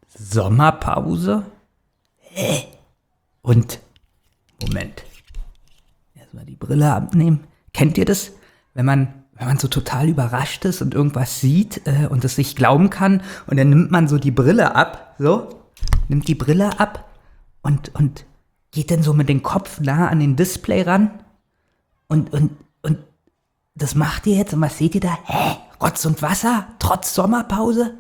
Sommerpause? Hä? Und, Moment. Erstmal die Brille abnehmen. Kennt ihr das? Wenn man so total überrascht ist und irgendwas sieht und es sich glauben kann und dann nimmt man so die Brille ab, nimmt die Brille ab und geht dann so mit dem Kopf nah an den Display ran und das macht ihr jetzt und was seht ihr da? Hä? Rotz und Wasser? Trotz Sommerpause?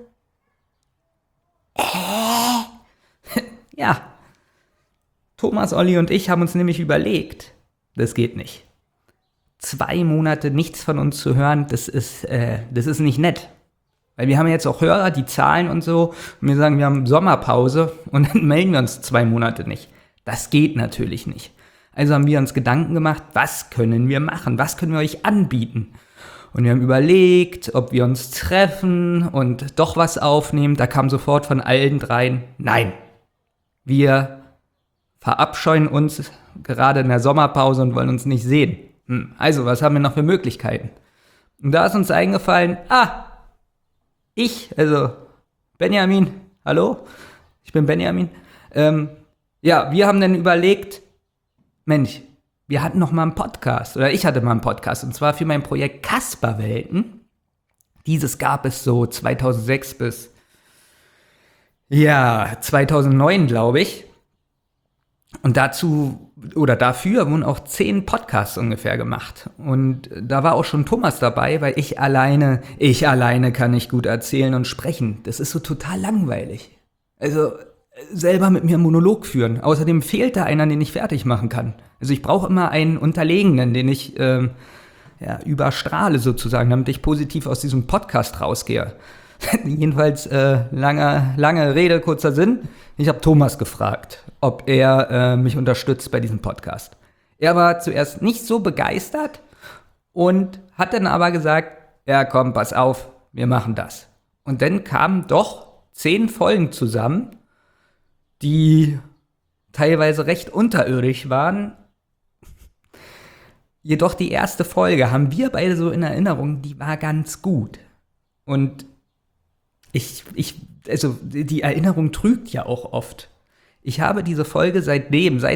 Ja. Thomas, Olli und ich haben uns nämlich überlegt, das geht nicht. 2 Monate nichts von uns zu hören, das ist nicht nett. Weil wir haben jetzt auch Hörer, die zahlen und so, und wir sagen, wir haben Sommerpause und dann melden wir uns 2 Monate nicht. Das geht natürlich nicht. Also haben wir uns Gedanken gemacht, was können wir machen, was können wir euch anbieten? Und wir haben überlegt, ob wir uns treffen und doch was aufnehmen. Da kam sofort von allen dreien, nein, wir verabscheuen uns gerade in der Sommerpause und wollen uns nicht sehen. Also, was haben wir noch für Möglichkeiten? Und da ist uns eingefallen, Benjamin, hallo, ich bin Benjamin. Wir haben dann überlegt, Mensch, wir hatten noch mal einen Podcast, oder ich hatte mal einen Podcast, und zwar für mein Projekt Kasperwelten. Dieses gab es so 2006 bis 2009, glaube ich. Und dafür wurden auch 10 Podcasts ungefähr gemacht. Und da war auch schon Thomas dabei, weil ich alleine kann nicht gut erzählen und sprechen. Das ist so total langweilig. Also selber mit mir einen Monolog führen. Außerdem fehlt da einer, den ich fertig machen kann. Also ich brauche immer einen Unterlegenen, den ich überstrahle sozusagen, damit ich positiv aus diesem Podcast rausgehe. Jedenfalls lange Rede, kurzer Sinn. Ich habe Thomas gefragt, ob er mich unterstützt bei diesem Podcast. Er war zuerst nicht so begeistert und hat dann aber gesagt, ja komm, pass auf, wir machen das. Und dann kamen doch 10 Folgen zusammen, die teilweise recht unterirdisch waren. Jedoch die erste Folge haben wir beide so in Erinnerung, die war ganz gut. Und die Erinnerung trügt ja auch oft. Ich habe diese Folge seit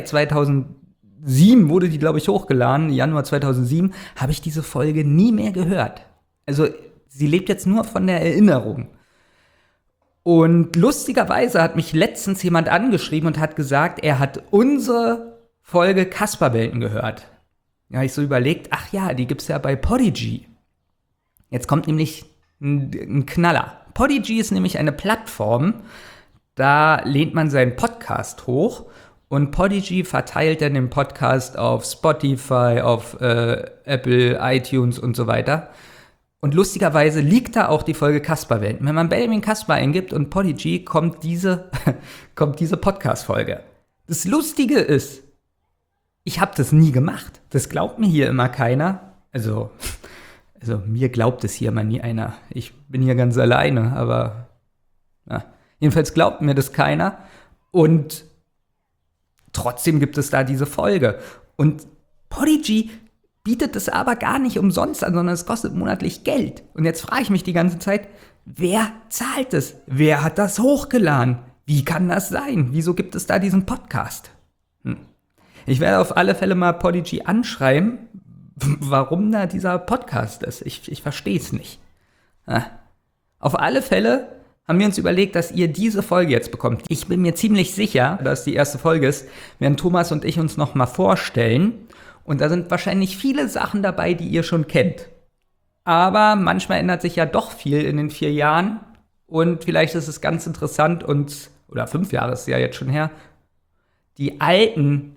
2007 wurde die, glaube ich, hochgeladen, Januar 2007, habe ich diese Folge nie mehr gehört. Also sie lebt jetzt nur von der Erinnerung. Und lustigerweise hat mich letztens jemand angeschrieben und hat gesagt, er hat unsere Folge Kasperwelten gehört. Da habe ich so überlegt, ach ja, die gibt's ja bei Podigy. Jetzt kommt nämlich ein Knaller. Podigy ist nämlich eine Plattform, da lehnt man seinen Podcast hoch und Podigy verteilt dann den Podcast auf Spotify, auf Apple, iTunes und so weiter. Und lustigerweise liegt da auch die Folge Kasperwelten. Wenn man Benjamin Kasper eingibt und Podigy, kommt diese Podcast-Folge. Das Lustige ist, ich habe das nie gemacht. Das glaubt mir hier immer keiner. Also mir glaubt es hier immer nie einer. Ich bin hier ganz alleine, aber jedenfalls glaubt mir das keiner. Und trotzdem gibt es da diese Folge. Und Podigy bietet es aber gar nicht umsonst an, sondern es kostet monatlich Geld. Und jetzt frage ich mich die ganze Zeit, wer zahlt es? Wer hat das hochgeladen? Wie kann das sein? Wieso gibt es da diesen Podcast? Ich werde auf alle Fälle mal Podigy anschreiben, warum da dieser Podcast ist. Ich verstehe es nicht. Auf alle Fälle haben wir uns überlegt, dass ihr diese Folge jetzt bekommt. Ich bin mir ziemlich sicher, dass die erste Folge ist, werden Thomas und ich uns noch mal vorstellen. Und da sind wahrscheinlich viele Sachen dabei, die ihr schon kennt. Aber manchmal ändert sich ja doch viel in den 4 Jahren. Und vielleicht ist es ganz interessant, oder 5 Jahre ist ja jetzt schon her, die alten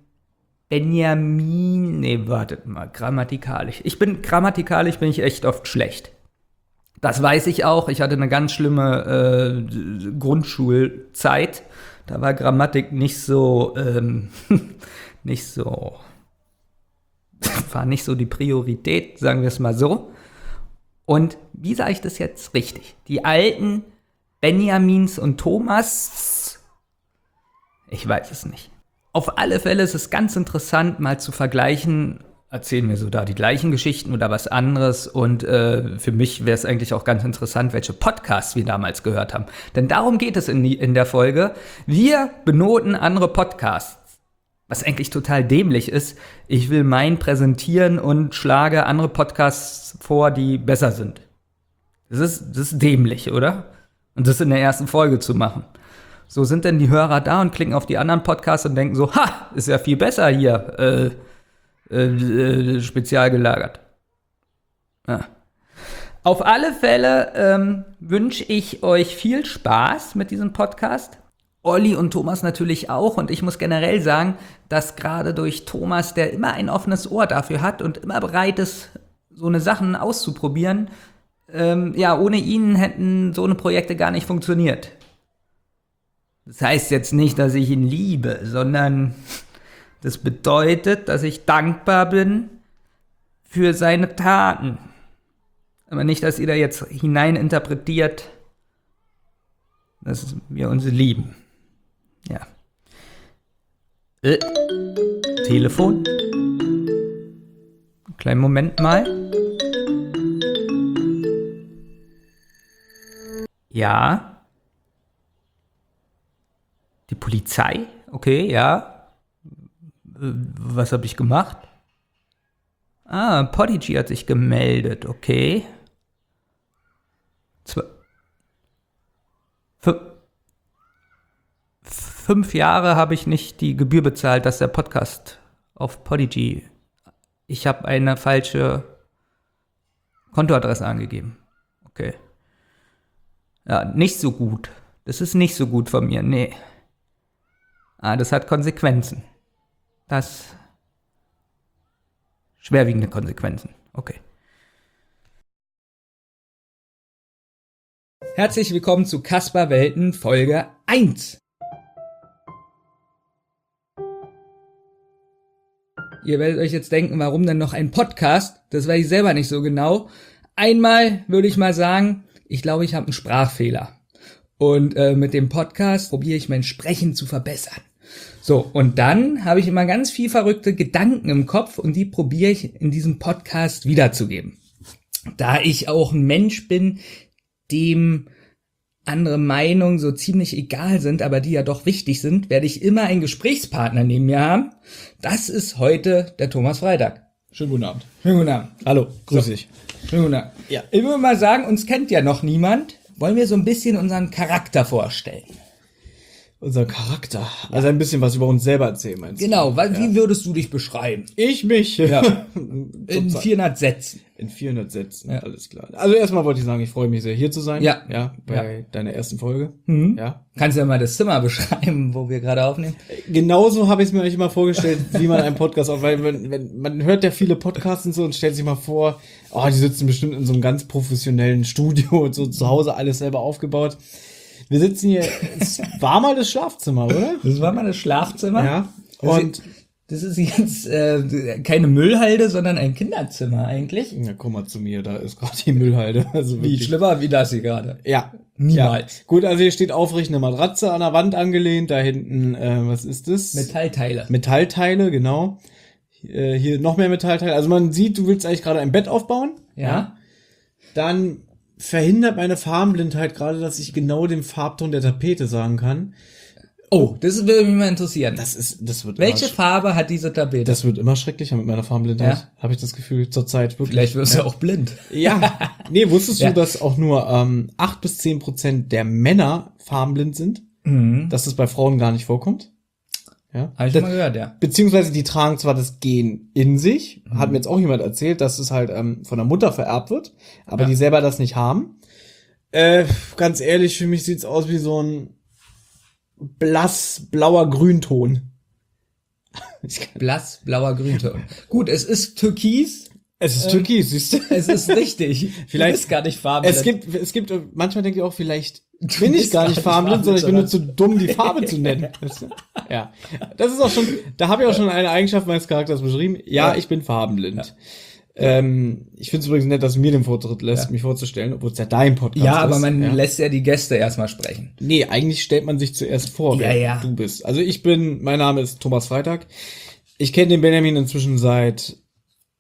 grammatikalisch. Grammatikalisch bin ich echt oft schlecht. Das weiß ich auch. Ich hatte eine ganz schlimme Grundschulzeit. Da war Grammatik war nicht so die Priorität, sagen wir es mal so. Und wie sage ich das jetzt richtig? Die alten Benjamins und Thomas, ich weiß es nicht. Auf alle Fälle ist es ganz interessant, mal zu vergleichen, erzählen wir so da die gleichen Geschichten oder was anderes. Und für mich wäre es eigentlich auch ganz interessant, welche Podcasts wir damals gehört haben. Denn darum geht es in der Folge. Wir benoten andere Podcasts. Was eigentlich total dämlich ist. Ich will meinen präsentieren und schlage andere Podcasts vor, die besser sind. Das ist dämlich, oder? Und das in der ersten Folge zu machen. So sind denn die Hörer da und klicken auf die anderen Podcasts und denken so, ha, ist ja viel besser hier, spezial gelagert. Ja. Auf alle Fälle wünsche ich euch viel Spaß mit diesem Podcast. Olli und Thomas natürlich auch. Und ich muss generell sagen, dass gerade durch Thomas, der immer ein offenes Ohr dafür hat und immer bereit ist, so eine Sachen auszuprobieren, ohne ihn hätten so eine Projekte gar nicht funktioniert. Das heißt jetzt nicht, dass ich ihn liebe, sondern das bedeutet, dass ich dankbar bin für seine Taten. Aber nicht, dass ihr da jetzt hineininterpretiert, dass wir uns lieben. Ja. Telefon. Kleinen Moment mal. Ja. Die Polizei? Okay, ja. Was habe ich gemacht? Podigy hat sich gemeldet, okay. 5 Jahre habe ich nicht die Gebühr bezahlt, dass der Podcast auf Podigy. Ich habe eine falsche Kontoadresse angegeben. Okay. Ja, nicht so gut. Das ist nicht so gut von mir, nee. Das hat Konsequenzen. Schwerwiegende Konsequenzen. Okay. Herzlich willkommen zu Kaspar Welten Folge 1. Ihr werdet euch jetzt denken, warum denn noch ein Podcast? Das weiß ich selber nicht so genau. Einmal würde ich mal sagen, ich glaube, ich habe einen Sprachfehler. Und mit dem Podcast probiere ich mein Sprechen zu verbessern. So, und dann habe ich immer ganz viel verrückte Gedanken im Kopf und die probiere ich in diesem Podcast wiederzugeben. Da ich auch ein Mensch bin, dem andere Meinungen so ziemlich egal sind, aber die ja doch wichtig sind, werde ich immer einen Gesprächspartner neben mir haben. Das ist heute der Thomas Freitag. Schönen guten Abend. Schönen guten Abend. Hallo, grüß dich. Schönen guten Abend. Ja. Ich würde mal sagen, uns kennt ja noch niemand. Wollen wir so ein bisschen unseren Charakter vorstellen? Unser Charakter. Also ein bisschen was über uns selber erzählen, meinst du? Genau, wie würdest du dich beschreiben? Ich mich. Ja. In 400 Sätzen. In 400 Sätzen, Ja. Alles klar. Also erstmal wollte ich sagen, ich freue mich sehr, hier zu sein. Ja. Ja, bei deiner ersten Folge. Mhm. Ja. Kannst du ja mal das Zimmer beschreiben, wo wir gerade aufnehmen? Genauso habe ich es mir eigentlich immer vorgestellt, wie man einen Podcast auf, weil man hört ja viele Podcasts und so und stellt sich mal vor, die sitzen bestimmt in so einem ganz professionellen Studio und so zu Hause alles selber aufgebaut. Wir sitzen hier, es war mal das Schlafzimmer, oder? Das war mal das Schlafzimmer. Ja. Und das ist jetzt keine Müllhalde, sondern ein Kinderzimmer eigentlich. ja, komm mal zu mir, da ist gerade die Müllhalde. Also Wie wirklich. schlimmer wie das hier gerade. Ja. Niemals. Ja. Gut, also hier steht aufrecht eine Matratze an der Wand angelehnt, da hinten, was ist das? Metallteile. Metallteile, genau. Hier noch mehr Metallteile. Also man sieht, du willst eigentlich gerade ein Bett aufbauen. Ja. Dann verhindert meine Farbenblindheit gerade, dass ich genau den Farbton der Tapete sagen kann. Oh, das würde mich mal interessieren. Das wird Welche immer, Farbe hat diese Tapete? das wird immer schrecklicher mit meiner Farbenblindheit. Ja. Habe ich das Gefühl, zurzeit wirklich. Vielleicht wirst du ja auch blind. Ja. Nee, wusstest Ja. du, dass auch nur 8-10% der Männer farbenblind sind? Mhm. Dass das bei Frauen gar nicht vorkommt? Ja. Habe ich schon mal gehört, ja. Beziehungsweise die tragen zwar das Gen in sich, hat mir jetzt auch jemand erzählt, dass es halt von der Mutter vererbt wird, aber Ja. die selber das nicht haben. Ganz ehrlich, für mich sieht's aus wie so ein blass-blauer Grünton. Blass, blauer Grünton. Gut, es ist türkis. Es ist türkis, siehst du? Es ist richtig. Vielleicht- Du bist gar nicht farbenblind. Es gibt, manchmal denke ich auch, vielleicht Du bin ich bist gar nicht farbenblind, sondern ich bin nur zu sondern- dumm, die Farbe zu nennen. Weißt du? Ja. Das ist auch schon, da habe ich auch schon eine Eigenschaft meines Charakters beschrieben. Ja, Ja. ich bin farbenblind. Ich finde es übrigens nett, dass du mir den Vortritt lässt, Ja. mich vorzustellen, obwohl es ja dein Podcast Ja, ist. aber man ja. lässt ja die Gäste erstmal sprechen. Nee, eigentlich stellt man sich zuerst vor, Ja, wer ja. du bist. Also mein Name ist Thomas Freitag. Ich kenne den Benjamin inzwischen seit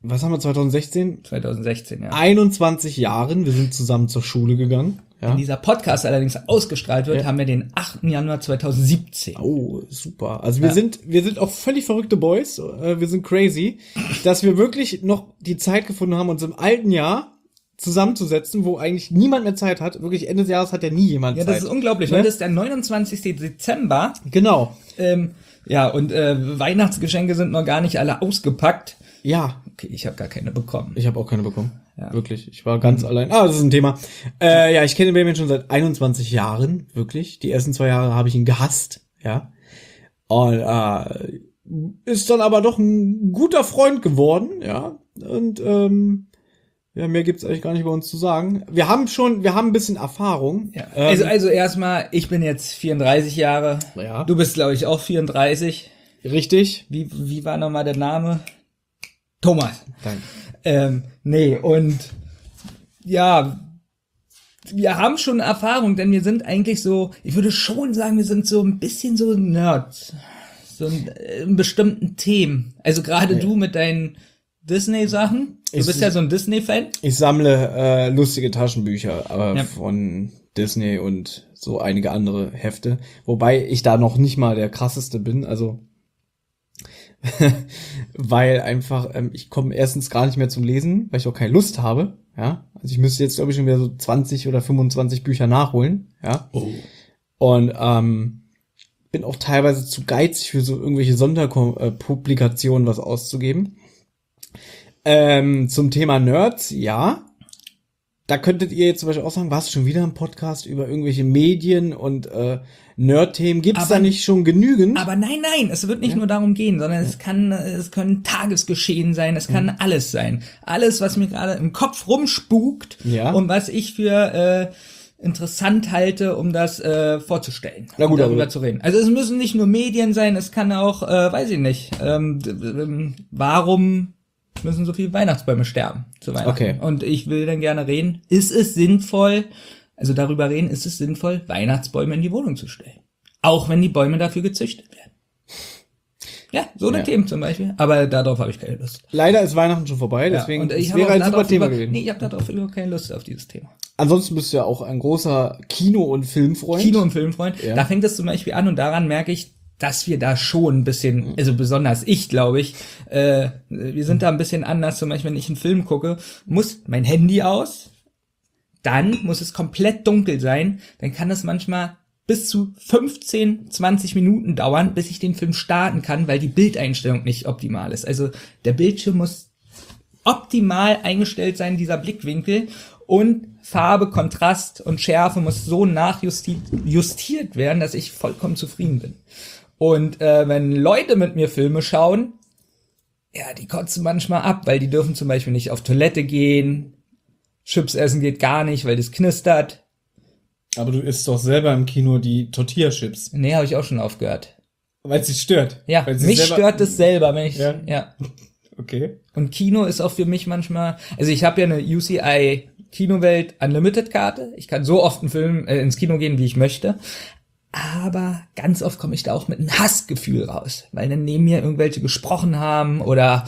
was haben wir, 2016? 2016, ja. 21 Jahren, wir sind zusammen zur Schule gegangen. Ja. Wenn dieser Podcast allerdings ausgestrahlt wird, haben wir den 8. Januar 2017. Oh, super. Also wir sind auch völlig verrückte Boys. Wir sind crazy, dass wir wirklich noch die Zeit gefunden haben, uns im alten Jahr zusammenzusetzen, wo eigentlich niemand mehr Zeit hat. Wirklich Ende des Jahres hat ja nie jemand Zeit. Ja, das ist unglaublich. Ne? Heute ist der 29. Dezember. Genau. Ja, und Weihnachtsgeschenke sind noch gar nicht alle ausgepackt. Ja. Okay, ich habe gar keine bekommen. Ich habe auch keine bekommen. Ja. Wirklich. Ich war ganz allein. Das ist ein Thema. Ja, ich kenne Benjamin schon seit 21 Jahren. Wirklich. Die ersten 2 Jahre habe ich ihn gehasst. Ja. Und ist dann aber doch ein guter Freund geworden. Ja. Und ja, mehr gibt's eigentlich gar nicht bei uns zu sagen. Wir haben ein bisschen Erfahrung. Ja. Also erstmal, ich bin jetzt 34 Jahre. Ja. Du bist, glaube ich, auch 34. Richtig. Wie war nochmal der Name? Thomas. Danke. Nee, und ja, wir haben schon Erfahrung, denn wir sind eigentlich so, ich würde schon sagen, wir sind so ein bisschen so Nerds. So in bestimmten Themen. Also gerade du mit deinen Disney-Sachen. Du bist ja so ein Disney-Fan. Ich sammle lustige Taschenbücher von Disney und so einige andere Hefte. Wobei ich da noch nicht mal der krasseste bin. Also weil einfach ich komme erstens gar nicht mehr zum Lesen, weil ich auch keine Lust habe. Ja, also ich müsste jetzt, glaube ich, schon wieder so 20 oder 25 Bücher nachholen. Ja. Oh. Und bin auch teilweise zu geizig für so irgendwelche Sonderpublikationen was auszugeben. Zum Thema Nerds, ja. Da könntet ihr jetzt zum Beispiel auch sagen, warst du schon wieder im Podcast über irgendwelche Medien und Nerd-Themen? Gibt's da nicht schon genügend? Aber nein, es wird nicht nur darum gehen, sondern es können Tagesgeschehen sein, es kann alles sein. Alles, was mir gerade im Kopf rumspukt und was ich für interessant halte, um das vorzustellen, Na gut, darüber zu reden. Also es müssen nicht nur Medien sein, es kann auch, weiß ich nicht, warum müssen so viele Weihnachtsbäume sterben zu Weihnachten? Okay. Und ich will dann gerne reden, ist es sinnvoll, Weihnachtsbäume in die Wohnung zu stellen? Auch wenn die Bäume dafür gezüchtet werden. Ja, so eine Themen zum Beispiel. Aber darauf habe ich keine Lust. Leider ist Weihnachten schon vorbei, deswegen es wäre ein super Thema gewesen. Nee, ich habe darauf überhaupt keine Lust auf dieses Thema. Ansonsten bist du ja auch ein großer Kino- und Filmfreund. Ja. Da fängt es zum Beispiel an und daran merke ich, dass wir da schon ein bisschen, also besonders ich, glaube ich, wir sind da ein bisschen anders. Zum Beispiel, wenn ich einen Film gucke, muss mein Handy aus, dann muss es komplett dunkel sein, dann kann es manchmal bis zu 15, 20 Minuten dauern, bis ich den Film starten kann, weil die Bildeinstellung nicht optimal ist. Also der Bildschirm muss optimal eingestellt sein, dieser Blickwinkel, und Farbe, Kontrast und Schärfe muss so nachjustiert werden, dass ich vollkommen zufrieden bin. Und wenn Leute mit mir Filme schauen, ja, die kotzen manchmal ab, weil die dürfen zum Beispiel nicht auf Toilette gehen, Chips essen geht gar nicht, weil das knistert. Aber du isst doch selber im Kino die Tortilla-Chips. Nee, habe ich auch schon aufgehört. Weil es dich stört. Ja, mich stört es selber, wenn ich, ja. Okay. Und Kino ist auch für mich manchmal, also ich habe ja eine UCI Kinowelt Unlimited Karte. Ich kann so oft einen Film ins Kino gehen, wie ich möchte. Aber ganz oft komme ich da auch mit einem Hassgefühl raus, weil dann neben mir irgendwelche gesprochen haben oder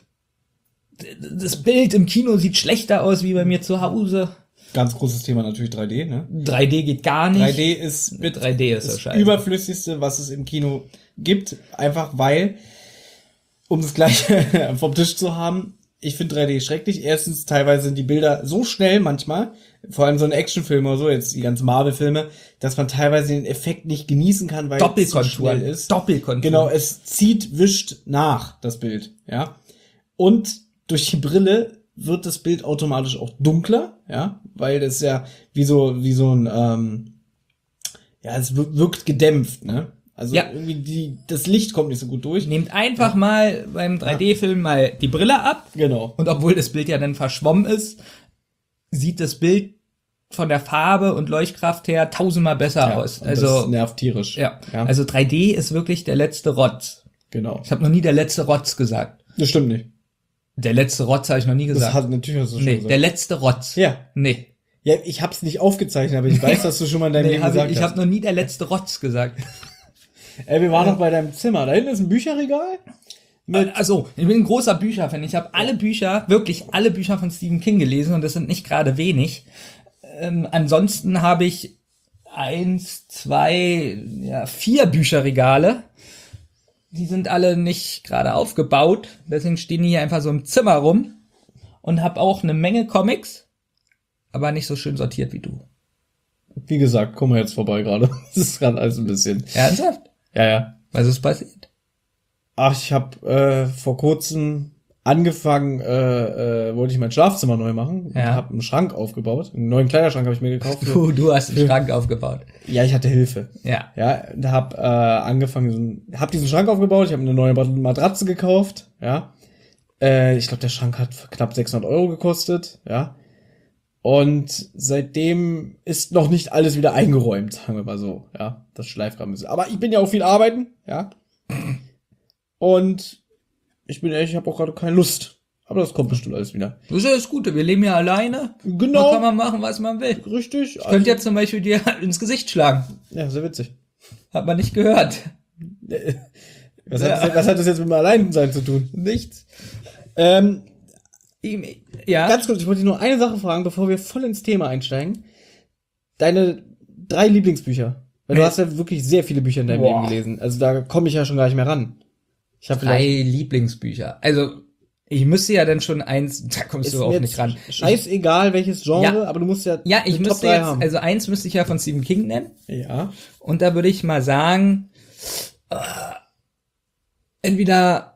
das Bild im Kino sieht schlechter aus wie bei mir zu Hause. Ganz großes Thema natürlich 3D, ne? 3D geht gar nicht. 3D ist das Überflüssigste, was es im Kino gibt, einfach weil, um das Gleiche vom Tisch zu haben, ich finde 3D schrecklich. Erstens, teilweise sind die Bilder so schnell manchmal, vor allem so eine Actionfilme oder so, jetzt die ganzen Marvel-Filme, dass man teilweise den Effekt nicht genießen kann, weil es so schnell ist. Doppelkontur. Genau, es wischt nach, das Bild, ja. Und durch die Brille wird das Bild automatisch auch dunkler, ja, weil das ja wie so ein, es wirkt gedämpft, ne? Also irgendwie das Licht kommt nicht so gut durch. Nehmt einfach mal beim 3D-Film mal die Brille ab. Genau. Und obwohl das Bild ja dann verschwommen ist, sieht das Bild von der Farbe und Leuchtkraft her 1000-mal besser aus. Also das nervt tierisch. Ja. Also 3D ist wirklich der letzte Rotz. Genau. Ich habe noch nie der letzte Rotz gesagt. Das stimmt nicht. Der letzte Rotz habe ich noch nie gesagt. Das hat natürlich so schon gesagt. Der letzte Rotz. Ja. Nee. Ja, ich hab's nicht aufgezeichnet, aber ich weiß, dass du schon mal in deinem Leben gesagt hast. Ich habe noch nie der letzte Rotz gesagt. Wir waren noch bei deinem Zimmer. Da hinten ist ein Bücherregal Also, ich bin ein großer Bücherfan. Ich habe wirklich alle Bücher von Stephen King gelesen und das sind nicht gerade wenig. Ansonsten habe ich 4 Bücherregale. Die sind alle nicht gerade aufgebaut. Deswegen stehen die hier einfach so im Zimmer rum. Und habe auch eine Menge Comics. Aber nicht so schön sortiert wie du. Wie gesagt, komm mal jetzt vorbei gerade. Das ist gerade alles ein bisschen. Ernsthaft? Ja. Was ist passiert? Ach, ich habe vor kurzem angefangen, wollte ich mein Schlafzimmer neu machen. Ja. Und habe einen Schrank aufgebaut. Einen neuen Kleiderschrank habe ich mir gekauft. Du hast einen Schrank aufgebaut. Ja, ich hatte Hilfe. Ja. Ja, da habe diesen Schrank aufgebaut. Ich habe eine neue Matratze gekauft. Ja. Ich glaube, der Schrank hat knapp 600 € gekostet. Ja. Und seitdem ist noch nicht alles wieder eingeräumt, sagen wir mal so. Ja, das schleift gerade ein bisschen. Aber ich bin ja auch viel arbeiten. Ja. Und ich habe auch gerade keine Lust. Aber das kommt bestimmt alles wieder. Das ist ja das Gute, wir leben ja alleine. Genau. Da kann man machen, was man will. Richtig. Ich könnte jetzt zum Beispiel dir ins Gesicht schlagen. Ja, sehr witzig. Hat man nicht gehört. Was hat das jetzt mit dem Alleinsein zu tun? Nichts. Ja. Ganz kurz, ich wollte dich nur eine Sache fragen, bevor wir voll ins Thema einsteigen. Deine 3 Lieblingsbücher. Weil du hast ja wirklich sehr viele Bücher in deinem Leben gelesen. Also da komme ich ja schon gar nicht mehr ran. Ich habe 3 Lieblingsbücher. Also, ich müsste ja dann schon eins, da kommst du auch nicht ran. Scheißegal welches Genre, aber du musst ja ich müsste jetzt, haben. Also eins müsste ich ja von Stephen King nennen. Ja. Und da würde ich mal sagen, entweder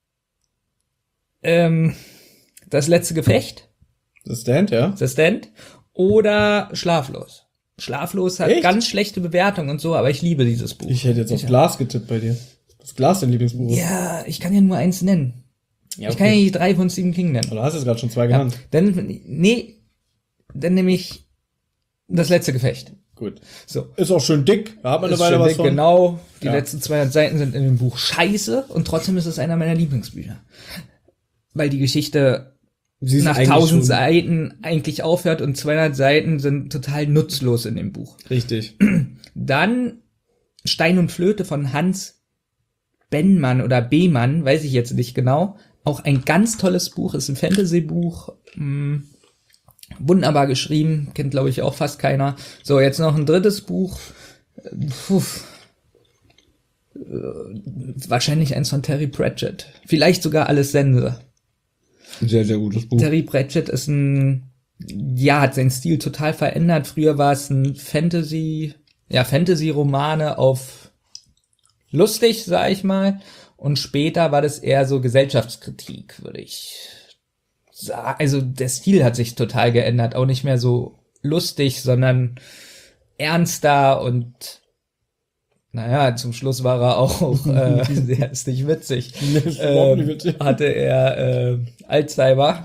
Das letzte Gefecht. The Stand, ja. The Stand. Oder Schlaflos. Schlaflos hat ganz schlechte Bewertungen und so, aber ich liebe dieses Buch. Ich hätte jetzt auf Glas getippt bei dir. Das Glas dein Lieblingsbuch. Ja, ich kann ja nur eins nennen. Ja, okay. Ich kann ja nicht 3 von Stephen King nennen. Du hast jetzt gerade schon 2 genannt. Dann nehme ich Das letzte Gefecht. Gut. So. Ist auch schön dick. Da hat man eine Weile was von. Genau. Die letzten 200 Seiten sind in dem Buch scheiße und trotzdem ist es einer meiner Lieblingsbücher. Weil die Geschichte nach 1000 Seiten eigentlich aufhört und 200 Seiten sind total nutzlos in dem Buch. Richtig. Dann Stein und Flöte von Hans Bennmann oder Behmann, weiß ich jetzt nicht genau. Auch ein ganz tolles Buch, ist ein Fantasy-Buch. Wunderbar geschrieben, kennt glaube ich auch fast keiner. So, jetzt noch ein drittes Buch. Wahrscheinlich eins von Terry Pratchett. Vielleicht sogar Alles Sense. Sehr, sehr gutes Buch. Terry Pratchett ist hat seinen Stil total verändert. Früher war es ein Fantasy-Romane auf lustig, sag ich mal. Und später war das eher so Gesellschaftskritik, würde ich sagen. Also der Stil hat sich total geändert. Auch nicht mehr so lustig, sondern ernster und zum Schluss war er auch, der ist nicht witzig, hatte er Alzheimer.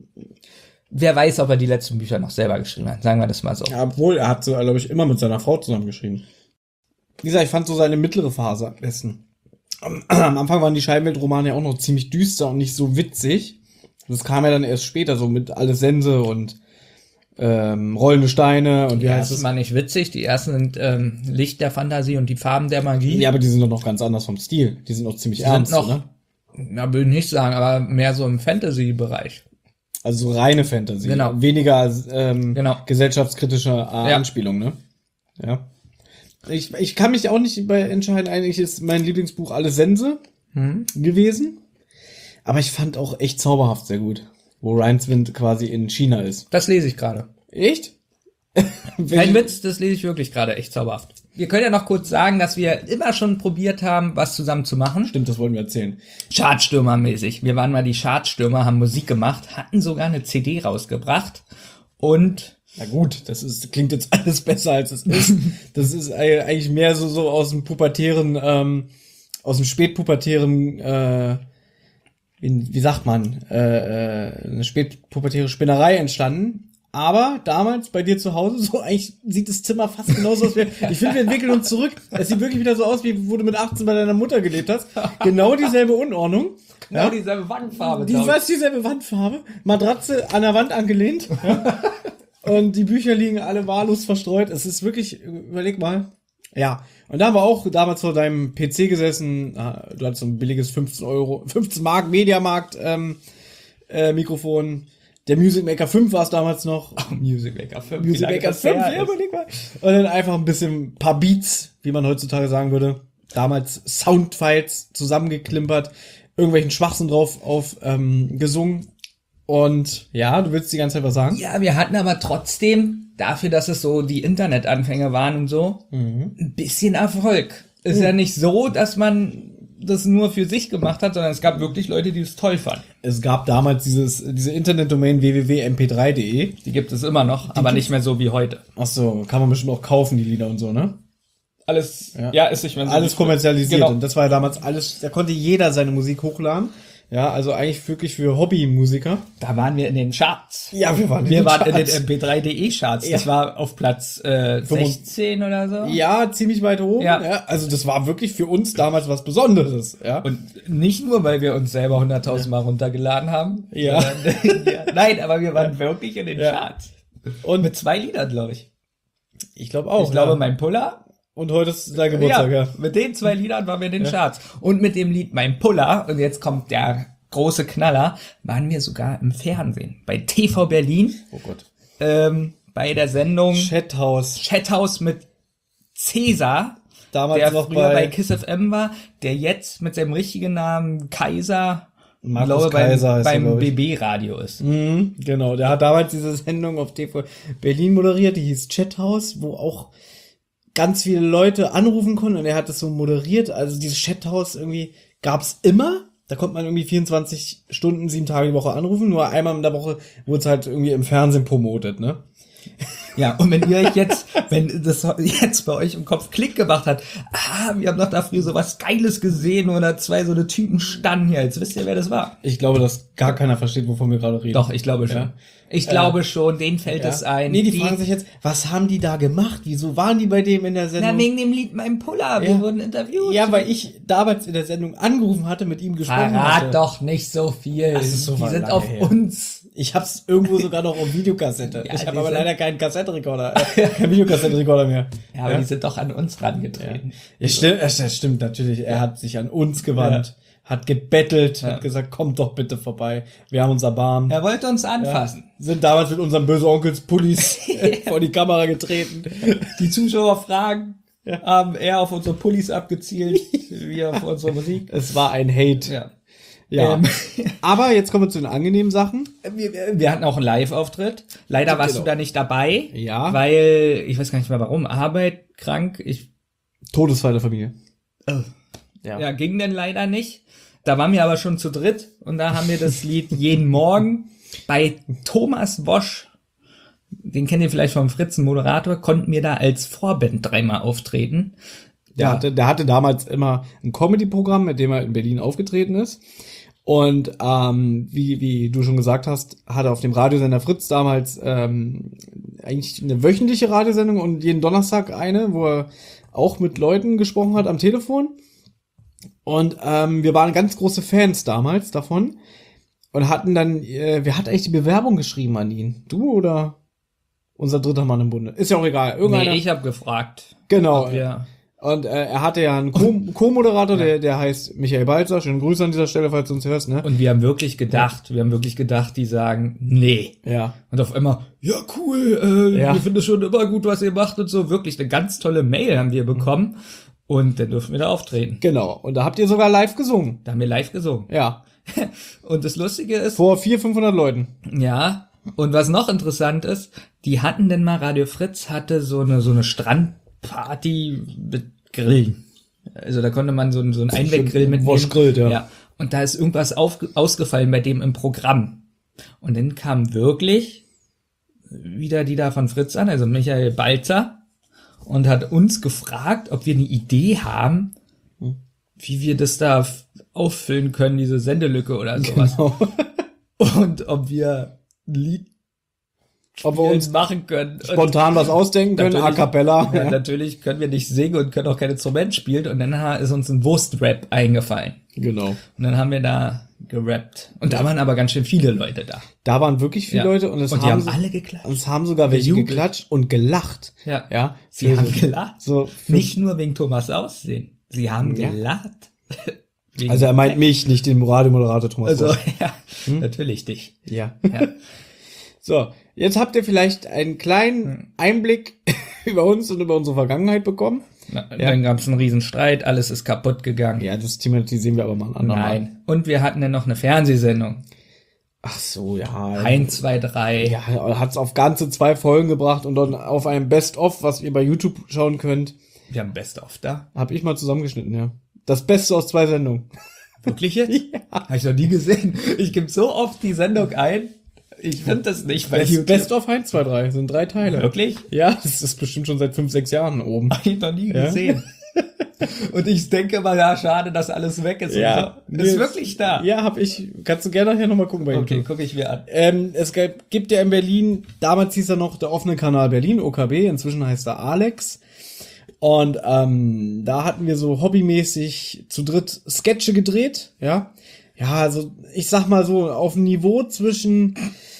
Wer weiß, ob er die letzten Bücher noch selber geschrieben hat, sagen wir das mal so. Ja, obwohl, er hat so, glaube ich, immer mit seiner Frau zusammengeschrieben. Wie gesagt, ich fand so seine mittlere Phase am besten. Am Anfang waren die Scheibenwelt-Romane ja auch noch ziemlich düster und nicht so witzig. Das kam ja dann erst später, so mit Alles Sense und Rollende Steine und wie heißt es? Das war nicht witzig. Die ersten sind Licht der Fantasie und die Farben der Magie. Ja, aber die sind doch noch ganz anders vom Stil. Die sind noch ziemlich ernst, ne? Ja, will ich nicht sagen, aber mehr so im Fantasy-Bereich. Also so reine Fantasy. Genau. Weniger gesellschaftskritische Anspielung, ne? Ja. Ich kann mich auch nicht entscheiden. Eigentlich ist mein Lieblingsbuch Alles Sense gewesen. Aber ich fand auch echt zauberhaft sehr gut. Wo Ryan's Wind quasi in China ist. Das lese ich gerade. Echt? Kein Witz, das lese ich wirklich gerade echt zauberhaft. Wir können ja noch kurz sagen, dass wir immer schon probiert haben, was zusammen zu machen. Stimmt, das wollten wir erzählen. Chartstürmer-mäßig. Wir waren mal die Chartstürmer, haben Musik gemacht, hatten sogar eine CD rausgebracht und... Na gut, klingt jetzt alles besser, als es ist. Das ist eigentlich mehr so aus dem pubertären, aus dem spätpubertären, wie sagt man, eine spätpubertäre Spinnerei entstanden. Aber damals bei dir zu Hause, so eigentlich sieht das Zimmer fast genauso aus. Ich finde, wir entwickeln uns zurück. Es sieht wirklich wieder so aus, wie wo du mit 18 bei deiner Mutter gelebt hast. Genau dieselbe Unordnung. Genau dieselbe Wandfarbe. Dieselbe Wandfarbe. Matratze an der Wand angelehnt. Ja. Und die Bücher liegen alle wahllos verstreut. Es ist wirklich, überleg mal, Ja, und da haben wir auch damals vor deinem PC gesessen. Du hattest so ein billiges 15 Mark Mediamarkt Mikrofon. Der Music Maker 5 war es damals noch. Oh, Music Maker 5. Music Maker 5, ja, überleg mal. Und dann einfach ein paar Beats, wie man heutzutage sagen würde. Damals Soundfiles zusammengeklimpert, irgendwelchen Schwachsinn drauf gesungen. Und ja, du willst die ganze Zeit was sagen? Ja, wir hatten aber trotzdem, dafür, dass es so die Internetanfänge waren und so, ein bisschen Erfolg. Ist ja nicht so, dass man das nur für sich gemacht hat, sondern es gab wirklich Leute, die es toll fanden. Es gab damals diese Internetdomain www.mp3.de. Die gibt es immer noch, aber nicht mehr so wie heute. Ach so, kann man bestimmt auch kaufen, die Lieder und so, ne? Alles, ja ist nicht mehr so. Alles kommerzialisiert. Genau. Und das war ja damals alles, da konnte jeder seine Musik hochladen. Ja, also eigentlich wirklich für Hobbymusiker. Da waren wir in den Charts. Ja, wir waren in den MP3.de Charts. Ja. Das war auf Platz 16 oder so. Ja, ziemlich weit hoch. Ja. Ja, also das war wirklich für uns damals was Besonderes. Ja. Und nicht nur, weil wir uns selber 100.000 Mal runtergeladen haben. Ja. Sondern, nein, aber wir waren wirklich in den Ja. Charts. Und mit 2 Liedern, glaube ich. Ich glaube auch. Ich glaube, mein Puller. Und heute ist dein Geburtstag, ja. Mit den 2 Liedern waren wir in den Charts. Und mit dem Lied Mein Puller, und jetzt kommt der große Knaller, waren wir sogar im Fernsehen. Bei TV Berlin. Oh Gott. Bei der Sendung Chathaus mit Cäsar. Damals der noch früher bei Kiss FM war, der jetzt mit seinem richtigen Namen Kaiser, Markus Kaiser beim BB-Radio ist. Mhm, genau, der hat damals diese Sendung auf TV Berlin moderiert, die hieß Chathaus, wo auch ganz viele Leute anrufen konnten und er hat das so moderiert. Also dieses Chathaus irgendwie gab's immer. Da konnte man irgendwie 24 Stunden, 7 Tage die Woche anrufen. Nur einmal in der Woche wurde es halt irgendwie im Fernsehen promotet, ne? Ja, und wenn ihr euch wenn das jetzt bei euch im Kopf Klick gemacht hat, wir haben doch da früher so was Geiles gesehen oder 2 so eine Typen standen hier, jetzt wisst ihr, wer das war. Ich glaube, dass gar keiner versteht, wovon wir gerade reden. Doch, ich glaube schon. Ja. Ich glaube schon, denen fällt es ein. Nee, die fragen sich jetzt, was haben die da gemacht? Wieso waren die bei dem in der Sendung? Na, wegen dem Lied Mein Puller, wir wurden interviewt. Ja, weil ich damals in der Sendung angerufen hatte, mit ihm gesprochen hatte. Verrat doch nicht so viel. Das ist so die sind lange auf her. uns. Ich hab's irgendwo sogar noch auf Videokassette. Ja, ich habe die aber sind- leider keinen Kassettenrekorder, keinen Videokassettenrekorder mehr. Ja, aber die sind doch an uns rangetreten. Ja, stimmt natürlich. Er hat sich an uns gewandt, hat gebettelt, hat gesagt, kommt doch bitte vorbei. Wir haben uns erbarmt. Er wollte uns anfassen. Sind damals mit unserem böse Onkels Pullis vor die Kamera getreten. Die Zuschauer fragen, haben eher auf unsere Pullis abgezielt, wie auf unsere Musik. Es war ein Hate. Ja. Ja. Aber jetzt kommen wir zu den angenehmen Sachen. Wir hatten auch einen Live-Auftritt. Leider warst Genau. du da nicht dabei. Ja. Weil, ich weiß gar nicht mehr warum, Arbeit, krank, Todesfall der Familie. ja, ging denn leider nicht. Da waren wir aber schon zu dritt und da haben wir das Lied jeden Morgen bei Thomas Bosch, den kennt ihr vielleicht vom Fritzen Moderator, konnten wir da als Vorband 3-mal auftreten. Der hatte damals immer ein Comedy-Programm, mit dem er in Berlin aufgetreten ist. Und wie du schon gesagt hast, hatte auf dem Radiosender Fritz damals eigentlich eine wöchentliche Radiosendung und jeden Donnerstag eine, wo er auch mit Leuten gesprochen hat am Telefon. Und wir waren ganz große Fans damals davon und hatten dann, wer hat eigentlich die Bewerbung geschrieben an ihn? Du oder unser dritter Mann im Bunde? Ist ja auch egal. Irgendeiner. Nee, ich habe gefragt. Genau. Ja. Und er hatte ja einen Co-Moderator, der heißt Michael Balzer. Schönen Grüße an dieser Stelle, falls du uns hörst, ne? Und wir haben wirklich gedacht, die sagen, nee. Ja. Und auf einmal, ja cool, Ja. wir finden es schon immer gut, was ihr macht und so. Wirklich eine ganz tolle Mail haben wir bekommen. Und dann durften wir da auftreten. Genau. Und da habt ihr sogar live gesungen. Da haben wir live gesungen. Ja. Und das Lustige ist, Vor 400-500 Leuten. ja, und was noch interessant ist, die hatten denn mal, Radio Fritz hatte so eine Strandparty mit Grillen. Also da konnte man so einen Einweggrill mitnehmen. Wosch grillt, ja. Ja. Und da ist irgendwas ausgefallen bei dem im Programm. Und dann kam wirklich wieder die da von Fritz an, also Michael Balzer, und hat uns gefragt, ob wir eine Idee haben, wie wir das da auffüllen können, diese Sendelücke oder sowas. Genau. Und ob wir ein Lied ob wir uns machen können. spontan was ausdenken können, a cappella. Ja, natürlich können wir nicht singen und können auch kein Instrument spielen. Und dann ist uns ein Wurstrap eingefallen. Genau. Und dann haben wir da gerappt. Und da waren aber ganz schön viele Leute da. Da waren wirklich viele Leute und die haben alle geklatscht. Und es haben sogar welche geklatscht und gelacht. Ja. Sie haben gelacht. So nicht nur wegen Thomas Aussehen. Sie haben gelacht. Also er meint mich, nicht den Radiomoderator Thomas. Also, ja, natürlich dich. Ja. So, jetzt habt ihr vielleicht einen kleinen Einblick über uns und über unsere Vergangenheit bekommen. Dann gab es einen riesen Streit, alles ist kaputt gegangen. Ja, das thematisieren wir aber mal ein andermal. Nein. Und wir hatten dann noch eine Fernsehsendung. Ach so, ja. 1, 2, 3. Ja, hat's auf ganze 2 Folgen gebracht und dann auf einem Best-of, was ihr bei YouTube schauen könnt. Wir haben Best-of da. Hab ich mal zusammengeschnitten, ja. Das Beste aus 2 Sendungen. Wirklich jetzt? Ja. Hab ich noch nie gesehen. Ich gebe so oft die Sendung ein. Ich finde das nicht bei YouTube. Best-of 1, 2, 3 sind 3 Teile. Wirklich? Ja, das ist bestimmt schon seit 5, 6 Jahren oben. Hab ich noch nie gesehen. Und ich denke mal, ja, schade, dass alles weg ist. Ja. So. Ist wirklich da. Ja, hab ich. Kannst du gerne nachher nochmal gucken bei YouTube. Okay, gucke ich mir an. Es gibt ja in Berlin, damals hieß er noch der offene Kanal Berlin, OKB, inzwischen heißt er Alex. Und da hatten wir so hobbymäßig zu dritt Sketche gedreht, ja. Ja, also ich sag mal so auf dem Niveau zwischen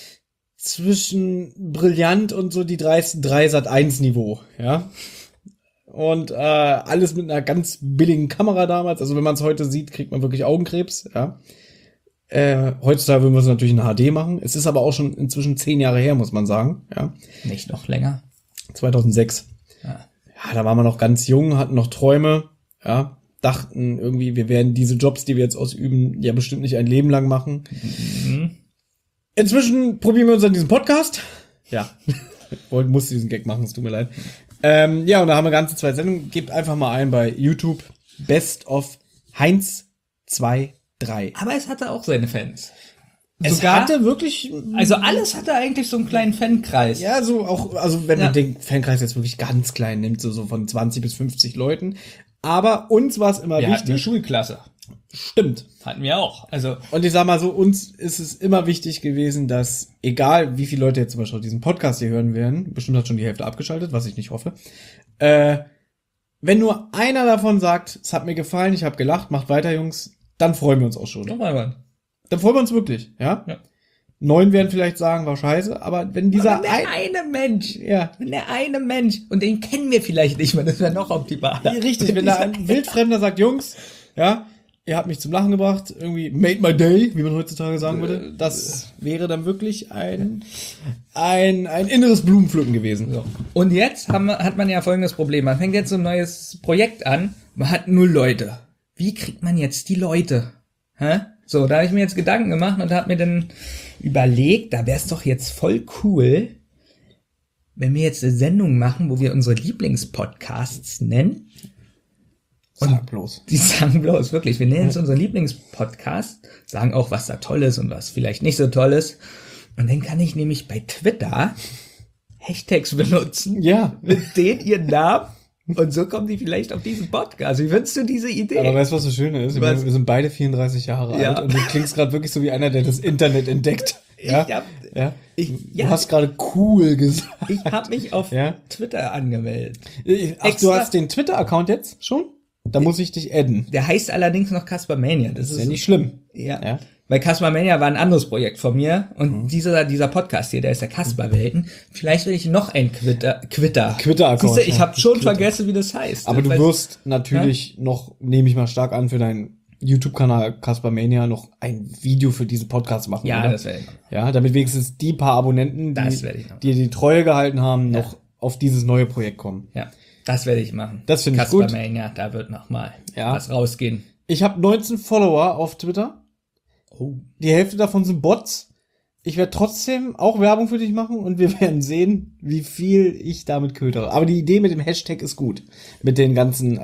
brillant und so die 3 Sat.1 Niveau, ja. Und alles mit einer ganz billigen Kamera damals. Also wenn man es heute sieht, kriegt man wirklich Augenkrebs, ja. Heutzutage würden wir es natürlich in HD machen. Es ist aber auch schon inzwischen 10 Jahre her, muss man sagen, ja. Nicht noch länger. 2006. Ja, da waren wir noch ganz jung, hatten noch Träume, ja, dachten irgendwie, wir werden diese Jobs, die wir jetzt ausüben, ja bestimmt nicht ein Leben lang machen. Mhm. Inzwischen probieren wir uns an diesem Podcast. Ja, musste diesen Gag machen, es tut mir leid. Ja, und da haben wir ganze 2 Sendungen. Gebt einfach mal ein bei YouTube Best of Heinz 2, 3. Aber es hatte auch seine Fans. Es hatte wirklich... Also alles hatte eigentlich so einen kleinen Fankreis. Ja, so auch, also wenn man den Fankreis jetzt wirklich ganz klein nimmt, so von 20 bis 50 Leuten. Aber uns war es immer wir wichtig. hatten eine Schulklasse. Stimmt. Hatten wir auch. Also und ich sag mal so, uns ist es immer wichtig gewesen, dass, egal wie viele Leute jetzt zum Beispiel diesen Podcast hier hören werden, bestimmt hat schon die Hälfte abgeschaltet, was ich nicht hoffe, wenn nur einer davon sagt, es hat mir gefallen, ich habe gelacht, macht weiter, Jungs, dann freuen wir uns auch schon. Dann freuen wir uns wirklich, ja? 9 werden vielleicht sagen, war scheiße, aber wenn dieser wenn der eine Mensch, und den kennen wir vielleicht nicht mehr, das wäre noch optimaler. Richtig, wenn da ein Wildfremder sagt, Jungs, ja, ihr habt mich zum Lachen gebracht, irgendwie made my day, wie man heutzutage sagen würde, das wäre dann wirklich ein inneres Blumenpflücken gewesen. So. Und jetzt hat man ja folgendes Problem, man fängt jetzt so ein neues Projekt an, man hat 0 Leute. Wie kriegt man jetzt die Leute? Hä? So, da habe ich mir jetzt Gedanken gemacht und habe mir dann überlegt, da wäre es doch jetzt voll cool, wenn wir jetzt eine Sendung machen, wo wir unsere Lieblingspodcasts nennen. Sag bloß. Die sagen bloß, wirklich. Wir nennen es unseren Lieblingspodcast, sagen auch, was da toll ist und was vielleicht nicht so toll ist. Und dann kann ich nämlich bei Twitter Hashtags benutzen. Ja. Mit denen ihren Namen. Und so kommen die vielleicht auf diesen Podcast. Wie findest du diese Idee? Aber weißt du, was das Schöne ist? Wir sind beide 34 Jahre alt und du klingst gerade wirklich so wie einer, der das Internet entdeckt. Ja? Du hast gerade cool gesagt. Ich habe mich auf Twitter angemeldet. Ach, du hast den Twitter-Account jetzt schon? Da muss ich dich adden. Der heißt allerdings noch Casper Mania. Das ist ja nicht schlimm. Ja. Weil Casper Mania war ein anderes Projekt von mir. Und dieser Podcast hier, der ist der Casper Welten. Vielleicht will ich noch ein Twitter-Account. Siehst du, ich habe schon vergessen, wie das heißt. Aber du wirst natürlich noch, nehme ich mal stark an, für deinen YouTube-Kanal Casper Mania noch ein Video für diese Podcast machen. Ja, oder? Das werde ich noch. Ja, damit wenigstens die paar Abonnenten, die die Treue gehalten haben, noch auf dieses neue Projekt kommen. Ja. Das werde ich machen. Das finde ich gut. Casper Mania, da wird noch mal was rausgehen. Ich habe 19 Follower auf Twitter. Oh. Die Hälfte davon sind Bots. Ich werde trotzdem auch Werbung für dich machen und wir werden sehen, wie viel ich damit kötere. Aber die Idee mit dem Hashtag ist gut. Mit den ganzen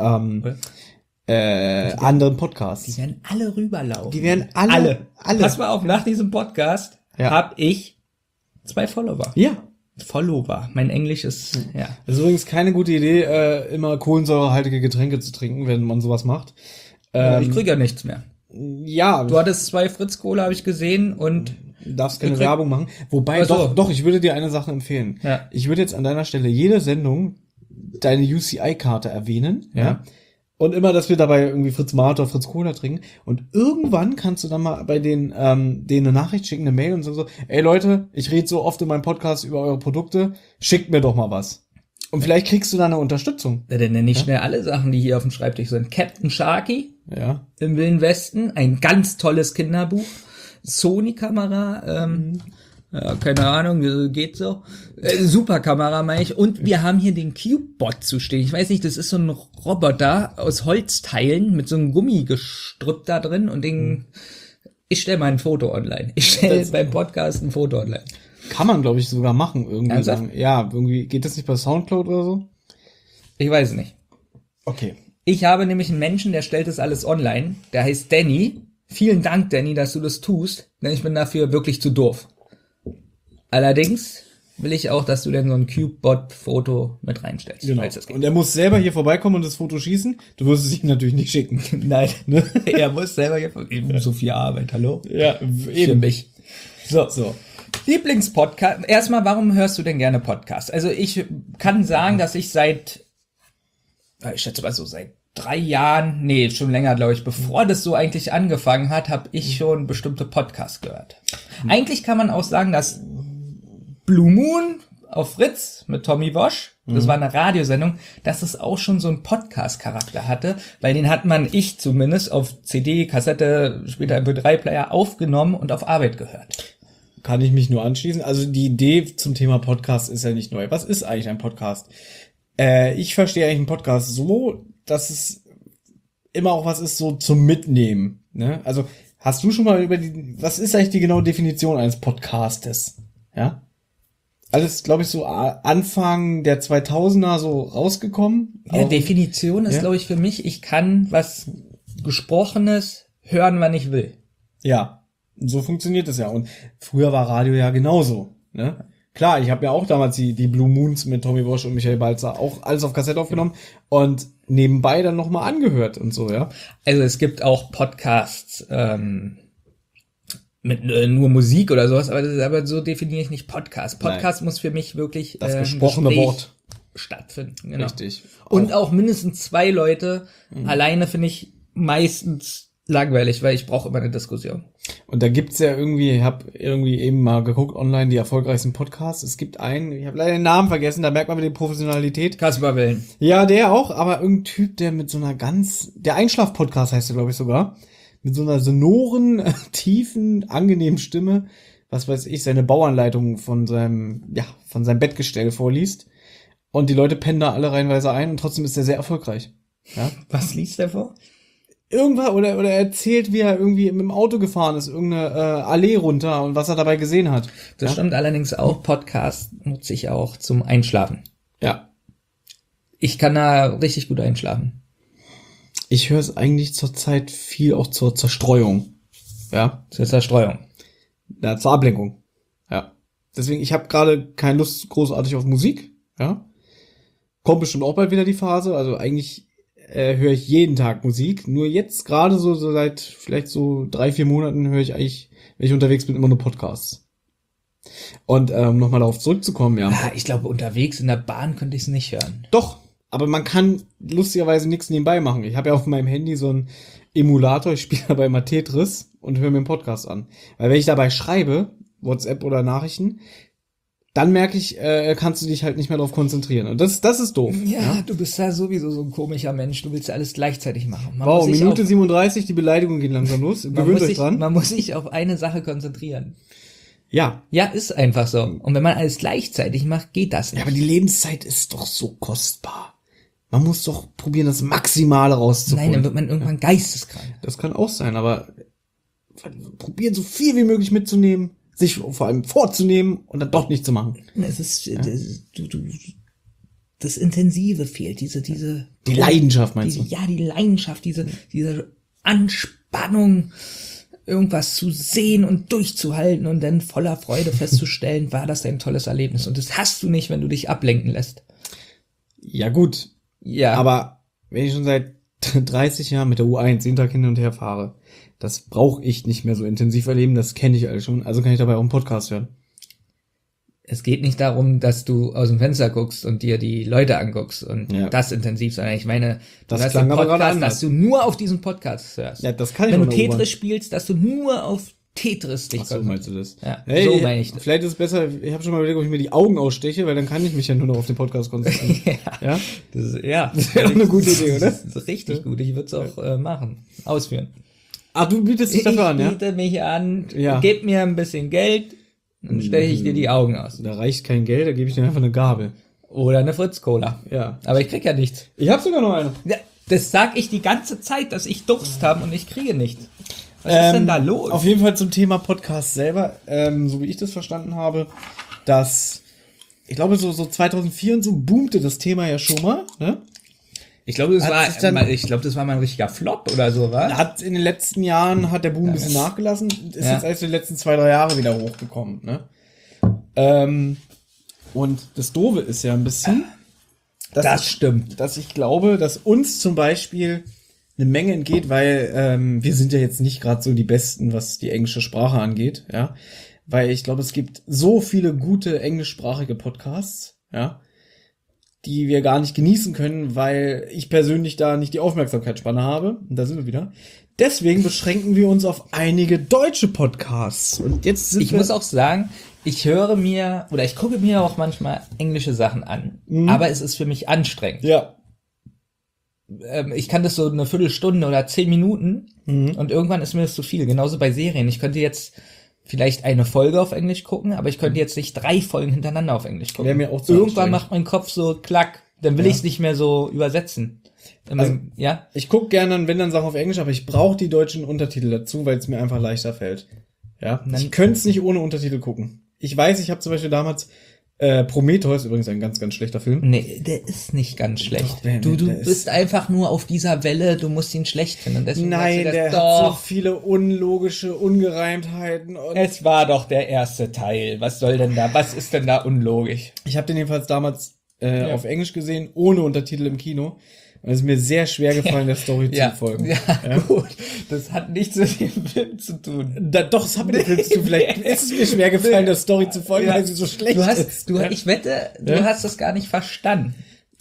anderen Podcasts. Die werden alle rüberlaufen. Die werden alle. Pass mal auf, nach diesem Podcast habe ich 2 Follower. Ja. Follower. Mein Englisch ist, Das ist übrigens keine gute Idee, immer kohlensäurehaltige Getränke zu trinken, wenn man sowas macht. Ich kriege ja nichts mehr. Ja. Du hattest 2 Fritz-Cola, habe ich gesehen, und Du darfst keine Werbung machen. Wobei, Ach so. doch, ich würde dir eine Sache empfehlen. Ja. Ich würde jetzt an deiner Stelle jede Sendung deine UCI-Karte erwähnen. Ja. Und immer, dass wir dabei irgendwie Fritz Mate oder Fritz Cola trinken. Und irgendwann kannst du dann mal bei denen eine Nachricht schicken, eine Mail und so, ey Leute, ich rede so oft in meinem Podcast über eure Produkte, schickt mir doch mal was. Und vielleicht kriegst du da eine Unterstützung. Ja, dann nenne ich schnell alle Sachen, die hier auf dem Schreibtisch sind. Captain Sharky Ja. im Wilden Westen, ein ganz tolles Kinderbuch. Sony-Kamera, ja, keine Ahnung, geht so. Super Kamera, meine ich. Und wir haben hier den Cubebot zu stehen. Ich weiß nicht, das ist so ein Roboter aus Holzteilen mit so einem Gummigestrüpp da drin und den, ich stelle mal ein Foto online. Ich stelle beim Podcast ein Foto online. Kann man, glaube ich, sogar machen. Irgendwie Ernsthaft? sagen. Ja, irgendwie, geht das nicht bei Soundcloud oder so? Ich weiß es nicht. Okay. Ich habe nämlich einen Menschen, der stellt das alles online. Der heißt Danny. Vielen Dank, Danny, dass du das tust, denn ich bin dafür wirklich zu doof. Allerdings will ich auch, dass du denn so ein Cubebot-Foto mit reinstellst. Genau. Falls das geht. Und er muss selber hier vorbeikommen und das Foto schießen. Du wirst es ihm natürlich nicht schicken. Nein, er muss selber hier eben so viel Arbeit, hallo? Ja, Für mich. So. Lieblingspodcast. Erstmal, warum hörst du denn gerne Podcasts? Also ich kann sagen, dass ich seit 3 Jahren, nee, schon länger, glaube ich, bevor das so eigentlich angefangen hat, habe ich schon bestimmte Podcasts gehört. Eigentlich kann man auch sagen, dass Blue Moon auf Fritz mit Tommy Wosch, das war eine Radiosendung, dass es auch schon so einen Podcast-Charakter hatte, weil den hat ich zumindest auf CD, Kassette, später MP3-Player aufgenommen und auf Arbeit gehört. Kann ich mich nur anschließen. Also die Idee zum Thema Podcast ist ja nicht neu. Was ist eigentlich ein Podcast? Ich verstehe eigentlich einen Podcast so, dass es immer auch was ist so zum Mitnehmen. Ne? Also hast du schon mal was ist eigentlich die genaue Definition eines Podcastes? Ja? Alles, glaube ich, so Anfang der 2000er so rausgekommen. Ja, Definition ist, glaube ich, für mich, ich kann was Gesprochenes hören, wann ich will. Ja, so funktioniert es ja. Und früher war Radio ja genauso. Ne? Klar, ich habe ja auch damals die Blue Moons mit Tommy Wosch und Michael Balzer auch alles auf Kassette aufgenommen und nebenbei dann nochmal angehört und so, ja. Also es gibt auch Podcasts mit nur Musik oder sowas, aber so definiere ich nicht Podcast. Podcast muss für mich wirklich das gesprochene Gespräch Wort stattfinden. Genau. Richtig. Und auch mindestens 2 Leute. Alleine finde ich meistens langweilig, weil ich brauche immer eine Diskussion. Und da gibt's ja irgendwie, ich habe irgendwie eben mal geguckt online, die erfolgreichsten Podcasts. Es gibt einen, ich habe leider den Namen vergessen, da merkt man wieder die Professionalität. Kaspar Wellen. Ja, der auch, aber irgendein Typ, der mit so einer der Einschlaf-Podcast heißt der, glaube ich, sogar, mit so einer sonoren, tiefen, angenehmen Stimme, was weiß ich, seine Bauanleitung von seinem Bettgestell vorliest. Und die Leute pennen da alle reihenweise ein und trotzdem ist er sehr erfolgreich. Ja? Was liest der vor? Irgendwas, oder er erzählt, wie er irgendwie mit dem Auto gefahren ist, irgendeine Allee runter und was er dabei gesehen hat. Das stimmt allerdings auch, Podcast nutze ich auch zum Einschlafen. Ja. Ich kann da richtig gut einschlafen. Ich höre es eigentlich zurzeit viel auch zur Zerstreuung. Ja. Zur Zerstreuung. Ja, zur Ablenkung. Ja. Deswegen, ich habe gerade keine Lust großartig auf Musik. Ja. Kommt bestimmt auch bald wieder die Phase. Also eigentlich höre ich jeden Tag Musik. Nur jetzt gerade so seit vielleicht so 3-4 Monaten höre ich eigentlich, wenn ich unterwegs bin, immer nur Podcasts. Und um nochmal darauf zurückzukommen, ja. Ich glaube, unterwegs in der Bahn könnte ich es nicht hören. Doch, aber man kann lustigerweise nichts nebenbei machen. Ich habe ja auf meinem Handy so einen Emulator, ich spiele dabei mal Tetris und höre mir einen Podcast an. Weil wenn ich dabei schreibe, WhatsApp oder Nachrichten, dann merke ich, kannst du dich halt nicht mehr darauf konzentrieren. Und das ist doof. Ja, du bist ja sowieso so ein komischer Mensch. Du willst ja alles gleichzeitig machen. Wow, Minute 37, die Beleidigung geht langsam los. Gewöhnt euch dran. Man muss sich auf eine Sache konzentrieren. Ja. Ja, ist einfach so. Und wenn man alles gleichzeitig macht, geht das nicht. Ja, aber die Lebenszeit ist doch so kostbar. Man muss doch probieren, das Maximale rauszuholen. Nein, dann wird man irgendwann geisteskrank. Das kann auch sein, aber probieren so viel wie möglich mitzunehmen, sich vor allem vorzunehmen und dann doch nicht zu machen. Es ist, das Intensive fehlt, die Leidenschaft meinst du? Ja, die Leidenschaft, diese Anspannung, irgendwas zu sehen und durchzuhalten und dann voller Freude festzustellen, war das ein tolles Erlebnis. Und das hast du nicht, wenn du dich ablenken lässt. Ja, gut. Ja. Aber wenn ich schon seit 30 Jahren mit der U1 jeden Tag hin und her fahre, das brauche ich nicht mehr so intensiv erleben, das kenne ich alles schon, also kann ich dabei auch einen Podcast hören. Es geht nicht darum, dass du aus dem Fenster guckst und dir die Leute anguckst und das intensiv, sondern ich meine, du Das hast klang einen aber gerade Podcast, anders. dass du nur auf diesen Podcast hörst. Ja, das kann ich Wenn du von der U-Bahn. Tetris spielst, dass du nur auf Tetris dich Ach so, meinst du das? Ja, Hey, so meine ich das. vielleicht ist es besser, ich habe schon mal überlegt, ob ich mir die Augen aussteche, weil dann kann ich mich ja nur noch auf den Podcast konzentrieren. Ja? Das wäre eine gute Idee, oder? Das ist richtig gut, ich würde es auch machen, ausführen. Ah, du bietest dich dafür an, ja? Ich biete mich an, Ja. gib mir ein bisschen Geld, dann steche ich dir die Augen aus. Da reicht kein Geld, da gebe ich dir einfach eine Gabel. Oder eine Fritz-Cola. Ja. Aber ich krieg ja nichts. Ich habe sogar noch eine. Ja, das sag ich die ganze Zeit, dass ich Durst habe und ich kriege nichts. Was ist denn da los? Auf jeden Fall zum Thema Podcast selber, so wie ich das verstanden habe, dass, ich glaube so 2004 und so boomte das Thema ja schon mal, ne? Ich glaube, das Hat war mal ein richtiger Flop oder so, was? Hat in den letzten Jahren, hat der Boom ein bisschen nachgelassen, ist jetzt erst in den letzten 2-3 Jahre wieder hochgekommen, ne? Und das Doofe ist ja ein bisschen, Das stimmt. dass ich glaube, dass uns zum Beispiel eine Menge entgeht, weil wir sind ja jetzt nicht gerade so die Besten, was die englische Sprache angeht, ja. Weil ich glaube, es gibt so viele gute englischsprachige Podcasts, ja, die wir gar nicht genießen können, weil ich persönlich da nicht die Aufmerksamkeitsspanne habe. Und da sind wir wieder. Deswegen beschränken wir uns auf einige deutsche Podcasts. Und jetzt sind Ich muss auch sagen, ich höre mir, oder ich gucke mir auch manchmal englische Sachen an. Aber es ist für mich anstrengend. ja. Ich kann das so eine Viertelstunde oder 10 Minuten und irgendwann ist mir das zu viel. Genauso bei Serien. Ich könnte jetzt vielleicht eine Folge auf Englisch gucken, aber ich könnte jetzt nicht 3 Folgen hintereinander auf Englisch gucken. Wäre mir auch zu Irgendwann anstrengend. macht mein Kopf so klack, dann will ich es nicht mehr so übersetzen. Also- Ja? Ich gucke gerne, wenn dann Sachen auf Englisch, aber ich brauche die deutschen Untertitel dazu, weil es mir einfach leichter fällt. Ja. Ich könnte es nicht ohne Untertitel gucken. Ich weiß, ich habe zum Beispiel damals Prometheus, übrigens ein ganz, ganz schlechter Film. Nee, der ist nicht ganz schlecht. Doch, der du ist- bist einfach nur auf dieser Welle, du musst ihn schlecht finden. Und deswegen Nein, sagst du der das, hat so doch. viele unlogische Ungereimtheiten. Und Es war doch der erste Teil. Was soll denn da? Was ist denn da unlogisch? ich habe den jedenfalls damals auf Englisch gesehen, ohne Untertitel im Kino. Und es ist mir sehr schwer gefallen, der Story zu folgen. Ja, gut. Das hat nichts mit dem Film zu tun. Doch, es hat mit dem Film zu tun. Vielleicht ist es mir schwer gefallen, der Story zu folgen, Ja. weil sie so schlecht ist. Ich wette, du Ja. hast das gar nicht verstanden.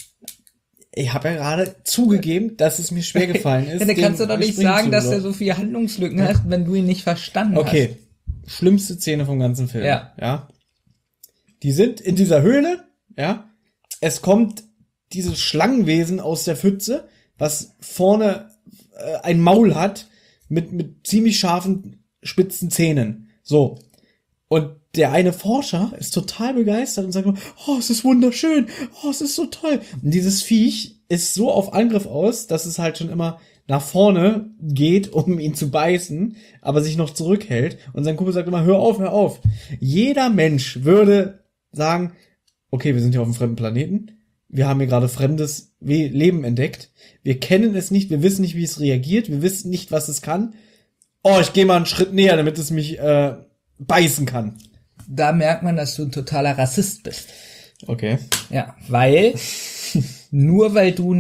Ich habe ja gerade zugegeben, dass es mir schwer gefallen ist. Ja, dann kannst du den doch nicht Springen sagen, zu dass er glauben. so viele Handlungslücken hat, wenn du ihn nicht verstanden hast. Okay, schlimmste Szene vom ganzen Film. Ja. Die sind in dieser Höhle, ja. Es kommt dieses Schlangenwesen aus der Pfütze, was vorne ein Maul hat mit ziemlich scharfen, spitzen Zähnen. So. Und der eine Forscher ist total begeistert und sagt, oh, es ist wunderschön, oh, es ist so toll. Und dieses Viech ist so auf Angriff aus, dass es halt schon immer nach vorne geht, um ihn zu beißen, aber sich noch zurückhält. Und sein Kumpel sagt immer, hör auf, hör auf. Jeder Mensch würde sagen, okay, wir sind hier auf einem fremden Planeten. Wir haben hier gerade fremdes Leben entdeckt. Wir kennen es nicht, wir wissen nicht, wie es reagiert, wir wissen nicht, was es kann. Oh, ich gehe mal einen Schritt näher, damit es mich beißen kann. Da merkt man, dass du ein totaler Rassist bist. Okay. Ja, weil nur weil du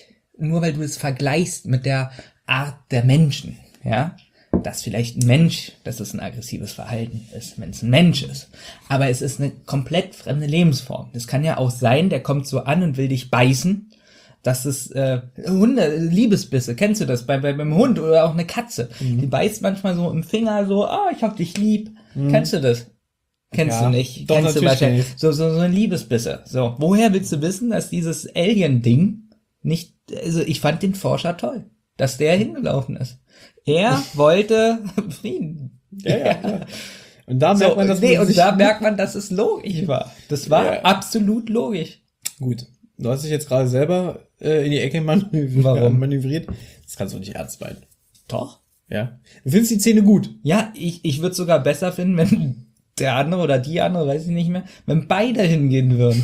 es vergleichst mit der Art der Menschen, ja, dass vielleicht ein Mensch, dass es ein aggressives Verhalten ist, wenn es ein Mensch ist. Aber es ist eine komplett fremde Lebensform. Das kann ja auch sein, der kommt so an und will dich beißen. Das ist Hunde, Liebesbisse, kennst du das beim Hund oder auch eine Katze? Die beißt manchmal so im Finger so, ich hab dich lieb. Kennst du das? Kennst Ja, du nicht? doch, Kennst du natürlich wahrscheinlich. kenn ich. So ein Liebesbisse. So, woher willst du wissen, dass dieses Alien-Ding nicht, also ich fand den Forscher toll, dass der hingelaufen ist. Er wollte Frieden. Ja. Und da merkt man, dass da merkt man, dass es logisch war. Das war absolut logisch. Gut. Du hast dich jetzt gerade selber in die Ecke Warum? manövriert. Das kannst du nicht ernst meinen. Doch. Ja. Du findest die Szene gut. Ja, ich würde sogar besser finden, wenn der andere oder die andere, weiß ich nicht mehr, wenn beide hingehen würden.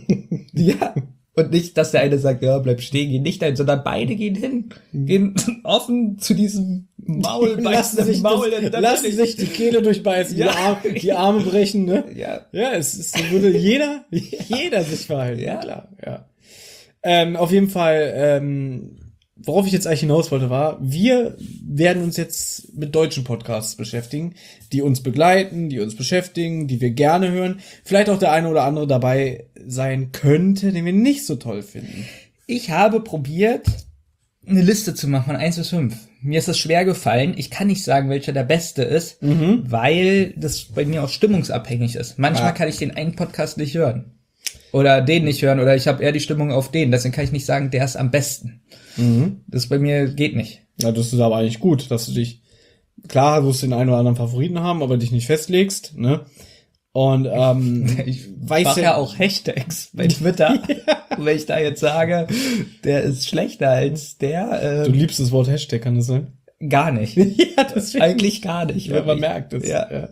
Ja. Und nicht, dass der eine sagt, ja, bleib stehen, geh nicht dahin, sondern beide gehen hin. Gehen offen zu diesem Maul, Lassen sich die Kehle durchbeißen, Ja. die Arme brechen, ne? Ja. Ja, so würde jeder sich verhalten. Ja. Klar, ja. Auf jeden Fall, worauf ich jetzt eigentlich hinaus wollte, war, wir werden uns jetzt mit deutschen Podcasts beschäftigen, die uns begleiten, die uns beschäftigen, die wir gerne hören. Vielleicht auch der eine oder andere dabei sein könnte, den wir nicht so toll finden. Ich habe probiert, eine Liste zu machen von 1 bis 5. Mir ist das schwer gefallen. Ich kann nicht sagen, welcher der beste ist, weil das bei mir auch stimmungsabhängig ist. Manchmal kann ich den einen Podcast nicht hören. Oder den nicht hören. Oder ich habe eher die Stimmung auf den. Deswegen kann ich nicht sagen, der ist am besten. Das bei mir geht nicht. Ja, das ist aber eigentlich gut, dass du dich, klar, du wirst den einen oder anderen Favoriten haben, aber dich nicht festlegst, ne? Und Ich mache ja auch Hashtags bei Twitter. Wenn ich da jetzt sage, der ist schlechter als der. Du liebst das Wort Hashtag, kann das sein? Gar nicht. Ja, das Eigentlich gar nicht. Ja, man merkt es. Ja.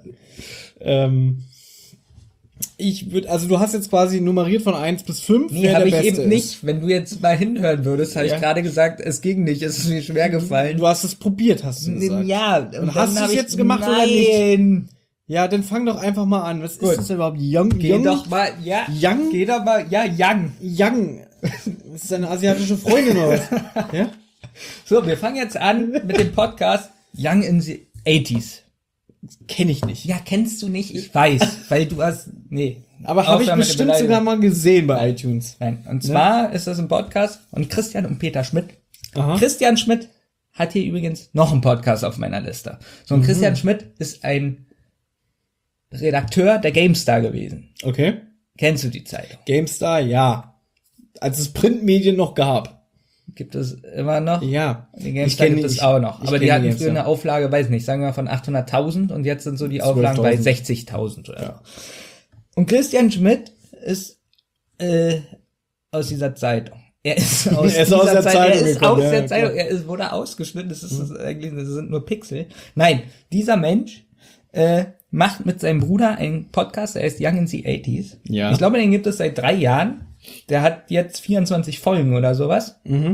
Ich würde, also du hast jetzt quasi nummeriert von 1 bis 5. Nee, habe ich eben nicht. Wenn du jetzt mal hinhören würdest, habe ich gerade gesagt, es ging nicht, es ist mir schwer gefallen. Du hast es probiert, hast du gesagt. Ja. Und hast du es jetzt gemacht oder nicht? Ja, dann fang doch einfach mal an. Was ist das denn überhaupt? Young? Geh doch mal, ja. Young? Geh doch mal, ja, Young. Young. Das ist eine asiatische Freundin oder was? Ja? So, wir fangen jetzt an mit dem Podcast Young in the 80s. Kenne ich nicht. Ja, kennst du nicht? Ich weiß, weil du hast, nee. Aber habe ich bestimmt sogar mal gesehen bei iTunes. Nein, und zwar ist das ein Podcast von Christian und Peter Schmidt. Aha. Christian Schmidt hat hier übrigens noch einen Podcast auf meiner Liste. So, und Christian Schmidt ist ein Redakteur der GameStar gewesen. Okay. Kennst du die Zeitung? GameStar, ja. Als es Printmedien noch gab. Gibt es immer noch? Ja. Die GameStar gibt es auch noch. Aber die hatten früher eine Auflage, weiß nicht, sagen wir mal von 800.000 und jetzt sind so die Auflagen bei 60.000 oder so. Und Christian Schmidt ist aus dieser Zeitung. Er ist aus der Zeitung. Er wurde ausgeschnitten. Das sind nur Pixel. Nein, dieser Mensch macht mit seinem Bruder einen Podcast, der heißt Young in the 80s. Ja. Ich glaube, den gibt es seit 3 Jahren. Der hat jetzt 24 Folgen oder sowas.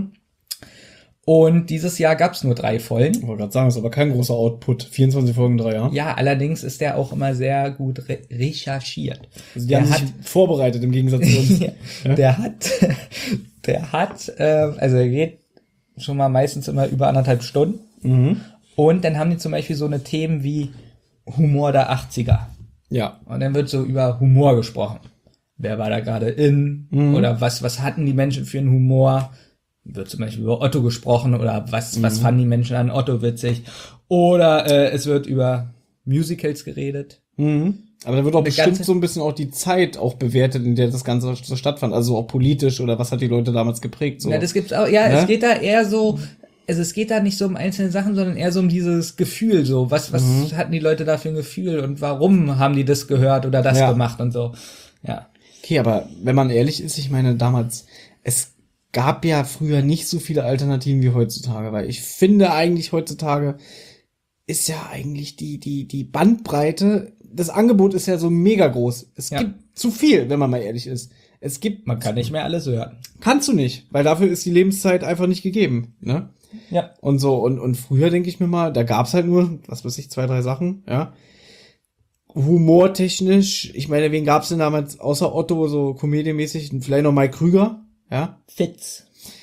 Und dieses Jahr gab es nur 3 Folgen. Ich wollte gerade sagen, das ist aber kein großer Output. 24 Folgen, 3 Jahre. Ja, allerdings ist der auch immer sehr gut recherchiert. Also die haben sich vorbereitet im Gegensatz zu uns. Ja. Der hat, also er geht schon mal meistens immer über 1,5 Stunden. Und dann haben die zum Beispiel so eine Themen wie Humor der 80er. Ja. Und dann wird so über Humor gesprochen. Wer war da gerade in? Oder was hatten die Menschen für einen Humor? Wird zum Beispiel über Otto gesprochen oder was fanden die Menschen an Otto witzig? Oder es wird über Musicals geredet. Aber da wird auch bestimmt so ein bisschen auch die Zeit auch bewertet, in der das Ganze so stattfand. Also auch politisch oder was hat die Leute damals geprägt? So. Ja, das gibt's auch. Ja, es geht da eher so, also es geht da nicht so um einzelne Sachen, sondern eher so um dieses Gefühl, so was hatten die Leute da für ein Gefühl und warum haben die das gehört oder das gemacht und so. Ja. Okay, aber wenn man ehrlich ist, ich meine damals, es gab ja früher nicht so viele Alternativen wie heutzutage, weil ich finde eigentlich heutzutage ist ja eigentlich die Bandbreite, das Angebot ist ja so mega groß. Es gibt zu viel, wenn man mal ehrlich ist. Man kann nicht mehr alles hören. Kannst du nicht, weil dafür ist die Lebenszeit einfach nicht gegeben, ne? Ja. Und so, und früher denke ich mir mal, da gab's halt nur, was weiß ich, 2, 3 Sachen, ja. Humortechnisch, ich meine, wen gab's denn damals außer Otto, so komödiemäßig, vielleicht noch Mike Krüger, ja? Fitz.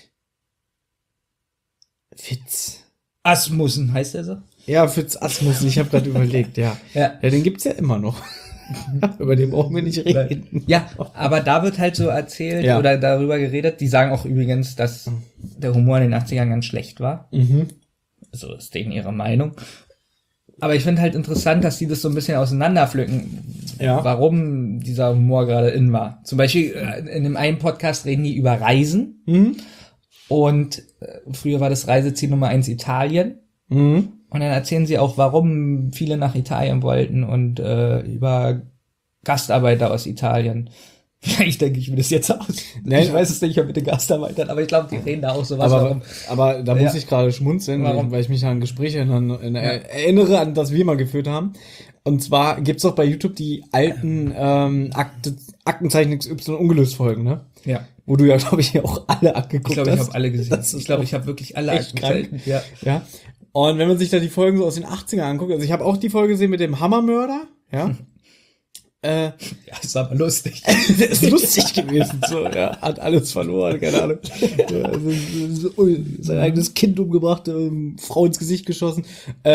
Asmussen heißt er so? Ja, Fitz Asmussen, ich habe gerade überlegt, ja. Ja, den gibt's ja immer noch. Über den brauchen wir nicht reden. Ja, aber da wird halt so erzählt oder darüber geredet, die sagen auch übrigens, dass der Humor in den 80ern ganz schlecht war. So ist denen ihre Meinung. Aber ich finde halt interessant, dass die das so ein bisschen auseinanderpflücken, warum dieser Humor gerade in war. Zum Beispiel in dem einen Podcast reden die über Reisen. Und früher war das Reiseziel Nummer 1 Italien. Und dann erzählen sie auch, warum viele nach Italien wollten und über Gastarbeiter aus Italien. Vielleicht denke ich mir das jetzt aus. Nee, ich weiß es nicht mit den Gastarbeitern, aber ich glaube, die reden da auch sowas. Aber da muss ich gerade schmunzeln, weil ich mich an Gespräche erinnere, an das wir mal geführt haben. Und zwar gibt's auch bei YouTube die alten Aktenzeichen XY ungelöst Folgen, ne? Ja. Wo du ja, glaube ich, auch alle abgeguckt hast. Ich habe alle gesehen. Ich glaube, ich habe wirklich alle Aktenzeichen. Ja. Und wenn man sich da die Folgen so aus den 80ern anguckt, also ich habe auch die Folge gesehen mit dem Hammermörder, ja. Ja, ist aber lustig. der ist lustig gewesen, so, ja, hat alles verloren, keine Ahnung. Ja, sein eigenes Kind umgebracht, Frau ins Gesicht geschossen.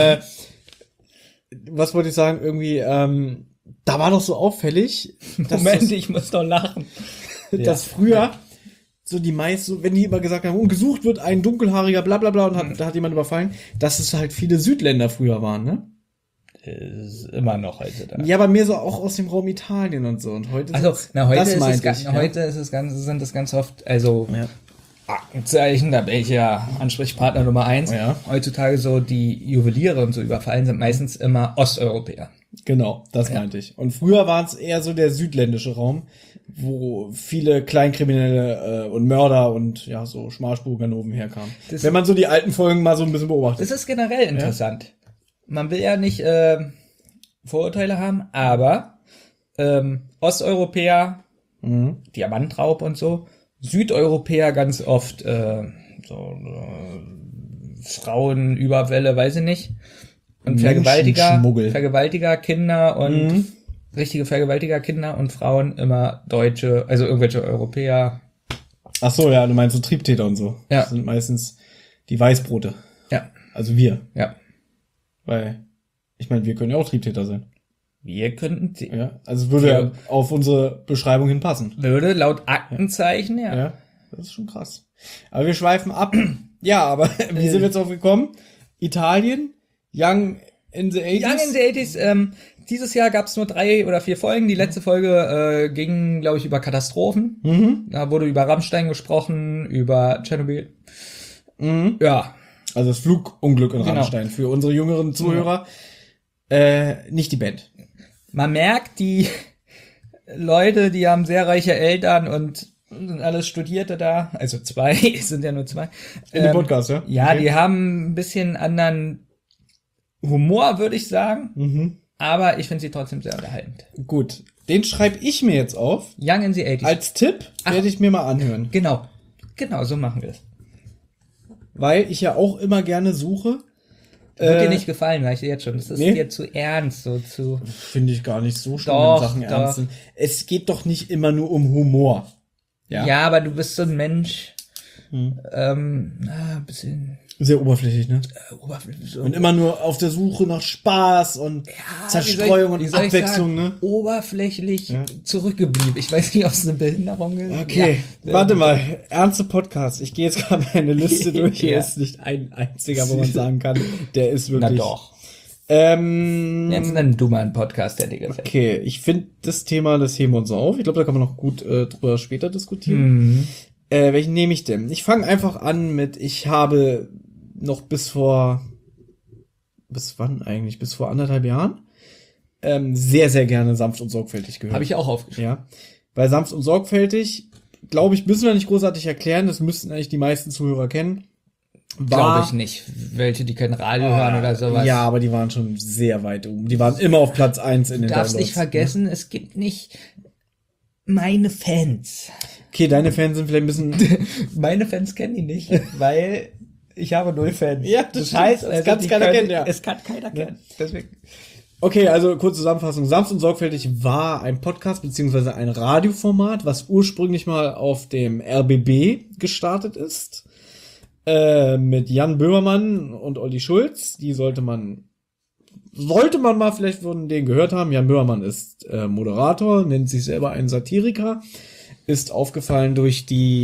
Was wollte ich sagen, irgendwie, da war doch so auffällig, dass Moment, ich muss doch lachen. dass früher so die meisten, wenn die immer gesagt haben, und gesucht wird ein dunkelhaariger bla bla bla und da hat jemand überfallen, dass es halt viele Südländer früher waren, ne? Ist immer noch heute da. Ja, aber mehr so auch aus dem Raum Italien und so. Und heute Also, heute das sind es ganz oft, also Ja. Aktenzeichen, da bin ich ja Ansprechpartner Nummer 1. Ja. Heutzutage so die Juweliere und so überfallen sind meistens immer Osteuropäer. Genau, das meinte ich. Und früher war es eher so der südländische Raum, wo viele Kleinkriminelle und Mörder und ja, so Schmalspurganoven herkamen. Wenn man so die alten Folgen mal so ein bisschen beobachtet. Das ist generell interessant. Man will ja nicht Vorurteile haben, aber Osteuropäer, Diamantraub und so, Südeuropäer ganz oft Frauenüberfälle, weiß ich nicht. Und Menschenschmuggel. Vergewaltiger Kinder und richtige Vergewaltiger Kinder und Frauen immer Deutsche, also irgendwelche Europäer. Ach so, ja, du meinst so Triebtäter und so. Ja. Das sind meistens die Weißbrote. Ja, Also wir. ja. Weil, ich meine, wir können ja auch Triebtäter sein. Wir könnten, Ja. Also würde ja auf unsere Beschreibung hinpassen. würde laut Aktenzeichen, ja. Ja. Das ist schon krass. Aber wir schweifen ab. Ja, aber wie sind wir jetzt drauf gekommen? Italien, Young in the 80s. Young in the 80s, dieses Jahr gab es nur 3 oder 4 Folgen. Die letzte Folge ging, glaube ich, über Katastrophen. Da wurde über Rammstein gesprochen, über Tschernobyl. Ja. Also das Flugunglück in Genau. Rammstein. Für unsere jüngeren Zuhörer. Nicht die Band. Man merkt, die Leute, die haben sehr reiche Eltern und sind alles Studierte da. Also 2, es sind ja nur 2. In dem Podcast, ja? Ja, Okay. die haben ein bisschen anderen Humor, würde ich sagen. Aber ich finde sie trotzdem sehr unterhaltend. Gut. Den schreibe ich mir jetzt auf. Young in the 80s. Als Tipp werde ich mir mal anhören. Genau, so machen wir es. Weil ich ja auch immer gerne suche. Wird dir nicht gefallen, weißt du jetzt schon. Das ist Nee. dir zu ernst, so zu... Finde ich gar nicht so schlimm, Doch, wenn Sachen doch. ernst sind. Es geht doch nicht immer nur um Humor. Ja, aber du bist so ein Mensch, ein bisschen Sehr oberflächlich, ne? oberflächlich. So. Und immer nur auf der Suche nach Spaß und Zerstreuung wie und soll ich Abwechslung, sagen, ne? Oberflächlich zurückgeblieben. Ich weiß nicht, ob es eine Behinderung ist. Okay, Ja. warte mal. Ernste Podcast. Ich gehe jetzt gerade meine Liste durch. Hier Ja. ist nicht ein einziger, wo man sagen kann, der ist Na wirklich... doch. Jetzt nenn du mal einen Podcast, der dir gefällt. Okay, ich finde das Thema, das heben wir uns auf. Ich glaube, da kann man noch gut drüber später diskutieren. Welchen nehme ich denn? Ich fange einfach an mit, ich habe noch bis vor anderthalb Jahren sehr, sehr gerne sanft und sorgfältig gehört. Habe ich auch aufgeschrieben. Ja. Bei sanft und sorgfältig, glaube ich, müssen wir nicht großartig erklären. Das müssten eigentlich die meisten Zuhörer kennen. Glaube ich nicht. Welche, die kein Radio hören oder sowas. Ja, aber die waren schon sehr weit oben. Die waren immer auf Platz 1 in den Du darfst Downloads. nicht vergessen, es gibt nicht meine Fans. Okay, deine Fans sind vielleicht ein bisschen... Meine Fans kennen die nicht, weil ich habe 0 Fans. Ja, das heißt, es kann die keiner können- kennen, ja. Es kann keiner kennen. Deswegen. Okay, also kurze Zusammenfassung. Sanft und sorgfältig war ein Podcast beziehungsweise ein Radioformat, was ursprünglich mal auf dem RBB gestartet ist. Mit Jan Böhmermann und Olli Schulz. Die sollte man mal vielleicht von denen gehört haben. Jan Böhmermann ist Moderator, nennt sich selber einen Satiriker. Ist aufgefallen durch die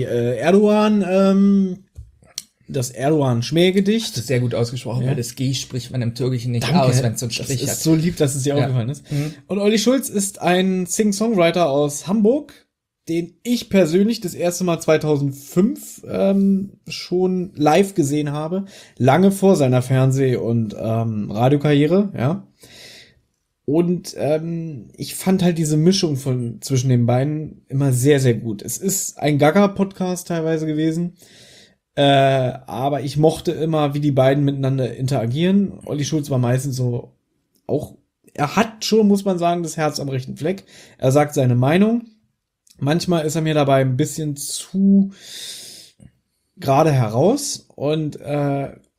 das Erdogan-Schmähgedicht. Das ist sehr gut ausgesprochen, weil das G spricht man im Türkischen nicht Danke. aus, wenn es so einen Das Strich ist hat. so lieb, dass es dir aufgefallen ist. Und Olli Schulz ist ein Sing-Songwriter aus Hamburg, den ich persönlich das erste Mal 2005 schon live gesehen habe, lange vor seiner Fernseh- und Radiokarriere, ja. Und ich fand halt diese Mischung zwischen den beiden immer sehr, sehr gut. Es ist ein Gaga-Podcast teilweise gewesen. Aber ich mochte immer, wie die beiden miteinander interagieren. Olli Schulz war meistens so auch, er hat schon, muss man sagen, das Herz am rechten Fleck. Er sagt seine Meinung. Manchmal ist er mir dabei ein bisschen zu gerade heraus und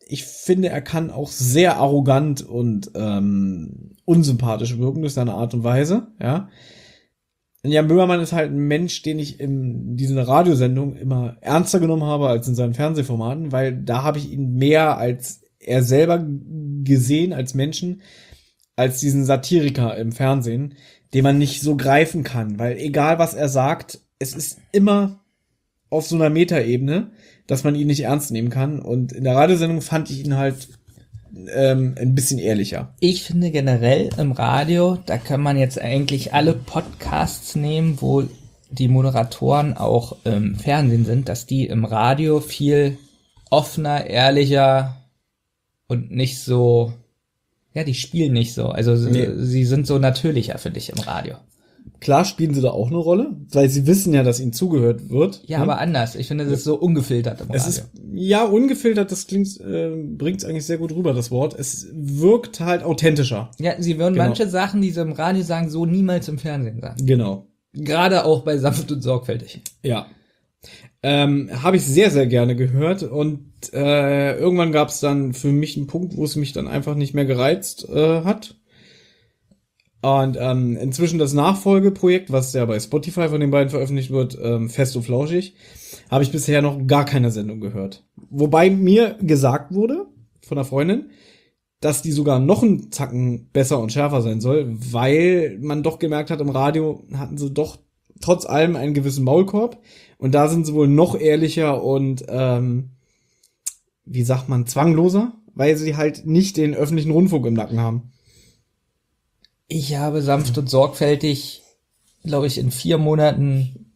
ich finde, er kann auch sehr arrogant und unsympathisch wirken durch seine Art und Weise, ja. Jan Böhmermann ist halt ein Mensch, den ich in diesen Radiosendungen immer ernster genommen habe als in seinen Fernsehformaten, weil da habe ich ihn mehr als er selber gesehen als Menschen, als diesen Satiriker im Fernsehen, den man nicht so greifen kann, weil egal was er sagt, es ist immer auf so einer Metaebene, dass man ihn nicht ernst nehmen kann, und in der Radiosendung fand ich ihn halt ein bisschen ehrlicher. Ich finde generell im Radio, da kann man jetzt eigentlich alle Podcasts nehmen, wo die Moderatoren auch im Fernsehen sind, dass die im Radio viel offener, ehrlicher und nicht so, ja, die spielen nicht so. Also sie sind so natürlicher, finde ich, im Radio. Klar spielen sie da auch eine Rolle, weil sie wissen ja, dass ihnen zugehört wird. Ja, aber anders. Ich finde, das ist so ungefiltert im Radio. Es ist, ja, ungefiltert, das klingt, bringt es eigentlich sehr gut rüber, das Wort. Es wirkt halt authentischer. Ja, sie würden manche Sachen, die sie im Radio sagen, so niemals im Fernsehen sagen. Genau. Gerade auch bei Sanft und Sorgfältig. Ja. Habe ich sehr, sehr gerne gehört, und irgendwann gab es dann für mich einen Punkt, wo es mich dann einfach nicht mehr gereizt hat. Und inzwischen das Nachfolgeprojekt, was ja bei Spotify von den beiden veröffentlicht wird, Fest und Flauschig, habe ich bisher noch gar keine Sendung gehört. Wobei mir gesagt wurde von einer Freundin, dass die sogar noch einen Zacken besser und schärfer sein soll, weil man doch gemerkt hat, im Radio hatten sie doch trotz allem einen gewissen Maulkorb, und da sind sie wohl noch ehrlicher und wie sagt man, zwangloser, weil sie halt nicht den öffentlichen Rundfunk im Nacken haben. Ich habe Sanft und Sorgfältig, glaube ich, in 4 Monaten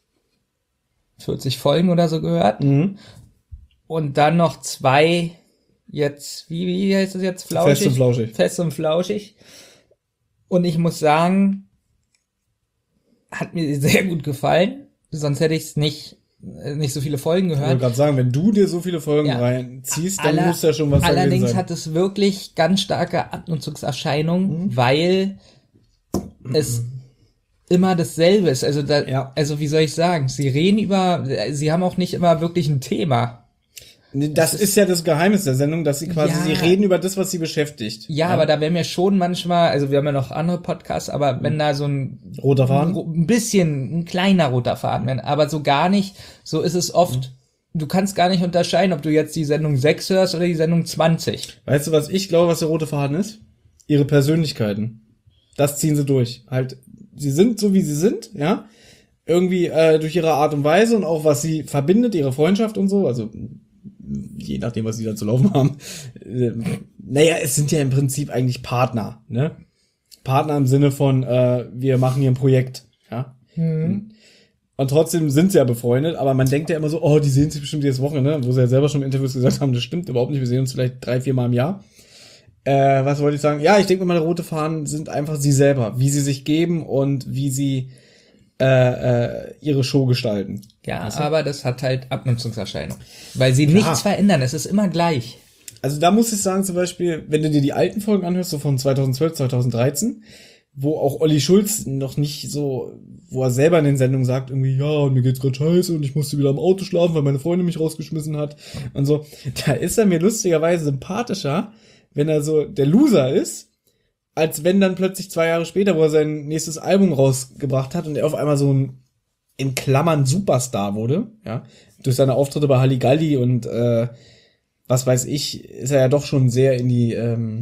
40 Folgen oder so gehört. Mhm. Und dann noch 2 jetzt, wie heißt das jetzt? Flauschig? Fest und Flauschig. Fest und Flauschig. Und ich muss sagen, hat mir sehr gut gefallen. Sonst hätte ich es nicht so viele Folgen Ich wollte gehört. gerade sagen, wenn du dir so viele Folgen reinziehst, dann muss ja schon was dagegen Allerdings sein. hat es wirklich ganz starke Abnutzungserscheinungen, weil es immer dasselbe ist. Also also wie soll ich sagen? Sie haben auch nicht immer wirklich ein Thema. Das ist ja das Geheimnis der Sendung, dass sie quasi, Ja. sie reden über das, was sie beschäftigt. Ja, aber da wäre mir schon manchmal, also wir haben ja noch andere Podcasts, aber wenn da so ein Roter Faden? ein bisschen, ein kleiner roter Faden wäre, aber so gar nicht, so ist es oft, du kannst gar nicht unterscheiden, ob du jetzt die Sendung 6 hörst oder die Sendung 20. Weißt du, was ich glaube, was der rote Faden ist? Ihre Persönlichkeiten. Das ziehen sie durch. Halt, sie sind so, wie sie sind, ja. Irgendwie durch ihre Art und Weise und auch was sie verbindet, ihre Freundschaft und so, also je nachdem, was sie da zu laufen haben. Naja, es sind ja im Prinzip eigentlich Partner, ne? Partner im Sinne von, wir machen hier ein Projekt, ja? Und trotzdem sind sie ja befreundet, aber man denkt ja immer so, oh, die sehen sich bestimmt jedes Wochenende, wo sie ja selber schon in Interviews gesagt haben, das stimmt überhaupt nicht, wir sehen uns vielleicht 3-4 Mal im Jahr. Was wollte ich sagen? Ja, ich denke mal, rote Fahnen sind einfach sie selber, wie sie sich geben und wie sie ihre Show gestalten. Ja, Weißt du? aber das hat halt Abnutzungserscheinung. Weil sie nichts verändern, es ist immer gleich. Also da muss ich sagen, zum Beispiel, wenn du dir die alten Folgen anhörst, so von 2012, 2013, wo auch Olli Schulz noch nicht so, wo er selber in den Sendungen sagt, irgendwie, ja, und mir geht's grad scheiße und ich musste wieder im Auto schlafen, weil meine Freundin mich rausgeschmissen hat und so, da ist er mir lustigerweise sympathischer, wenn er so der Loser ist, als wenn dann plötzlich 2 Jahre später, wo er sein nächstes Album rausgebracht hat und er auf einmal so ein, in Klammern, Superstar wurde, ja, durch seine Auftritte bei Halligalli und was weiß ich, ist er ja doch schon sehr in die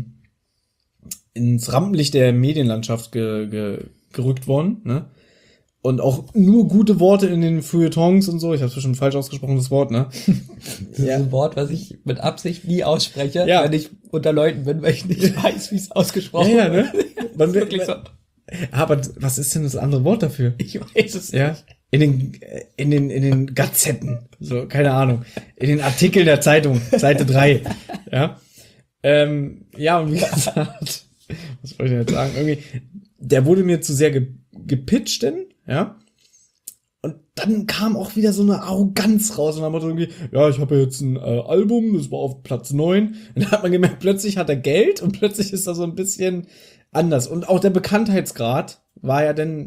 ins Rampenlicht der Medienlandschaft gerückt worden, ne? Und auch nur gute Worte in den Feuilletons und so. Ich habe es bestimmt falsch ausgesprochen, das Wort, ne? Das ist ein Wort, was ich mit Absicht nie ausspreche, Ja. wenn ich unter Leuten bin, weil ich nicht weiß, wie es ausgesprochen Ja, wird. ne? Man wird Wirklich so. Aber was ist denn das andere Wort dafür? Ich weiß es Ja? nicht. In den Gazetten. So, keine Ahnung. In den Artikeln der Zeitung, Seite 3. Ja. Ja, und wie gesagt, was wollte ich denn jetzt sagen? Irgendwie, der wurde mir zu sehr gepitcht, denn, ja. Und dann kam auch wieder so eine Arroganz raus und dann war irgendwie, ja, ich habe ja jetzt ein Album, das war auf Platz 9. Und dann hat man gemerkt, plötzlich hat er Geld und plötzlich ist er so ein bisschen anders. Und auch der Bekanntheitsgrad war ja dann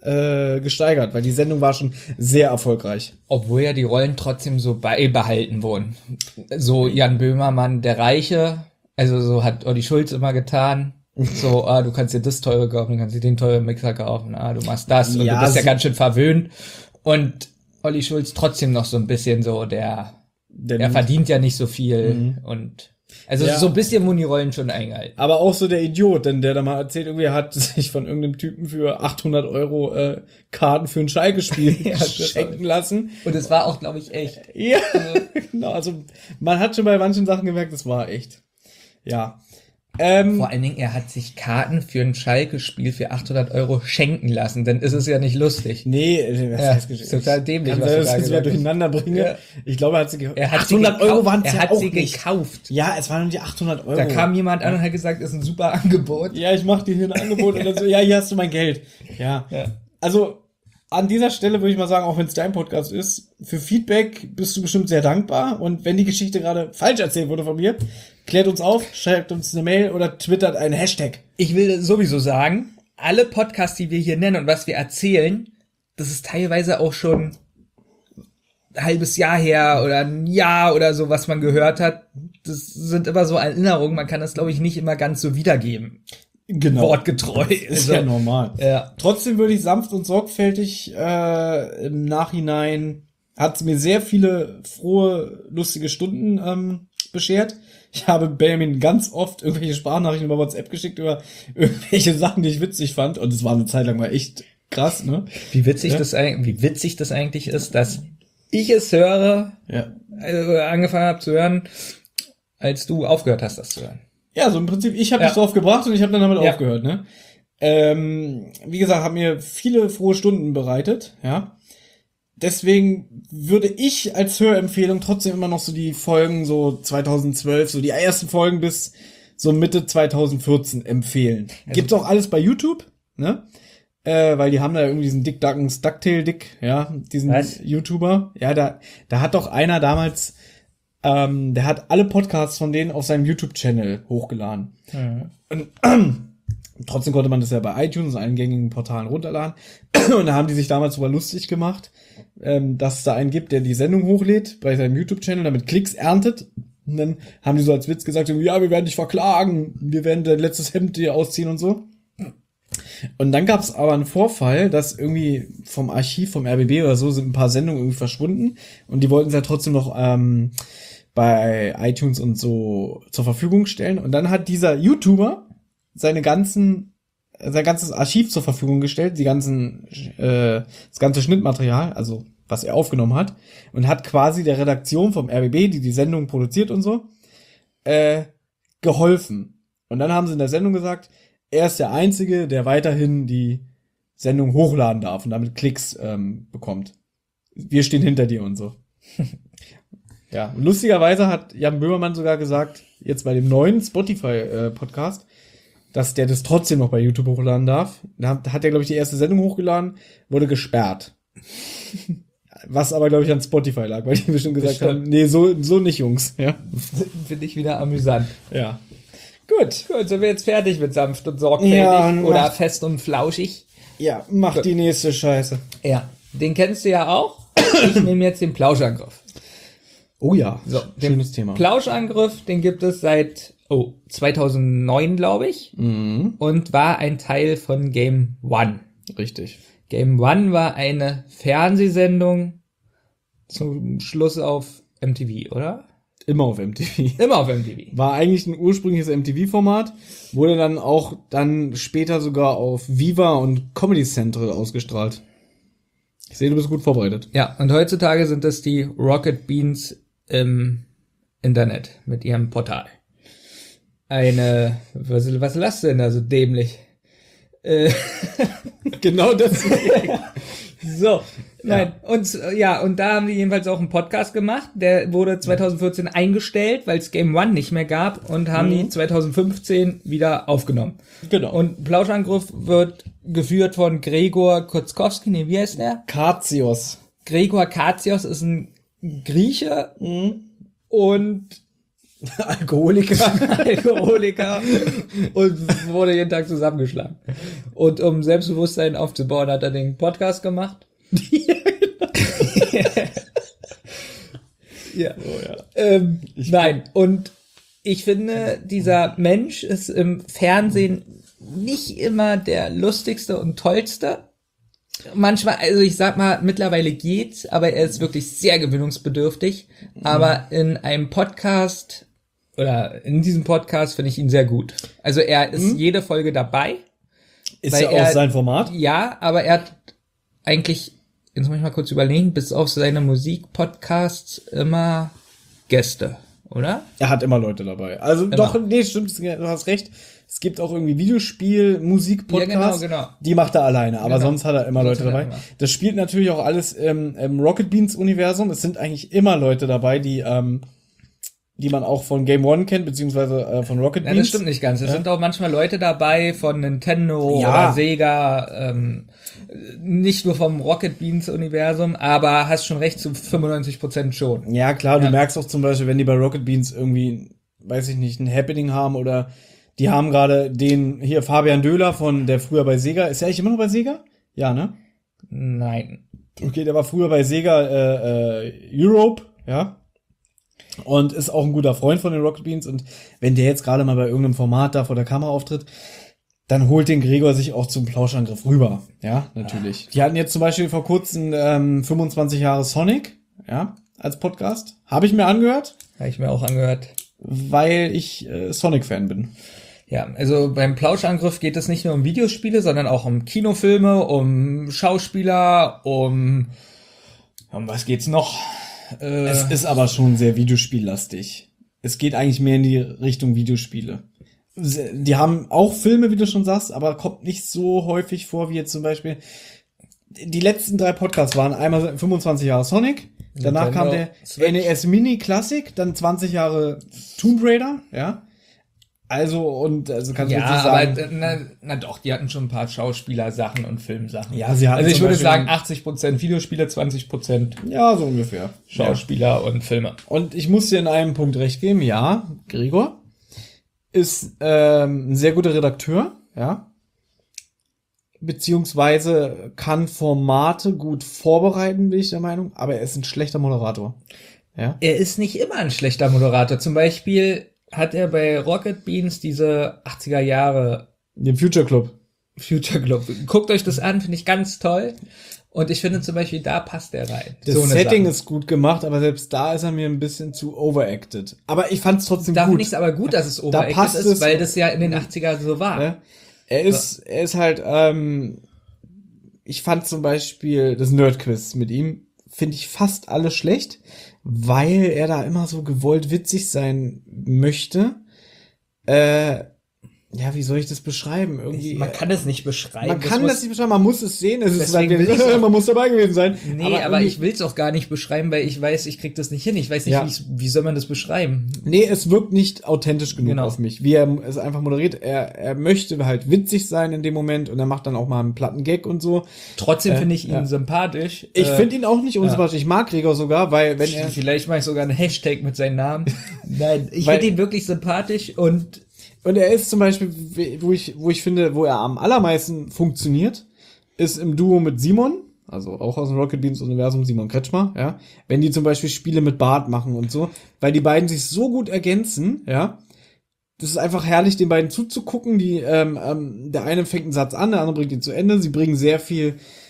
gesteigert, weil die Sendung war schon sehr erfolgreich. Obwohl ja die Rollen trotzdem so beibehalten wurden. So Jan Böhmermann, der Reiche, also so hat Olli Schulz immer getan. So, du kannst dir das teure kaufen, du kannst dir den teuren Mixer kaufen, du machst das und Ja, du bist ja so- ganz schön verwöhnt. Und Olli Schulz trotzdem noch so ein bisschen so, er verdient ja nicht so viel und also Ja. so ein bisschen wurden die Rollen schon eingehalten. Aber auch so der Idiot, denn der da mal erzählt, irgendwie hat sich von irgendeinem Typen für 800 Euro Karten für ein Schalke-Spiel Ja, das schenken lassen. Und es war auch, glaube ich, echt. Ja, genau. Also man hat schon bei manchen Sachen gemerkt, das war echt. Ja. Vor allen Dingen, er hat sich Karten für ein Schalke-Spiel für 800 Euro schenken lassen, dann ist es ja nicht lustig. Nee, Ja, ist total dämlich, Kann was sein, du dass da ich das wieder gesagt hast. durcheinander bringe. Ja. Ich glaube, er hat sie Er hat 800 Euro waren es er ja hat auch sie nicht. gekauft. Ja, es waren nur die 800 Euro. Da kam jemand an und hat gesagt, ist ein super Angebot. Ja, ich mach dir hier ein Angebot und dann so, ja, hier hast du mein Geld. Ja. Ja. Also, an dieser Stelle würde ich mal sagen, auch wenn es dein Podcast ist, für Feedback bist du bestimmt sehr dankbar. Und wenn die Geschichte gerade falsch erzählt wurde von mir, klärt uns auf, schreibt uns eine Mail oder twittert einen Hashtag. Ich will sowieso sagen, alle Podcasts, die wir hier nennen und was wir erzählen, das ist teilweise auch schon ein halbes Jahr her oder ein Jahr oder so, was man gehört hat. Das sind immer so Erinnerungen, man kann das, glaube ich, nicht immer ganz so wiedergeben. Genau. Wortgetreu. Ist ja normal. Ja. Trotzdem würde ich sanft und sorgfältig im Nachhinein hat es mir sehr viele frohe, lustige Stunden beschert. Ich habe Benjamin ganz oft irgendwelche Sprachnachrichten über WhatsApp geschickt über irgendwelche Sachen, die ich witzig fand. Und es war eine Zeit lang mal echt krass, ne? Wie witzig Ja. das eigentlich ist, dass ich es höre, Ja. also angefangen habe zu hören, als du aufgehört hast, das zu hören. Ja, so im Prinzip, ich habe Ja. dich drauf gebracht und ich habe dann damit Ja. aufgehört, ne? Wie gesagt, hat mir viele frohe Stunden bereitet, ja. Deswegen würde ich als Hörempfehlung trotzdem immer noch so die Folgen so 2012, so die ersten Folgen bis so Mitte 2014 empfehlen. Gibt's auch alles bei YouTube, ne? Weil die haben da irgendwie diesen Dick Duckens Ducktail Dick, ja, diesen Was? YouTuber. Ja, da hat doch einer damals, der hat alle Podcasts von denen auf seinem YouTube-Channel hochgeladen. Und trotzdem konnte man das ja bei iTunes und allen gängigen Portalen runterladen. Und da haben die sich damals sogar lustig gemacht, dass es da einen gibt, der die Sendung hochlädt bei seinem YouTube-Channel, damit Klicks erntet. Und dann haben die so als Witz gesagt, ja, wir werden dich verklagen, wir werden dein letztes Hemd dir ausziehen und so. Und dann gab es aber einen Vorfall, dass irgendwie vom Archiv, vom RBB oder so, sind ein paar Sendungen irgendwie verschwunden. Und die wollten es ja trotzdem noch bei iTunes und so zur Verfügung stellen. Und dann hat dieser YouTuber sein ganzes Archiv zur Verfügung gestellt, das ganze Schnittmaterial, also was er aufgenommen hat, und hat quasi der Redaktion vom RBB, die Sendung produziert und so, geholfen. Und dann haben sie in der Sendung gesagt, er ist der Einzige, der weiterhin die Sendung hochladen darf und damit Klicks bekommt. Wir stehen hinter dir und so. Ja, und lustigerweise hat Jan Böhmermann sogar gesagt, jetzt bei dem neuen Spotify-Podcast, dass der das trotzdem noch bei YouTube hochladen darf. Da hat er, glaube ich, die erste Sendung hochgeladen, wurde gesperrt. Was aber, glaube ich, an Spotify lag, weil die bestimmt gesagt haben, nee, so nicht, Jungs. Ja. Finde ich wieder amüsant. Ja. Gut. Gut, sind wir jetzt fertig mit sanft und sorgfältig Ja, und oder mach- fest und flauschig? Ja, mach die nächste Scheiße. Ja, den kennst du ja auch. Ich nehme jetzt den Plauschangriff. Oh ja, So, schönes Thema. Plauschangriff, den gibt es seit 2009, glaube ich, und war ein Teil von Game One. Richtig. Game One war eine Fernsehsendung zum Schluss auf MTV, oder? Immer auf MTV. Immer auf MTV. War eigentlich ein ursprüngliches MTV-Format, wurde dann auch später sogar auf Viva und Comedy Central ausgestrahlt. Ich sehe, du bist gut vorbereitet. Ja, und heutzutage sind das die Rocket Beans im Internet mit ihrem Portal. Was lasst du denn da so dämlich? Genau das. So, nein. Und da haben die jedenfalls auch einen Podcast gemacht. Der wurde 2014 eingestellt, weil es Game One nicht mehr gab, und haben die 2015 wieder aufgenommen. Genau. Und Plauschangriff wird geführt von Gregor Kotzkowski, nee, wie heißt der? Katsios. Gregor Katsios ist ein Grieche und Alkoholiker und wurde jeden Tag zusammengeschlagen. Und um Selbstbewusstsein aufzubauen, hat er den Podcast gemacht. Ja. Oh, ja. Nein, und ich finde, dieser Mensch ist im Fernsehen nicht immer der lustigste und tollste. Manchmal, also ich sag mal, mittlerweile geht's, aber er ist wirklich sehr gewöhnungsbedürftig. Aber in einem Podcast oder in diesem Podcast finde ich ihn sehr gut. Also er ist jede Folge dabei. Ist ja auch sein Format? Ja, aber er hat eigentlich, jetzt muss ich mal kurz überlegen, bis auf seine Musik-Podcasts immer Gäste, oder? Er hat immer Leute dabei. Also Immer. doch, nee, stimmt, du hast recht. Es gibt auch irgendwie Videospiel, Musik, Podcasts. Ja, genau. Die macht er alleine, aber Genau. sonst hat er immer Sonst Leute hat er dabei. immer. Das spielt natürlich auch alles im Rocket Beans Universum. Es sind eigentlich immer Leute dabei, die man auch von Game One kennt, beziehungsweise von Rocket Ja, Beans. das stimmt nicht ganz. Es sind auch manchmal Leute dabei von Nintendo Ja. oder Sega, nicht nur vom Rocket Beans Universum, aber hast schon recht, zu 95% schon. Ja, klar, du Ja. merkst auch zum Beispiel, wenn die bei Rocket Beans irgendwie, weiß ich nicht, ein Happening haben oder die haben gerade den hier Fabian Döhler der früher bei Sega, ist er eigentlich immer noch bei Sega? Ja, ne? Nein. Okay, der war früher bei Sega Europe, ja. Und ist auch ein guter Freund von den Rocket Beans. Und wenn der jetzt gerade mal bei irgendeinem Format da vor der Kamera auftritt, dann holt den Gregor sich auch zum Plauschangriff rüber. Ja, natürlich. Die hatten jetzt zum Beispiel vor kurzem 25 Jahre Sonic, ja, als Podcast. Habe ich mir angehört, Habe ich mir auch angehört. weil ich Sonic-Fan bin. Ja, also beim Plauschangriff geht es nicht nur um Videospiele, sondern auch um Kinofilme, um Schauspieler, um was geht's noch? Es ist aber schon sehr Videospiellastig. Es geht eigentlich mehr in die Richtung Videospiele. Die haben auch Filme, wie du schon sagst, aber kommt nicht so häufig vor, wie jetzt zum Beispiel. Die letzten 3 Podcasts waren einmal 25 Jahre Sonic, danach Nintendo kam der Switch. NES Mini Classic, dann 20 Jahre Tomb Raider, ja. Also kannst du Ja, jetzt nicht aber sagen. na doch, die hatten schon ein paar Schauspielersachen und Filmsachen. Ja, sie hatten also ich zum würde Beispiel- sagen 80% Videospiele, 20% Ja, so ungefähr. Ja. Schauspieler und Filme. Und ich muss dir in einem Punkt recht geben, ja, Gregor ist ein sehr guter Redakteur, ja, beziehungsweise kann Formate gut vorbereiten, bin ich der Meinung, aber er ist ein schlechter Moderator, ja. Er ist nicht immer ein schlechter Moderator. Zum Beispiel hat er bei Rocket Beans diese 80er Jahre Den Future Club. Future Club. Guckt euch das an, finde ich ganz toll. Und ich finde zum Beispiel, da passt er rein. Das So eine Setting Sache. ist gut gemacht, aber selbst da ist er mir ein bisschen zu overacted. Aber ich fand es trotzdem Da gut. finde ich es aber gut, dass es overacted passt ist, es. weil das ja in den 80er so war. Ne? Er ist halt, ich fand zum Beispiel das Nerdquiz mit ihm, finde ich fast alles schlecht, weil er da immer so gewollt witzig sein möchte. Ja, wie soll ich das beschreiben? Irgendwie. Man kann es nicht beschreiben. Man kann das nicht beschreiben, man muss es sehen. Es ist Deswegen halt, will ich's auch- man muss dabei gewesen sein. Nee, aber ich will es auch gar nicht beschreiben, weil ich weiß, ich krieg das nicht hin. Ich weiß nicht, Ja. wie soll man das beschreiben? Nee, es wirkt nicht authentisch genug Genau. auf mich, wie er es einfach moderiert. Er möchte halt witzig sein in dem Moment und er macht dann auch mal einen platten Gag und so. Trotzdem finde ich ihn ja. sympathisch. Ich finde ihn auch nicht unsympathisch. Ich mag Gregor sogar, weil wenn er Vielleicht mache ich sogar einen Hashtag mit seinem Namen. Nein, ich Weil- finde ihn wirklich sympathisch und er ist zum Beispiel, wo ich finde, wo er am allermeisten funktioniert, ist im Duo mit Simon, also auch aus dem Rocket Beans Universum, Simon Kretschmer, ja. Wenn die zum Beispiel Spiele mit Bart machen und so, weil die beiden sich so gut ergänzen, ja. Das ist einfach herrlich, den beiden zuzugucken. Der eine fängt einen Satz an, der andere bringt ihn zu Ende. Sie bringen sehr viel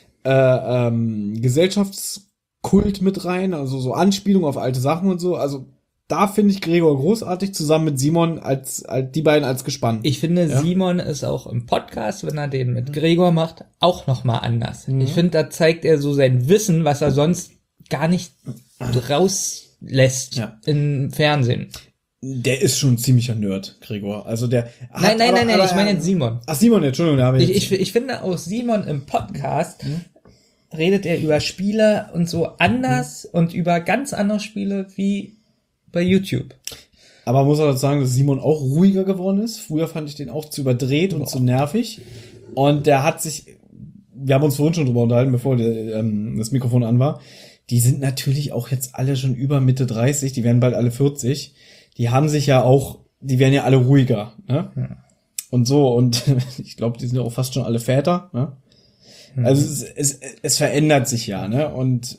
Gesellschaftskult mit rein, also so Anspielungen auf alte Sachen und so. Also da finde ich Gregor großartig, zusammen mit Simon als die beiden als Gespann. ich finde, Ja. Simon ist auch im Podcast, wenn er den mit Gregor macht, auch nochmal anders. Mhm. Ich finde, da zeigt er so sein Wissen, was er sonst gar nicht rauslässt Ja. im Fernsehen. Der ist schon ein ziemlicher Nerd, Gregor. Also der Nein, ich meine jetzt Simon. Ach, Simon, Entschuldigung, da habe Ich finde auch Simon im Podcast redet er über Spiele und so anders und über ganz andere Spiele wie bei YouTube. Aber man muss auch sagen, dass Simon auch ruhiger geworden ist. Früher fand ich den auch zu überdreht und zu nervig. Und der hat sich, wir haben uns vorhin schon drüber unterhalten, bevor das Mikrofon an war. Die sind natürlich auch jetzt alle schon über Mitte 30, die werden bald alle 40. die haben sich ja auch, die werden ja alle ruhiger, ne? Ja. Und so, und ich glaube, die sind ja auch fast schon alle Väter, ne? Also es verändert sich ja, ne? Und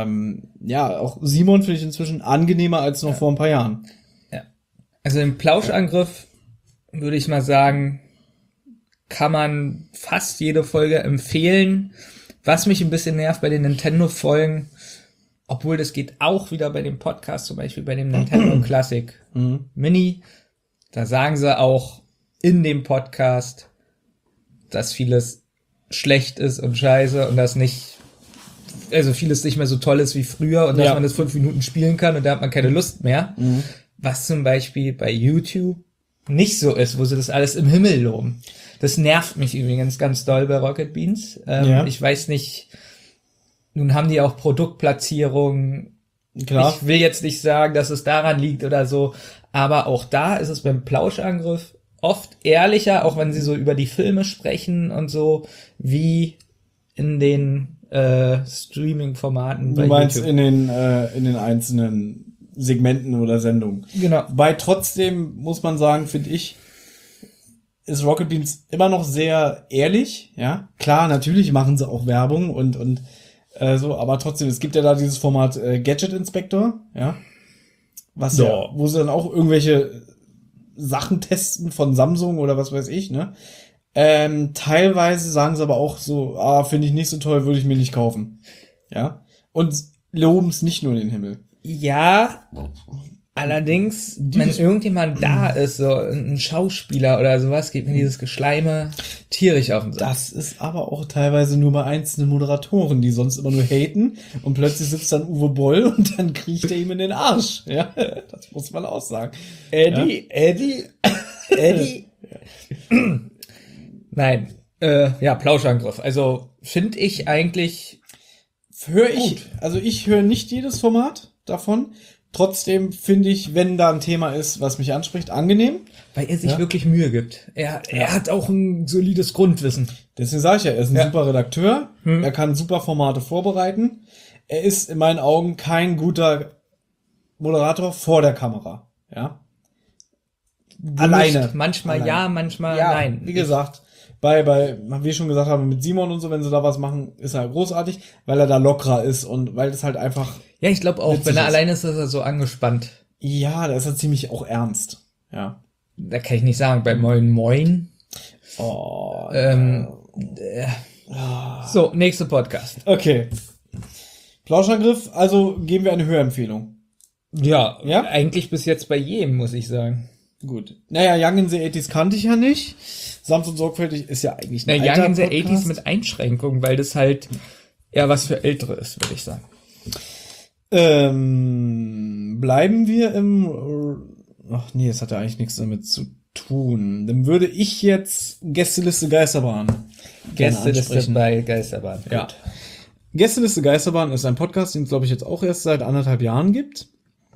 ja, auch Simon finde ich inzwischen angenehmer als noch vor ein paar Jahren. Ja. Also im Plauschangriff würde ich mal sagen, kann man fast jede Folge empfehlen. Was mich ein bisschen nervt bei den Nintendo-Folgen, obwohl das geht auch wieder bei dem Podcast, zum Beispiel bei dem Nintendo Classic Mini, da sagen sie auch in dem Podcast, dass vieles schlecht ist und scheiße und dass nicht, also vieles nicht mehr so toll ist wie früher und dass man das 5 Minuten spielen kann und da hat man keine Lust mehr. Was zum Beispiel bei YouTube nicht so ist, wo sie das alles im Himmel loben. Das nervt mich übrigens ganz doll bei Rocket Beans. Ich weiß nicht, nun haben die auch Produktplatzierungen. Klar. Ich will jetzt nicht sagen, dass es daran liegt oder so, aber auch da ist es beim Plauschangriff oft ehrlicher, auch wenn sie so über die Filme sprechen und so, wie in den Streaming-Formaten bei Du meinst YouTube. in den einzelnen Segmenten oder Sendungen. Genau. Weil trotzdem muss man sagen, finde ich, ist Rocket Beans immer noch sehr ehrlich, ja. Klar, natürlich machen sie auch Werbung und so, aber trotzdem, es gibt ja da dieses Format Gadget Inspector, ja. Was ja, wo sie dann auch irgendwelche Sachen testen von Samsung oder was weiß ich, ne? Teilweise sagen sie aber auch so, finde ich nicht so toll, würde ich mir nicht kaufen. Ja. Und loben es nicht nur in den Himmel. Ja, allerdings, wenn irgendjemand da ist, so ein Schauspieler oder sowas, geht mir dieses Geschleime tierisch auf den Sack. Das ist aber auch teilweise nur bei einzelnen Moderatoren, die sonst immer nur haten und plötzlich sitzt dann Uwe Boll und dann kriecht er ihm in den Arsch. Ja, das muss man auch sagen. Eddie. Nein, Plauschangriff. Also finde ich eigentlich ich höre nicht jedes Format davon. Trotzdem finde ich, wenn da ein Thema ist, was mich anspricht, angenehm. weil er sich wirklich Mühe gibt. Er hat auch ein solides Grundwissen. Deswegen sage ich ja, er ist ein super Redakteur. Er kann super Formate vorbereiten. Er ist in meinen Augen kein guter Moderator vor der Kamera. Ja. Alleine. Manchmal ja, manchmal nein. Wie gesagt, wie wir schon gesagt haben, mit Simon und so, wenn sie da was machen, ist er großartig, weil er da lockerer ist und weil das halt einfach. Ja, ich glaube auch, witzig wenn er ist. alleine ist er so angespannt. Ja, da ist er ziemlich auch ernst. Ja. Da kann ich nicht sagen, bei Moin Moin. Oh. So, nächster Podcast. Okay. Plauschangriff, also geben wir eine Hörempfehlung. Ja, Ja? eigentlich bis jetzt bei jedem, muss ich sagen. Gut. Naja, Young in the 80s kannte ich ja nicht. Sanft und sorgfältig ist ja eigentlich ein alter Young in the Podcast. 80s mit Einschränkungen, weil das halt eher was für Ältere ist, würde ich sagen. Bleiben wir ach nee, das hat ja eigentlich nichts damit zu tun. Dann würde ich jetzt Gästeliste Geisterbahn gerne Gästeliste ansprechen. bei Geisterbahn. Ja. Gut. Gästeliste Geisterbahn ist ein Podcast, den es, glaube ich, jetzt auch erst seit 1,5 Jahren gibt.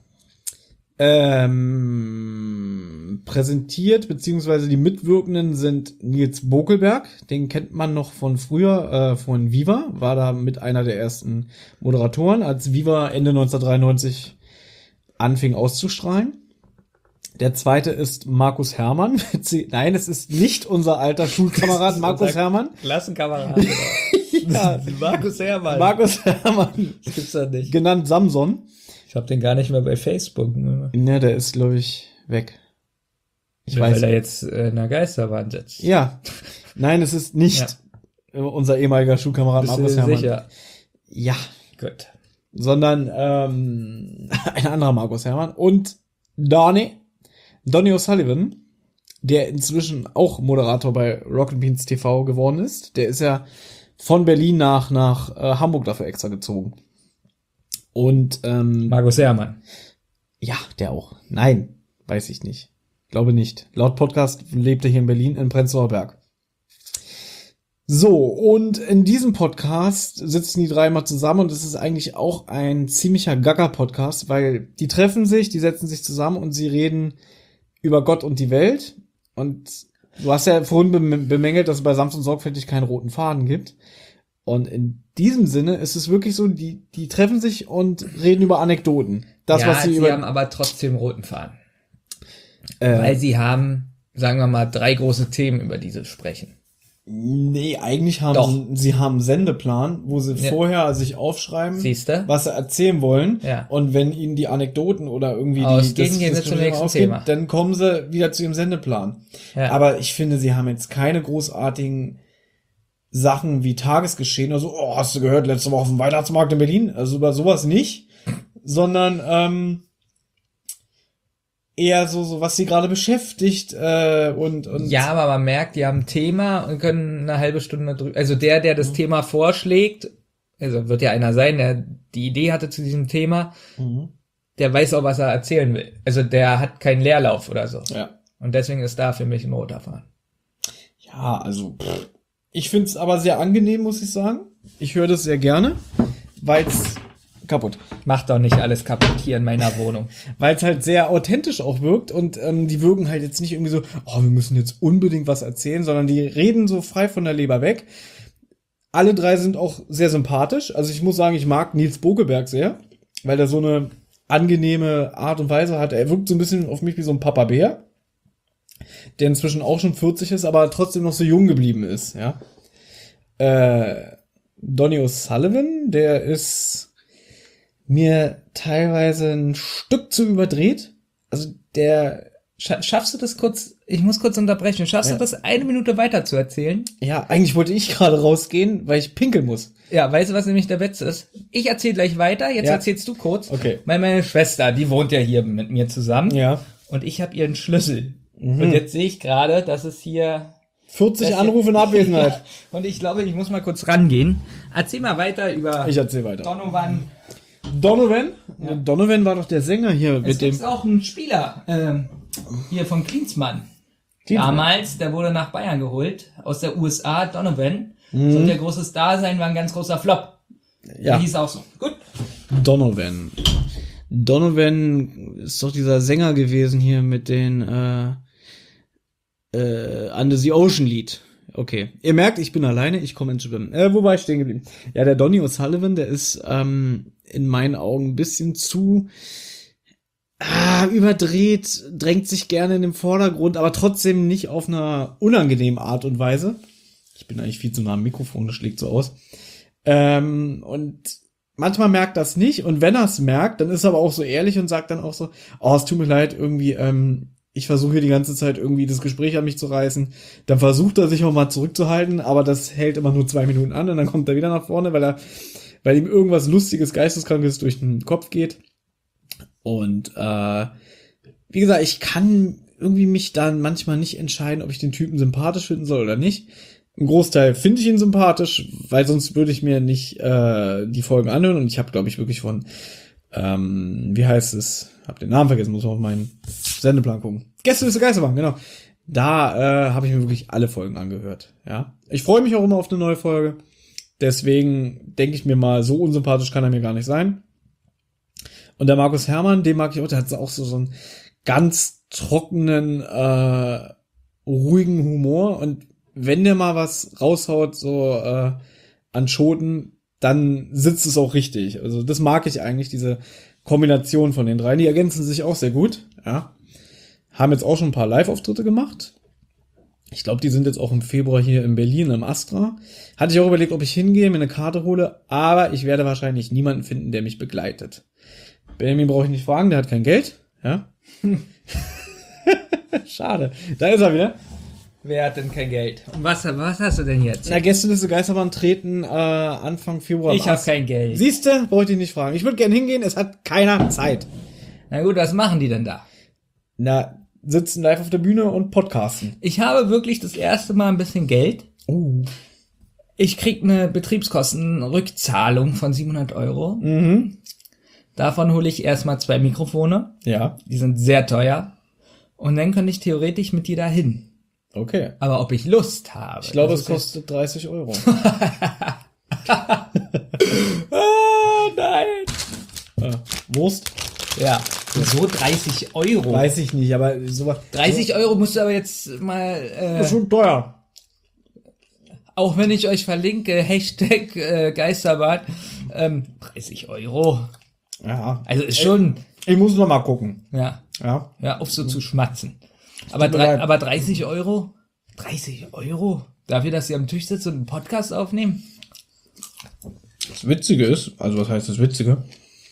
Präsentiert, beziehungsweise die Mitwirkenden sind Nils Bokelberg, den kennt man noch von früher, von Viva, war da mit einer der ersten Moderatoren, als Viva Ende 1993 anfing auszustrahlen. Der zweite ist Markus Herrmann. Nein, es ist nicht unser alter Schulkamerad Markus Herrmann. Klassenkamerad. Ja, Markus Herrmann. Markus Herrmann, Das gibt's doch nicht. genannt Samson. Ich hab den gar nicht mehr bei Facebook. Ne? Ja, der ist, glaube ich, weg. Weil er jetzt in der Geisterbahn sitzt. Ja. Nein, es ist nicht unser ehemaliger Schulkamerad Bist Markus du Herrmann. sicher? Ja. Gut. Sondern ein anderer Markus Herrmann. Und Donny O'Sullivan, der inzwischen auch Moderator bei Rocket Beans TV geworden ist. Der ist ja von Berlin nach Hamburg dafür extra gezogen. Und Markus Herrmann. ja, der auch. Nein, weiß ich nicht. Glaube nicht. Laut Podcast lebt er hier in Berlin in Prenzlauer Berg. So, und in diesem Podcast sitzen die drei mal zusammen und es ist eigentlich auch ein ziemlicher Gaga-Podcast, weil die treffen sich, die setzen sich zusammen und sie reden über Gott und die Welt. Und du hast ja vorhin bemängelt, dass es bei Sanft und Sorgfältig keinen roten Faden gibt. Und in diesem Sinne ist es wirklich so, die treffen sich und reden über Anekdoten. Das, was sie über haben aber trotzdem roten Faden. Weil sie haben, sagen wir mal, 3 große Themen, über die sie sprechen. Nee, eigentlich Doch. sie haben einen Sendeplan, wo sie Ja. vorher sich aufschreiben, Siehste? was sie erzählen wollen. Ja. Und wenn ihnen die Anekdoten oder irgendwie Ausgehen, gehen sie zum nächsten Thema. dann kommen sie wieder zu ihrem Sendeplan. Ja. Aber ich finde, sie haben jetzt keine großartigen Sachen wie Tagesgeschehen oder so, oh, hast du gehört, letzte Woche auf dem Weihnachtsmarkt in Berlin? Also über sowas nicht, sondern eher so was sie gerade beschäftigt und Ja, aber man merkt, die haben ein Thema und können eine halbe Stunde drüber. Also der das Thema vorschlägt, also wird ja einer sein, der die Idee hatte zu diesem Thema, der weiß auch, was er erzählen will. Also der hat keinen Leerlauf oder so. ja. Und deswegen ist da für mich ein roter Faden. Ja, also ich find's aber sehr angenehm, muss ich sagen. Ich höre das sehr gerne, weil's kaputt. Macht doch nicht alles kaputt hier in meiner Wohnung. Weil es halt sehr authentisch auch wirkt und die wirken halt jetzt nicht irgendwie so, oh, wir müssen jetzt unbedingt was erzählen, sondern die reden so frei von der Leber weg. Alle 3 sind auch sehr sympathisch. Also ich muss sagen, ich mag Nils Bokelberg sehr, weil der so eine angenehme Art und Weise hat. Er wirkt so ein bisschen auf mich wie so ein Papa Bär, der inzwischen auch schon 40 ist, aber trotzdem noch so jung geblieben ist, ja. Donny O'Sullivan, der ist mir teilweise ein Stück zu überdreht. Also der, Schaffst du das kurz, ich muss kurz unterbrechen, schaffst du das 1 Minute weiter zu erzählen? ja, eigentlich wollte ich gerade rausgehen, weil ich pinkeln muss. Ja, weißt du, was nämlich der Witz ist? Ich erzähle gleich weiter, jetzt Ja. erzählst du kurz. Okay. Weil meine Schwester, die wohnt ja hier mit mir zusammen. Ja. Und ich habe ihren Schlüssel. Und jetzt sehe ich gerade, dass es hier 40 Anrufe in Abwesenheit. Ja, und ich glaube, ich muss mal kurz rangehen. Erzähl mal weiter über Ich erzähl weiter. Donovan. Donovan? Ja. Donovan war doch der Sänger hier Es mit dem. gibt auch einen Spieler, hier von Klinsmann. Damals, der wurde nach Bayern geholt, aus der USA, Donovan. Sollte der große Star sein, war ein ganz großer Flop. Ja. Der hieß auch so. Gut. Donovan. Donovan ist doch dieser Sänger gewesen hier mit den Under the Ocean Lied. Okay. Ihr merkt, ich bin alleine, ich komme ins Schwimmen. Wo war ich stehen geblieben? Ja, der Donny O'Sullivan, der ist in meinen Augen ein bisschen zu überdreht, drängt sich gerne in den Vordergrund, aber trotzdem nicht auf einer unangenehmen Art und Weise. Ich bin eigentlich viel zu nah am Mikrofon, das schlägt so aus. Und manchmal merkt das nicht, und wenn er es merkt, dann ist er aber auch so ehrlich und sagt dann auch so, oh, es tut mir leid, irgendwie, ich versuche hier die ganze Zeit irgendwie das Gespräch an mich zu reißen. Dann versucht er sich auch mal zurückzuhalten, aber das hält immer nur 2 Minuten an und dann kommt er wieder nach vorne, weil ihm irgendwas Lustiges, Geisteskrankes durch den Kopf geht. Und wie gesagt, ich kann irgendwie mich dann manchmal nicht entscheiden, ob ich den Typen sympathisch finden soll oder nicht. Im Großteil finde ich ihn sympathisch, weil sonst würde ich mir nicht die Folgen anhören. Und ich habe, glaube ich, wirklich von wie heißt es? Hab den Namen vergessen, muss man auf meinen Sendeplan gucken. Gästeliste Geisterbahn, genau. Da habe ich mir wirklich alle Folgen angehört. Ja, ich freue mich auch immer auf eine neue Folge. Deswegen denke ich mir mal, so unsympathisch kann er mir gar nicht sein. Und der Markus Herrmann, den mag ich auch. Der hat auch so einen ganz trockenen, ruhigen Humor. Und wenn der mal was raushaut, so an Schoten, dann sitzt es auch richtig. Also das mag ich eigentlich, diese Kombination von den 3. Die ergänzen sich auch sehr gut. Ja. Haben jetzt auch schon ein paar Live-Auftritte gemacht. Ich glaube, die sind jetzt auch im Februar hier in Berlin im Astra. Hatte ich auch überlegt, ob ich hingehe, mir eine Karte hole, aber ich werde wahrscheinlich niemanden finden, der mich begleitet. Benjamin brauche ich nicht fragen, der hat kein Geld. Ja. Schade. Da ist er wieder. Wer hat denn kein Geld? Und was hast du denn jetzt? Na, Gästeliste Geisterbahn treten Anfang Februar. Ich habe kein Geld. Siehste, wollte ich nicht fragen. Ich würde gerne hingehen, es hat keiner Zeit. Na gut, was machen die denn da? Na, sitzen live auf der Bühne und podcasten. Ich habe wirklich das erste Mal ein bisschen Geld. Oh. Ich krieg eine Betriebskostenrückzahlung von 700 Euro. Mhm. Davon hole ich erstmal 2 Mikrofone. Ja. Die sind sehr teuer. Und dann könnte ich theoretisch mit dir dahin. Okay. Aber ob ich Lust habe. Ich glaube, das es ist kostet 30 Euro. nein. Wurst? Ja. So 30 Euro. Weiß ich nicht, aber sowas. 30 Euro musst du aber jetzt mal, ist schon teuer. auch wenn ich euch verlinke, Hashtag Geisterbad, 30 Euro. Ja. Also ist schon, Ich muss noch mal gucken. ja. Ja. Ja, auf so zu schmatzen. Aber, Tut mir leid. aber 30 Euro? 30 Euro? Dafür, dass sie am Tisch sitzen und einen Podcast aufnehmen? Das Witzige ist, also was heißt das Witzige?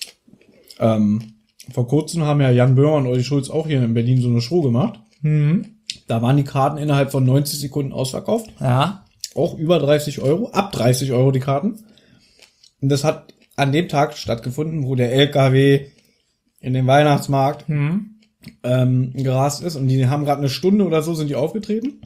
Vor kurzem haben ja Jan Böhmer und Olli Schulz auch hier in Berlin so eine Show gemacht. Da waren die Karten innerhalb von 90 Sekunden ausverkauft. Ja. Auch über 30 Euro, ab 30 Euro die Karten. Und das hat an dem Tag stattgefunden, wo der LKW in den Weihnachtsmarkt gerast ist. Und die haben gerade eine Stunde oder so sind die aufgetreten.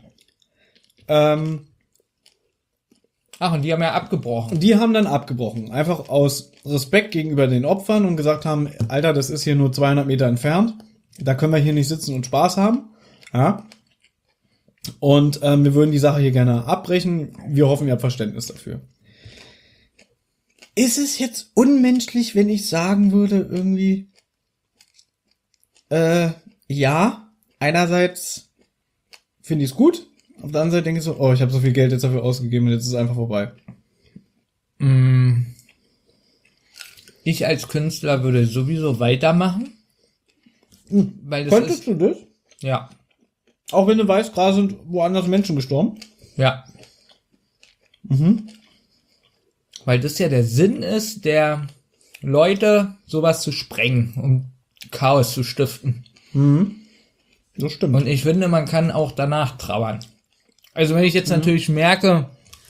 Ach, und die haben ja abgebrochen. Die haben dann abgebrochen. Einfach aus Respekt gegenüber den Opfern und gesagt haben, Alter, das ist hier nur 200 Meter entfernt. Da können wir hier nicht sitzen und Spaß haben. Ja. Und wir würden die Sache hier gerne abbrechen. Wir hoffen, ihr habt Verständnis dafür. Ist es jetzt unmenschlich, wenn ich sagen würde, irgendwie, ja, einerseits finde ich es gut, auf der anderen Seite denke ich so, oh, ich habe so viel Geld jetzt dafür ausgegeben und jetzt ist es einfach vorbei. Ich als Künstler würde sowieso weitermachen. Weil das Könntest ist, du das? ja, Auch wenn du weißt, gerade sind woanders Menschen gestorben. ja. Weil das ja der Sinn ist, der Leute sowas zu sprengen, um Chaos zu stiften. Das stimmt. Und ich finde, man kann auch danach trauern. Also wenn ich jetzt natürlich merke,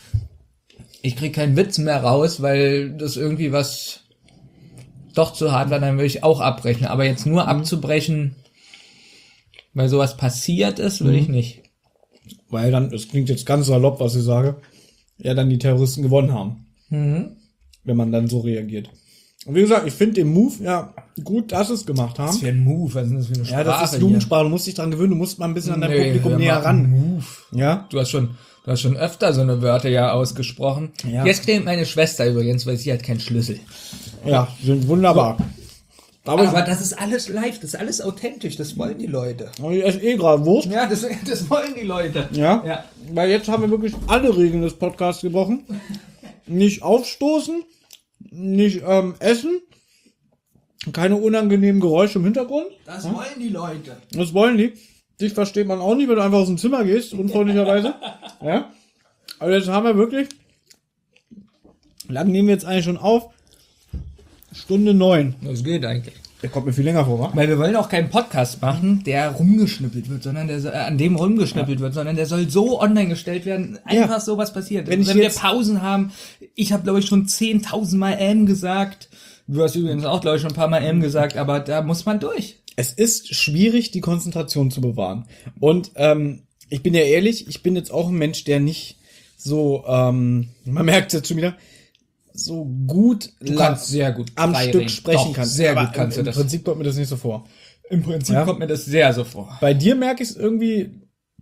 ich kriege keinen Witz mehr raus, weil das irgendwie was doch zu hart war, dann würde ich auch abbrechen. Aber jetzt nur abzubrechen, weil sowas passiert ist, würde ich nicht. Weil dann, es klingt jetzt ganz salopp, was ich sage, ja dann die Terroristen gewonnen haben. Wenn man dann so reagiert. Und wie gesagt, ich finde den Move, ja, gut, dass sie es gemacht haben. für ein Move? Was ist das für eine Ja, das ist Jugendsprache, du musst dich dran gewöhnen, du musst mal ein bisschen an dein Nee, Publikum hör näher mal, ran. Move. Ja? Du hast schon öfter so eine Wörter ja ausgesprochen. Ja. Jetzt klingt meine Schwester übrigens, weil sie hat keinen Schlüssel. Ja, sind wunderbar. Aber das ist alles live, das ist alles authentisch, das wollen die Leute. ich esse eh gerade Wurst. Ja, das wollen die Leute. Ja? Ja. Weil jetzt haben wir wirklich alle Regeln des Podcasts gebrochen. Nicht aufstoßen, nicht essen, keine unangenehmen Geräusche im Hintergrund. Das wollen die Leute. Das wollen die. Dich versteht man auch nicht, wenn du einfach aus dem Zimmer gehst, unfreundlicherweise. Ja. Aber jetzt haben wir wirklich, wie lange nehmen wir jetzt eigentlich schon auf? Stunde 9. Das geht eigentlich. Der kommt mir viel länger vor, wa? Weil wir wollen auch keinen Podcast machen, der rumgeschnippelt wird, sondern an dem rumgeschnippelt wird, sondern der soll so online gestellt werden, einfach so was passiert. Wenn wir jetzt- Pausen haben, ich habe glaube ich schon 10.000 Mal gesagt, du hast übrigens auch glaube ich schon ein paar Mal gesagt, aber da muss man durch. Es ist schwierig, die Konzentration zu bewahren. Und ich bin ja ehrlich, ich bin jetzt auch ein Mensch, der nicht so, man merkt es jetzt schon wieder, so gut Du kannst sehr gut am frei Stück reden. sprechen Doch, kann. sehr Aber gut kannst du im das. Prinzip kommt mir das nicht so vor. Im Prinzip Ja. kommt mir das sehr so vor. Bei dir merke ich es irgendwie,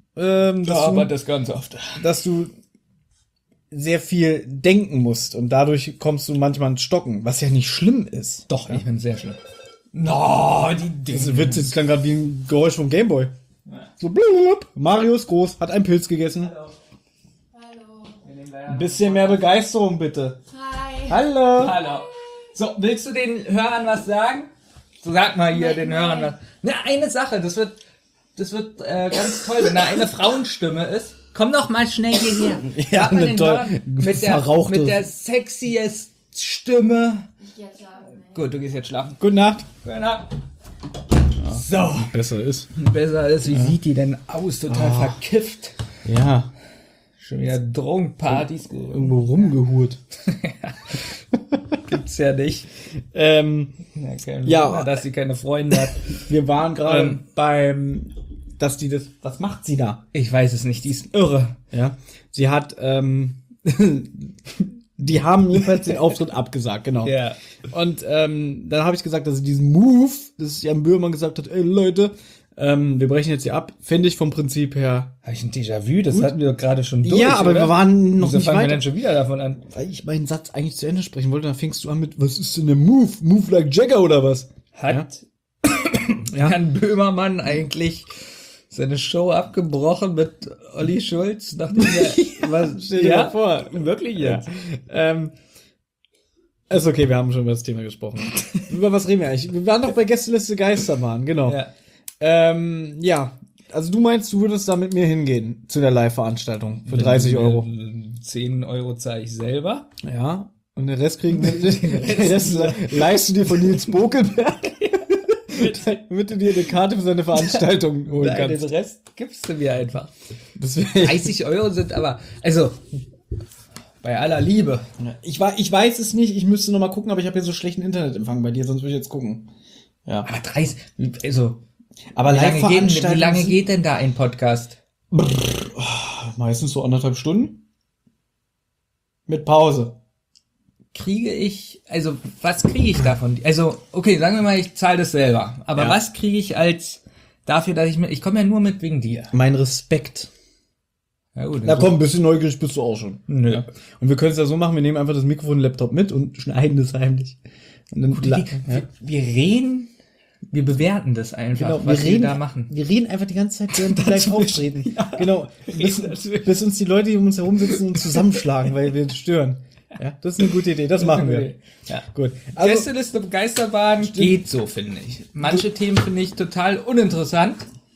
Das ganz oft. dass du sehr viel denken musst und dadurch kommst du manchmal ins Stocken, was ja nicht schlimm ist. Doch, ich bin sehr schlimm. No, die Das wird jetzt dann gerade wie ein Geräusch vom Gameboy. So blub. Mario ist groß, hat einen Pilz gegessen. Hallo. Ein bisschen mehr Begeisterung bitte. Hi. Hallo. Hallo. So, willst du den Hörern was sagen? So, sag mal hier den Hörern was. Ne, eine Sache, das wird ganz toll, wenn da eine Frauenstimme ist. Komm doch mal schnell hierher. Ja, Sag mal eine den toll- Hörern verrauchte- mit der sexiest Stimme. Ich geh jetzt schlafen. ey. Gut, du gehst jetzt schlafen. Gute Nacht. Gute Nacht. So, Besser ist. besser ist, wie sieht die denn aus? Total verkifft. Ja. Schon wieder Drogenpartys. Irgendwo rumgehurt. Gibt's ja nicht. Ja, Ja, Wunder, dass sie keine Freunde hat. wir waren gerade beim, dass die das, was macht sie da? Ich weiß es nicht, die ist irre. Ja. Sie hat, die haben jedenfalls den Auftritt abgesagt, genau. Ja. Und dann habe ich gesagt, dass sie diesen Move, das Jan Böhmermann gesagt hat, ey Leute, wir brechen jetzt hier ab, finde ich vom Prinzip her. Habe ich ein Déjà-vu? Das hatten wir doch gerade schon durch, Ja, aber oder? wir waren noch Wieso nicht fangen wir weiter. denn schon wieder davon an? Weil ich meinen Satz eigentlich zu Ende sprechen wollte, dann fängst du an mit, was ist denn der Move? Move like Jagger oder was? Hat Herrn Böhmermann eigentlich seine Show abgebrochen mit Olli Schulz, nachdem er was Stell dir mal vor. Wirklich jetzt? Ist okay, wir haben schon über das Thema gesprochen. Über was reden wir eigentlich? Wir waren doch bei Gästeliste Geisterbahn, genau. Ja. Ja, also du meinst, du würdest da mit mir hingehen zu der Live-Veranstaltung für 30 Euro. 10 Euro zahle ich selber. Ja, und den Rest den Rest leistest du dir von Nils Bokelberg, damit du dir eine Karte für seine Veranstaltung holen Nein, kannst. den Rest gibst du mir einfach. Das wär, 30 Euro sind aber, also, bei aller Liebe. ich weiß es nicht, ich müsste noch mal gucken, aber ich habe hier so schlechten Internetempfang bei dir, sonst würde ich jetzt gucken. Ja. Aber 30, also, Aber wie lange geht denn da ein Podcast? Meistens so 1,5 Stunden. Mit Pause. Was kriege ich davon? Also, okay, sagen wir mal, ich zahle das selber. Aber Ja. was kriege ich dafür, dass ich komme ja nur mit wegen dir. Mein Respekt. Ja, gut, Na komm, ein bisschen neugierig bist du auch schon. Nö. Ja. Und wir können es ja so machen, wir nehmen einfach das Mikrofon und Laptop mit und schneiden das heimlich. Und dann Wir reden, wir bewerten das einfach, Genau, was wir da machen. Wir reden einfach die ganze Zeit, während wir gleich auftreten. Genau. Bis uns die Leute, die um uns herum sitzen und zusammenschlagen, weil wir stören. Ja, das ist eine gute Idee, das machen wir. Ja. Gut. Also, Gästeliste Begeisterbahn geht so, finde ich. Manche Themen finde ich total uninteressant.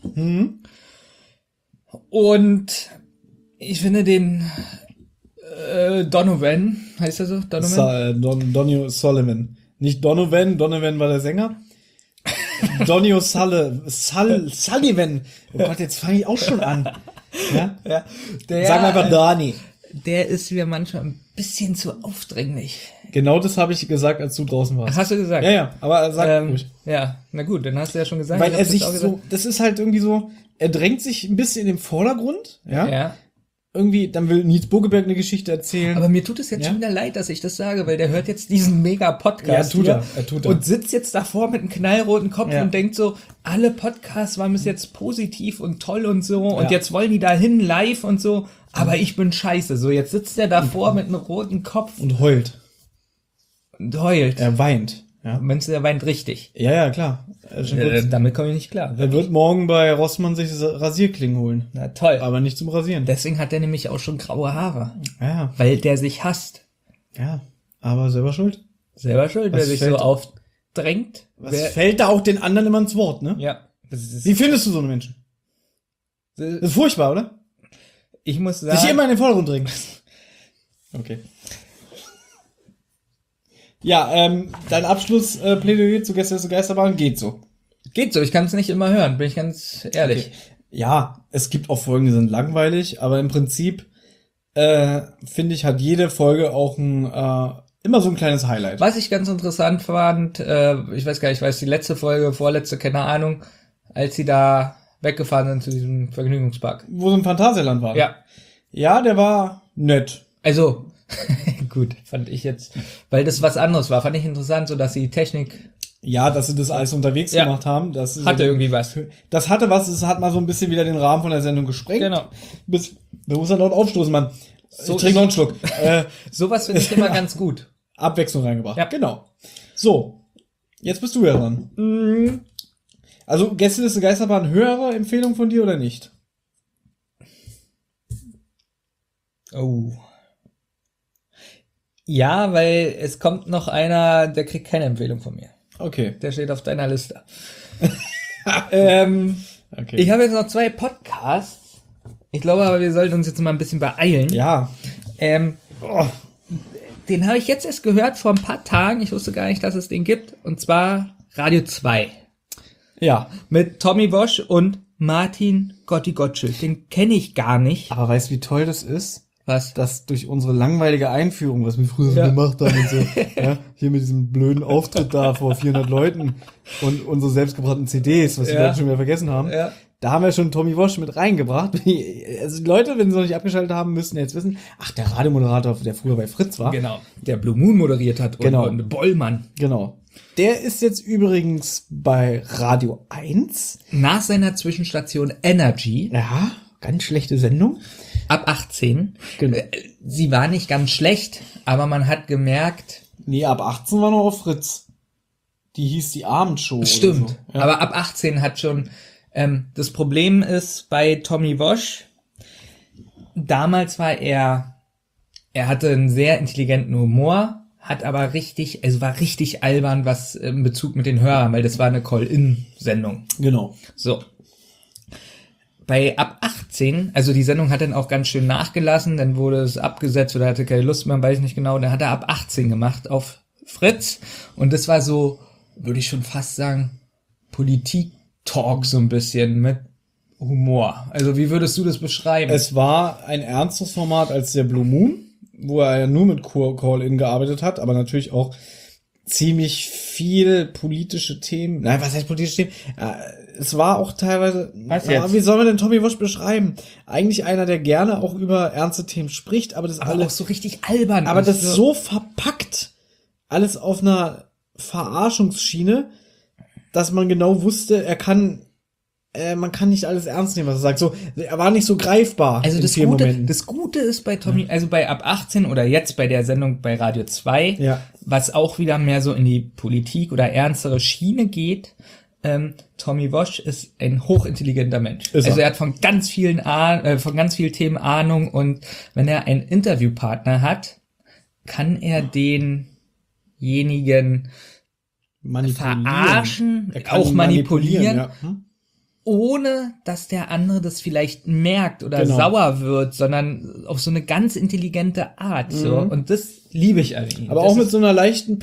Und ich finde den Donovan, heißt er so? Donovan? Donio Sullivan. Nicht Donovan war der Sänger. Donio Sullivan. Oh Gott, jetzt fange ich auch schon an. Ja? Ja. Sag mal einfach Dani. Der ist mir manchmal ein bisschen zu aufdringlich. Genau das habe ich gesagt, als du draußen warst. Hast du gesagt? Ja, aber sag ruhig. Ja, na gut, dann hast du ja schon gesagt. Weil Ich er hab das sich auch so, gesagt. das ist halt irgendwie so, er drängt sich ein bisschen in den Vordergrund, ja. Ja. Irgendwie, dann will Nils Bogelberg eine Geschichte erzählen. Aber mir tut es jetzt Ja? schon wieder leid, dass ich das sage, weil der hört jetzt diesen Mega-Podcast. Ja, tut er. hier Er tut er. Und sitzt jetzt davor mit einem knallroten Kopf Ja. und denkt so, alle Podcasts waren bis jetzt positiv und toll und so und Ja. jetzt wollen die dahin live und so, aber ich bin scheiße. So, jetzt sitzt er davor mit einem roten Kopf Und heult. und heult. Er weint. Ja, Meinst du, der weint richtig? ja, klar. Schon gut. Damit komme ich nicht klar. Er wird morgen bei Rossmann sich Rasierklingen holen. Na toll. Aber nicht zum Rasieren. Deswegen hat er nämlich auch schon graue Haare. Ja, Weil der sich hasst. ja. Aber selber schuld. Selber schuld, wer Was sich so fällt- aufdrängt. Was fällt da auch den anderen immer ins Wort, ne? Ja. Das ist, Wie findest du so einen Menschen? Das ist furchtbar, oder? ich muss sagen. Sich immer in den Vordergrund drängen. Okay. Ja, dein Abschlussplädoyer zu Gäste Geisterbahn geht so. Geht so, ich kann es nicht immer hören, bin ich ganz ehrlich. Okay. Ja, es gibt auch Folgen, die sind langweilig, aber im Prinzip finde ich, hat jede Folge auch immer so ein kleines Highlight. Was ich ganz interessant fand, ich weiß gar nicht, ich weiß die letzte Folge, vorletzte, keine Ahnung, als sie da weggefahren sind zu diesem Vergnügungspark. Wo sie im Phantasialand waren. Ja, Ja, der war nett. also, gut, fand ich jetzt, weil das was anderes war, fand ich interessant, so dass die Technik Ja, dass sie das alles unterwegs Ja. gemacht haben. Das ist hatte irgendwie was. Das hatte was, es hat mal so ein bisschen wieder den Rahmen von der Sendung gesprengt. Genau. Du musst ja laut aufstoßen, Mann. So- Ich trinke noch einen Schluck. Sowas finde ich immer ganz gut. Abwechslung reingebracht. Ja. Genau. So, jetzt bist du ja dran. Also, Gästeliste Geisterbahn, höhere Empfehlung von dir oder nicht? Oh. Ja, weil es kommt noch einer, der kriegt keine Empfehlung von mir. Okay. Der steht auf deiner Liste. Okay. Ich habe jetzt noch 2 Podcasts. Ich glaube aber, wir sollten uns jetzt mal ein bisschen beeilen. Ja. Den habe ich jetzt erst gehört vor ein paar Tagen. Ich wusste gar nicht, dass es den gibt. Und zwar Radio 2. Ja. Mit Tommy Bosch und Martin Gotti Gottschild. Den kenne ich gar nicht. Aber weißt du, wie toll das ist? Was? Dass durch unsere langweilige Einführung, was wir früher so Ja. gemacht haben und so, ja, hier mit diesem blöden Auftritt da vor 400 Leuten und unsere selbstgebrannten CDs, was die Ja. Leute schon wieder vergessen haben, Ja. da haben wir schon Tommy Walsh mit reingebracht. Also die Leute, wenn sie noch nicht abgeschaltet haben, müssten jetzt wissen, ach, der Radiomoderator, der früher bei Fritz war. Genau. Der Blue Moon moderiert hat. Genau. Und Bollmann. Genau. Der ist jetzt übrigens bei Radio 1. Nach seiner Zwischenstation Energy. Ja, ganz schlechte Sendung. Ab 18. Genau. Sie war nicht ganz schlecht, aber man hat gemerkt, Nee, ab 18 war noch auf Fritz. Die hieß die Abendshow. stimmt, Oder so. Ja. aber ab 18 hat schon, das Problem ist bei Tommy Bosch, damals war er hatte einen sehr intelligenten Humor, hat aber war richtig albern, was in Bezug mit den Hörern, weil das war eine Call-In-Sendung. Genau. So. Bei ab 18, also die Sendung hat dann auch ganz schön nachgelassen, dann wurde es abgesetzt oder hatte keine Lust mehr, weiß ich nicht genau, dann hat er ab 18 gemacht auf Fritz und das war so, würde ich schon fast sagen, Politik-Talk so ein bisschen mit Humor. Also wie würdest du das beschreiben? Es war ein ernstes Format als der Blue Moon, wo er ja nur mit Call-In gearbeitet hat, aber natürlich auch ziemlich viel politische Themen. Nein, was heißt politische Themen? Es war auch teilweise, wie soll man denn Tommy Walsh beschreiben? Eigentlich einer, der gerne auch über ernste Themen spricht, aber das aber alles auch so richtig albern. aber das so verpackt, alles auf einer Verarschungsschiene, dass man genau wusste, man kann nicht alles ernst nehmen, was er sagt. So, er war nicht so greifbar. Also in das vielen Gute, Momenten. das Gute ist bei Tommy, also bei ab 18 oder jetzt bei der Sendung bei Radio 2, Ja. was auch wieder mehr so in die Politik oder ernstere Schiene geht, Tommy Walsh ist ein hochintelligenter Mensch. Ist er. Also er hat von ganz vielen Themen Ahnung und wenn er einen Interviewpartner hat, kann er denjenigen verarschen, Er kann auch ihn manipulieren. ja. ohne dass der andere das vielleicht merkt oder Genau. sauer wird, sondern auf so eine ganz intelligente Art. So. Und das liebe ich an ihm. Aber das auch mit ist- so einer leichten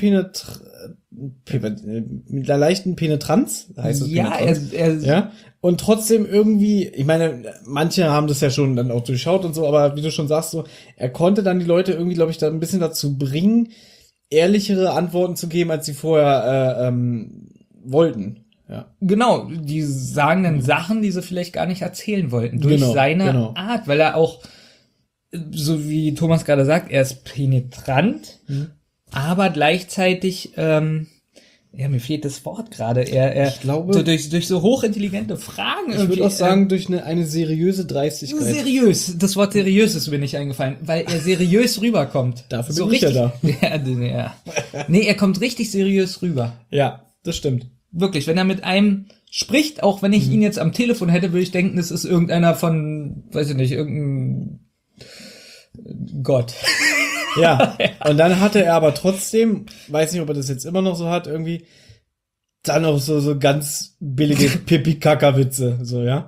mit einer leichten Penetranz, heißt es ja, Penetranz? er Ja, und trotzdem irgendwie, ich meine, manche haben das ja schon dann auch durchschaut und so, aber wie du schon sagst, so, er konnte dann die Leute irgendwie, glaube ich, da ein bisschen dazu bringen, ehrlichere Antworten zu geben, als sie vorher wollten. Ja. genau, die sagen dann Sachen, die sie vielleicht gar nicht erzählen wollten, durch Genau, seine genau. Art, weil er auch, so wie Thomas gerade sagt, er ist penetrant, aber gleichzeitig, ja, mir fehlt das Wort gerade, Ich glaube- so durch so hochintelligente Fragen Ich würde auch sagen, durch eine seriöse Dreistigkeit. seriös. Das Wort seriös ist mir nicht eingefallen, weil er seriös rüberkommt. Dafür so bin ich ja richtig, ja. Nee, er kommt richtig seriös rüber. Ja, das stimmt. Wirklich, wenn er mit einem spricht, auch wenn ich ihn jetzt am Telefon hätte, würde ich denken, das ist irgendeiner von, weiß ich nicht, irgendein Gott. Ja, und dann hatte er aber trotzdem, weiß nicht, ob er das jetzt immer noch so hat, irgendwie dann auch so ganz billige Pipi-Kaka-Witze, so, ja.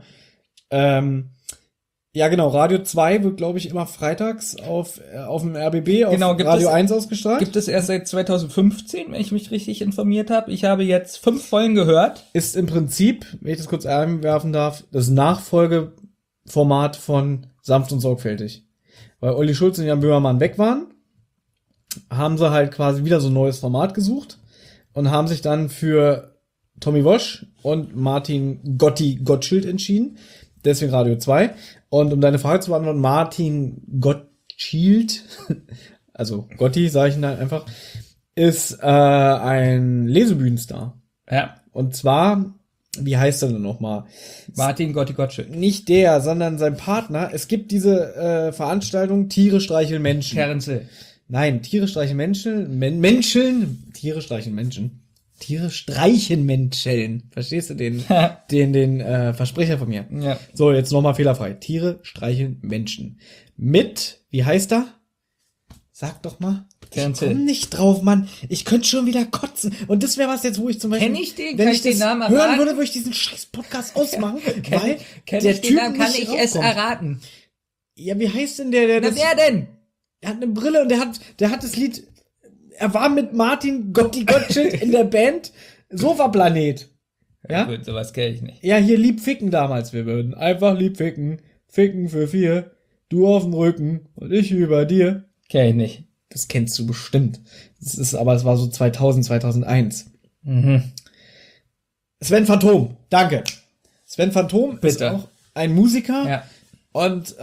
Ja, genau, Radio 2 wird, glaube ich, immer freitags auf dem RBB, auf Genau, gibt Radio es- 1 ausgestrahlt. Gibt es erst seit 2015, wenn ich mich richtig informiert habe. Ich habe jetzt 5 Folgen gehört. Ist im Prinzip, wenn ich das kurz einwerfen darf, das Nachfolgeformat von Sanft und Sorgfältig. Weil Olli Schulz und Jan Böhmermann weg waren, haben sie halt quasi wieder so ein neues Format gesucht und haben sich dann für Tommy Walsh und Martin Gottschild entschieden. Deswegen Radio 2. Und um deine Frage zu beantworten, Martin Gottschild, also Gotti, sage ich ihn dann einfach, ist ein Lesebühnenstar. Ja. Und zwar, wie heißt er denn nochmal? Martin Gottschild. Nicht der, sondern sein Partner. Es gibt diese Veranstaltung Tiere streicheln Menschen. Terence Hill. Nein, Tiere streichen Menschen. Tiere streichen Menschen. Tiere streichen Menschen. Verstehst du den Versprecher von mir? Ja. So, jetzt nochmal fehlerfrei. Tiere streicheln Menschen. Mit, wie heißt er? Sag doch mal. Terence Ich komm Hill. nicht drauf, Mann. Ich könnte schon wieder kotzen. Und das wäre was jetzt, wo ich zum Beispiel... Kenn ich den? Wenn Kann ich ich den das Namen hören erraten? würde, würde ich diesen scheiß Podcast ausmachen, weil Kenn der ich den Typ Namen, kann nicht ich es rauskommt. erraten. Ja, wie heißt denn der Na, das... wer denn? Er hat eine Brille und der hat das Lied... Er war mit Martin Gottschild in der Band Sofaplanet. Ja? Gut, sowas kenne ich nicht. Ja, hier lieb ficken damals. Wir würden einfach lieb ficken. Ficken für 4. Du auf dem Rücken und ich über dir. Kenn ich nicht. Das kennst du bestimmt. Es war so 2000, 2001. Mhm. Sven Phantom. Danke. Sven Phantom ist Bitte. auch ein Musiker. Ja. Und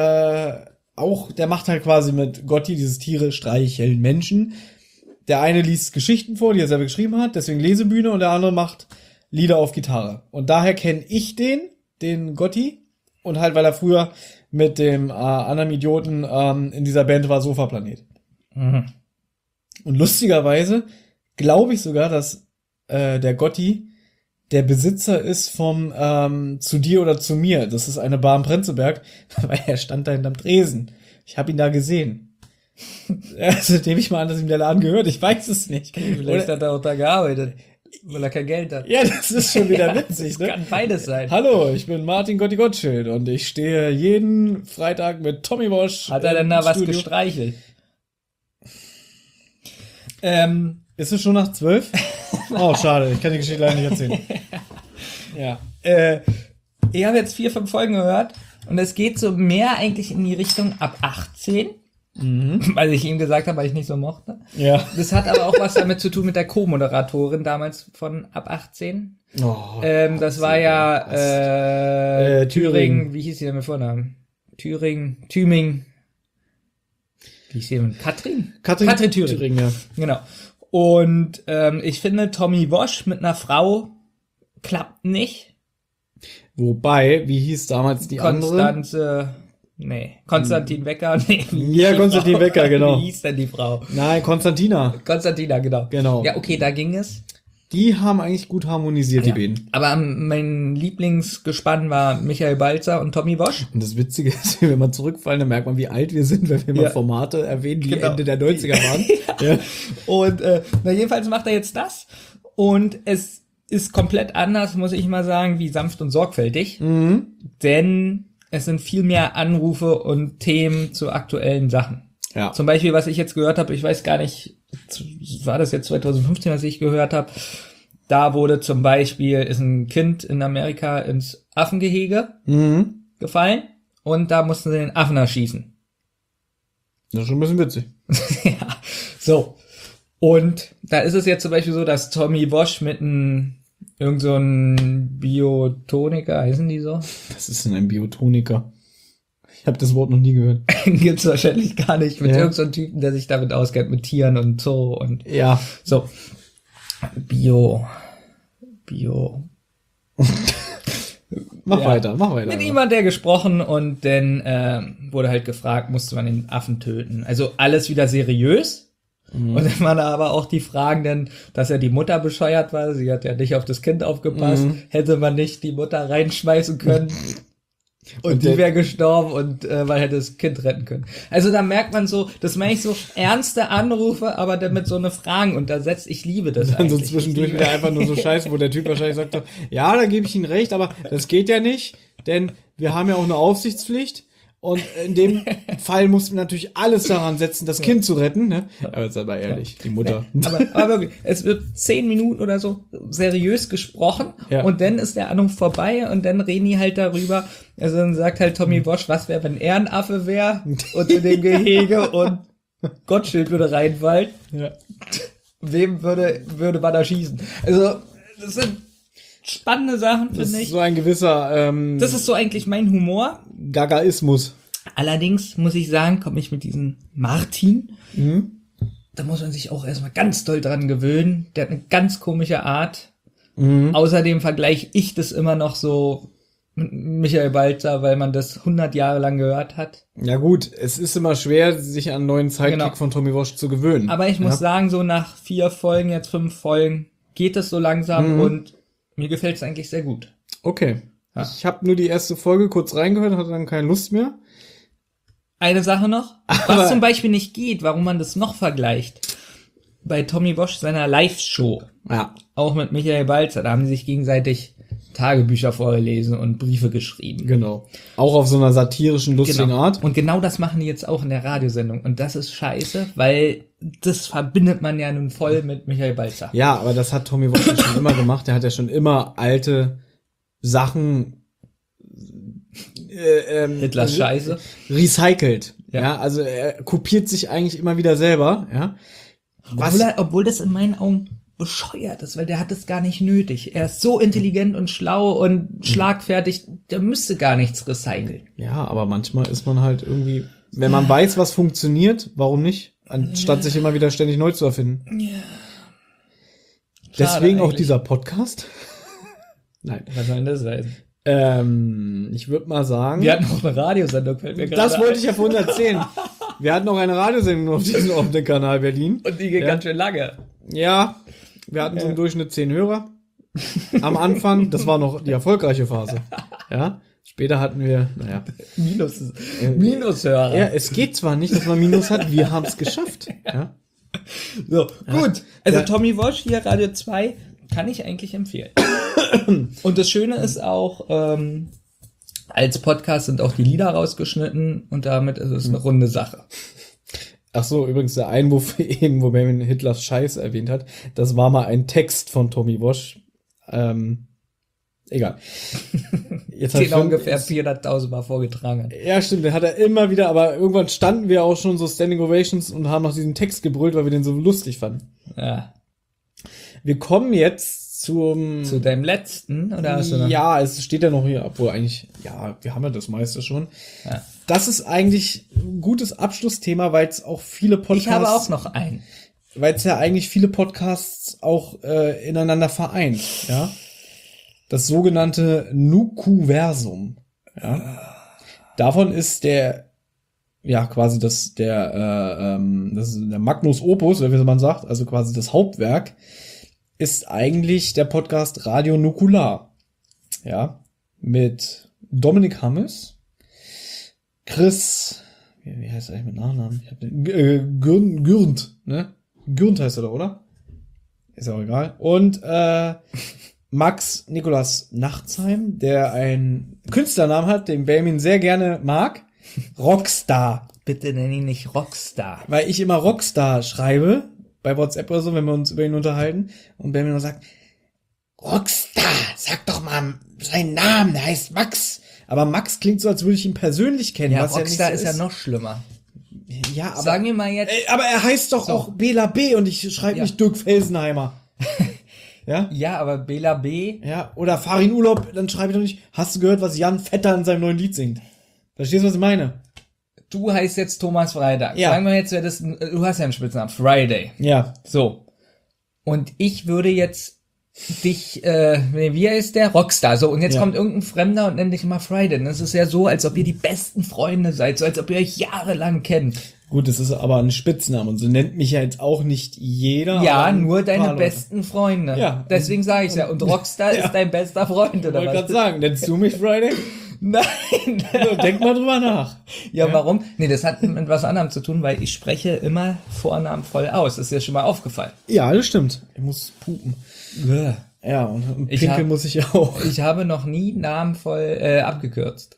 auch, der macht halt quasi mit Gotti dieses Tiere streicheln Menschen. Der eine liest Geschichten vor, die er selber geschrieben hat, deswegen Lesebühne, und der andere macht Lieder auf Gitarre. Und daher kenne ich den Gotti. Und halt, weil er früher mit dem anderen Idioten in dieser Band war, Sofaplanet. Mhm. Und lustigerweise glaube ich sogar, dass der Gotti der Besitzer ist vom Zu dir oder zu mir. Das ist eine Bar im Prenzlberg, weil er stand da hinterm Tresen. Ich habe ihn da gesehen. Also nehme ich mal an, dass ihm der Laden gehört. Ich weiß es nicht. Vielleicht hat er auch da gearbeitet, weil er kein Geld hat. Ja, das ist schon wieder witzig, ne? Kann beides sein. Hallo, ich bin Martin Gotti Gottschild und ich stehe jeden Freitag mit Tommy Walsh. Hat er denn da im was Studio. gestreichelt? Ist es schon nach 12? Oh, schade, ich kann die Geschichte leider nicht erzählen. Ja. Ich habe jetzt 4, 5 Folgen gehört und es geht so mehr eigentlich in die Richtung ab 18, weil ich ihm gesagt habe, weil ich nicht so mochte. Ja. Das hat aber auch was damit zu tun mit der Co-Moderatorin damals von ab 18. Oh, Das war ja Thüringen. Wie hieß sie denn mit Vornamen? Thüringen. Wie hieß sie denn? Katrin Thüringen. ja. Genau. Und ich finde, Tommy Walsh mit einer Frau klappt nicht. Wobei, wie hieß damals die andere? Konstantin Wecker. Nee, Ja, Konstantin Wecker, genau. Wie hieß denn die Frau? Nein, Konstantina. Konstantina, genau. Genau. Ja, okay, da ging es. Die haben eigentlich gut harmonisiert, die beiden. Aber mein Lieblingsgespann war Michael Balzer und Tommy Walsh. Und das Witzige ist, wenn wir mal zurückfallen, dann merkt man, wie alt wir sind, wenn wir mal Formate erwähnen, die Genau. Ende der 90er waren. Ja. Und jedenfalls macht er jetzt das. Und es ist komplett anders, muss ich mal sagen, wie sanft und sorgfältig. Denn es sind viel mehr Anrufe und Themen zu aktuellen Sachen. Ja. Zum Beispiel, was ich jetzt gehört habe, ich weiß gar nicht, war das jetzt 2015, was ich gehört habe, da wurde zum Beispiel, ist ein Kind in Amerika ins Affengehege gefallen und da mussten sie den Affen erschießen. Das ist schon ein bisschen witzig. Ja, so. Und da ist es jetzt zum Beispiel so, dass Tommy Walsh mit irgend so ein Biotoniker, heißen die so? Was ist denn ein Biotoniker? Ich habe das Wort noch nie gehört. Gibt's wahrscheinlich gar nicht. Mit Ja. irgend so einem Typen, der sich damit auskennt, mit Tieren und Zoo und Ja. so. Bio. Mach Ja. weiter. Mit ihm hat der gesprochen und dann wurde halt gefragt, musste man den Affen töten. Also alles wieder seriös. Und dann waren aber auch die Fragen dann, dass ja die Mutter bescheuert war, sie hat ja nicht auf das Kind aufgepasst, hätte man nicht die Mutter reinschmeißen können und die wäre gestorben und man hätte das Kind retten können. Also da merkt man so, das meine ich so ernste Anrufe, aber dann mit so eine Fragen untersetzt, ich liebe das Dann so eigentlich. zwischendurch wieder einfach nur so Scheiße, wo der Typ wahrscheinlich sagt, ja, da gebe ich Ihnen recht, aber das geht ja nicht, denn wir haben ja auch eine Aufsichtspflicht. Und in dem Fall mussten wir natürlich alles daran setzen, das Kind zu retten, ne? Aber jetzt aber ehrlich, die Mutter. Aber wirklich, es wird 10 Minuten oder so seriös gesprochen und dann ist der Anruf vorbei und dann reden die halt darüber. Also dann sagt halt Tommy Walsh, was wäre, wenn er ein Affe wäre und in dem Gehege und Gottschild würde reinfallen. Ja. Wem würde man da schießen? Also das sind spannende Sachen, Das finde ist ich. so ein gewisser Das ist so eigentlich mein Humor. Gagaismus. Allerdings muss ich sagen, komme ich mit diesem Martin, da muss man sich auch erstmal ganz doll dran gewöhnen. Der hat eine ganz komische Art. Außerdem vergleiche ich das immer noch so mit Michael Balzer, weil man das 100 Jahre lang gehört hat. Ja gut, es ist immer schwer, sich an einen neuen Sidekick Genau. von Tommy Walsh zu gewöhnen. Aber ich muss sagen, so nach 4 Folgen, jetzt 5 Folgen, geht es so langsam und mir gefällt es eigentlich sehr gut. Okay. Ja. Ich habe nur die erste Folge kurz reingehört, hatte dann keine Lust mehr. Eine Sache noch, was zum Beispiel nicht geht, warum man das noch vergleicht. Bei Tommy Walsh seiner Live-Show, Ja. auch mit Michael Balzer, da haben sie sich gegenseitig Tagebücher vorgelesen und Briefe geschrieben. Genau. Auch auf so einer satirischen, lustigen Art. Und genau das machen die jetzt auch in der Radiosendung. Und das ist scheiße, weil das verbindet man ja nun voll mit Michael Balzer. Ja, aber das hat Tommy Walsh ja schon immer gemacht. Der hat ja schon immer alte Sachen Hitlers Scheiße. recycelt. Ja. Ja, also er kopiert sich eigentlich immer wieder selber, ja. Obwohl das in meinen Augen bescheuert ist, weil der hat es gar nicht nötig. Er ist so intelligent und schlau und schlagfertig, der müsste gar nichts recyceln. Ja, aber manchmal ist man halt irgendwie, wenn man weiß, was funktioniert, warum nicht? Anstatt sich immer wieder ständig neu zu erfinden. Ja. Deswegen auch eigentlich. dieser Podcast. Nein. Was soll denn das sein? Ich würde mal sagen, Wir hatten auch eine Radiosendung, fällt mir gerade das wollte ein. ich ja vorhin erzählen. Wir hatten auch eine Radiosendung auf diesem offenen Kanal Berlin. Und die ging ganz schön lange. Ja, wir hatten so im Durchschnitt 10 Hörer am Anfang. Das war noch die erfolgreiche Phase. Ja, Später hatten wir, naja. Minushörer. Ja, es geht zwar nicht, dass man Minus hat, wir haben es geschafft. Ja. So, gut. Also Ja. Tommy Walsh hier, Radio 2, kann ich eigentlich empfehlen. Und das Schöne ist auch, als Podcast sind auch die Lieder rausgeschnitten und damit ist es eine runde Sache. Ach so, übrigens der Einwurf eben, wo Benjamin Hitlers Scheiß erwähnt hat, das war mal ein Text von Tommy Walsh. Egal. Jetzt Den ungefähr 400.000 Mal vorgetragen. Ja, stimmt, den hat er immer wieder, aber irgendwann standen wir auch schon so Standing Ovations und haben nach diesem Text gebrüllt, weil wir den so lustig fanden. Ja. Wir kommen jetzt Zu deinem letzten, oder hast du noch? Ja, es steht ja noch hier, obwohl eigentlich, ja, wir haben ja das meiste schon. Ja. Das ist eigentlich ein gutes Abschlussthema, weil es auch viele Podcasts... Ich habe auch noch einen. Weil es ja eigentlich viele Podcasts auch ineinander vereint, ja. Das sogenannte Nukuversum, ja. Davon ist der ist der Magnus Opus, wie man sagt, also quasi das Hauptwerk, ist eigentlich der Podcast Radio Nukular, ja, mit Dominik Hammes, Chris, wie heißt er eigentlich mit Nachnamen? Ich hab den, Gürnt, ne? Gürnt heißt er doch, oder? Ist ja auch egal. Und Max Nikolas Nachtsheim, der einen Künstlernamen hat, den Benjamin sehr gerne mag. Rockstar. Bitte nenn ihn nicht Rockstar. Weil ich immer Rockstar schreibe, bei WhatsApp oder so, wenn wir uns über ihn unterhalten. Und Benjamin nur sagt, Rockstar, sag doch mal seinen Namen, der heißt Max. Aber Max klingt so, als würde ich ihn persönlich kennen. Ja, was Rockstar ja nicht ist so ja noch schlimmer. Ja, aber, Sagen wir mal jetzt. aber er heißt doch So. auch Bela B. und ich schreibe Ja. nicht Dirk Felsenheimer. Ja? Ja, aber Bela B. Ja, oder Farin Urlaub, dann schreibe ich doch nicht, hast du gehört, was Jan Vetter in seinem neuen Lied singt? Verstehst du, was ich meine? Du heißt jetzt Thomas Freitag. Ja. Sagen wir jetzt, du hast ja einen Spitznamen, Friday. Ja. So. Und ich würde jetzt dich, wie heißt der? Rockstar. So, und jetzt Ja. kommt irgendein Fremder und nennt dich mal Friday. Das ist ja so, als ob ihr die besten Freunde seid, so als ob ihr euch jahrelang kennt. Gut, das ist aber ein Spitzname und so nennt mich ja jetzt auch nicht jeder. Ja, aber ein nur deine paar Leute. besten Freunde. Ja. Deswegen sage ich's ja. Und Rockstar Ja. ist dein bester Freund, Ich oder wollte was? gerade sagen, nennst du mich Friday? Nein. So, denk mal drüber nach. Ja, warum? Nee, das hat mit was anderem zu tun, weil ich spreche immer Vornamen voll aus. Das ist dir schon mal aufgefallen. Ja, das stimmt. Ich muss pupen. Ja, und Ich pinkeln hab- muss ich auch. Ich habe noch nie Namen voll abgekürzt.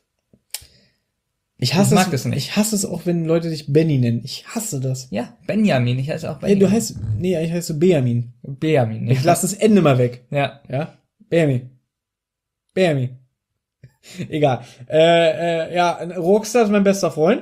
Ich hasse mag das nicht. Ich hasse es auch, wenn Leute dich Benny nennen. Ich hasse das. Ja, Benjamin. Ich heiße auch Ja, Benjamin. du heißt, nee, eigentlich heißt du Benjamin. Benjamin. Ja. Ich lass das Ende mal weg. Ja. Ja? Benjamin. Benjamin. Egal. Ja, ein Rockstar ist mein bester Freund.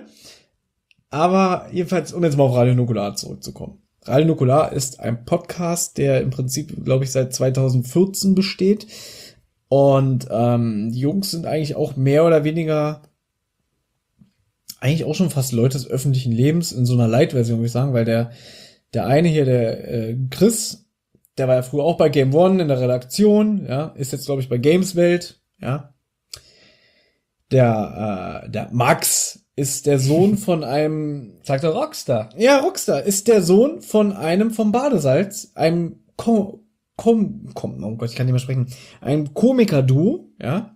Aber jedenfalls, um jetzt mal auf Radio Nukular zurückzukommen. Radio Nukular ist ein Podcast, der im Prinzip, glaube ich, seit 2014 besteht. Und die Jungs sind eigentlich auch mehr oder weniger eigentlich auch schon fast Leute des öffentlichen Lebens in so einer Light-Version, würde ich sagen, weil der eine hier, der Chris, der war ja früher auch bei Game One in der Redaktion, ja, ist jetzt, glaube ich, bei Gameswelt, ja. Der Max ist der Sohn von einem, Sag doch Rockstar. ja, Rockstar, ist der Sohn von einem vom Badesalz, einem oh Gott, ich kann nicht mehr sprechen, ein Komiker-Duo, ja.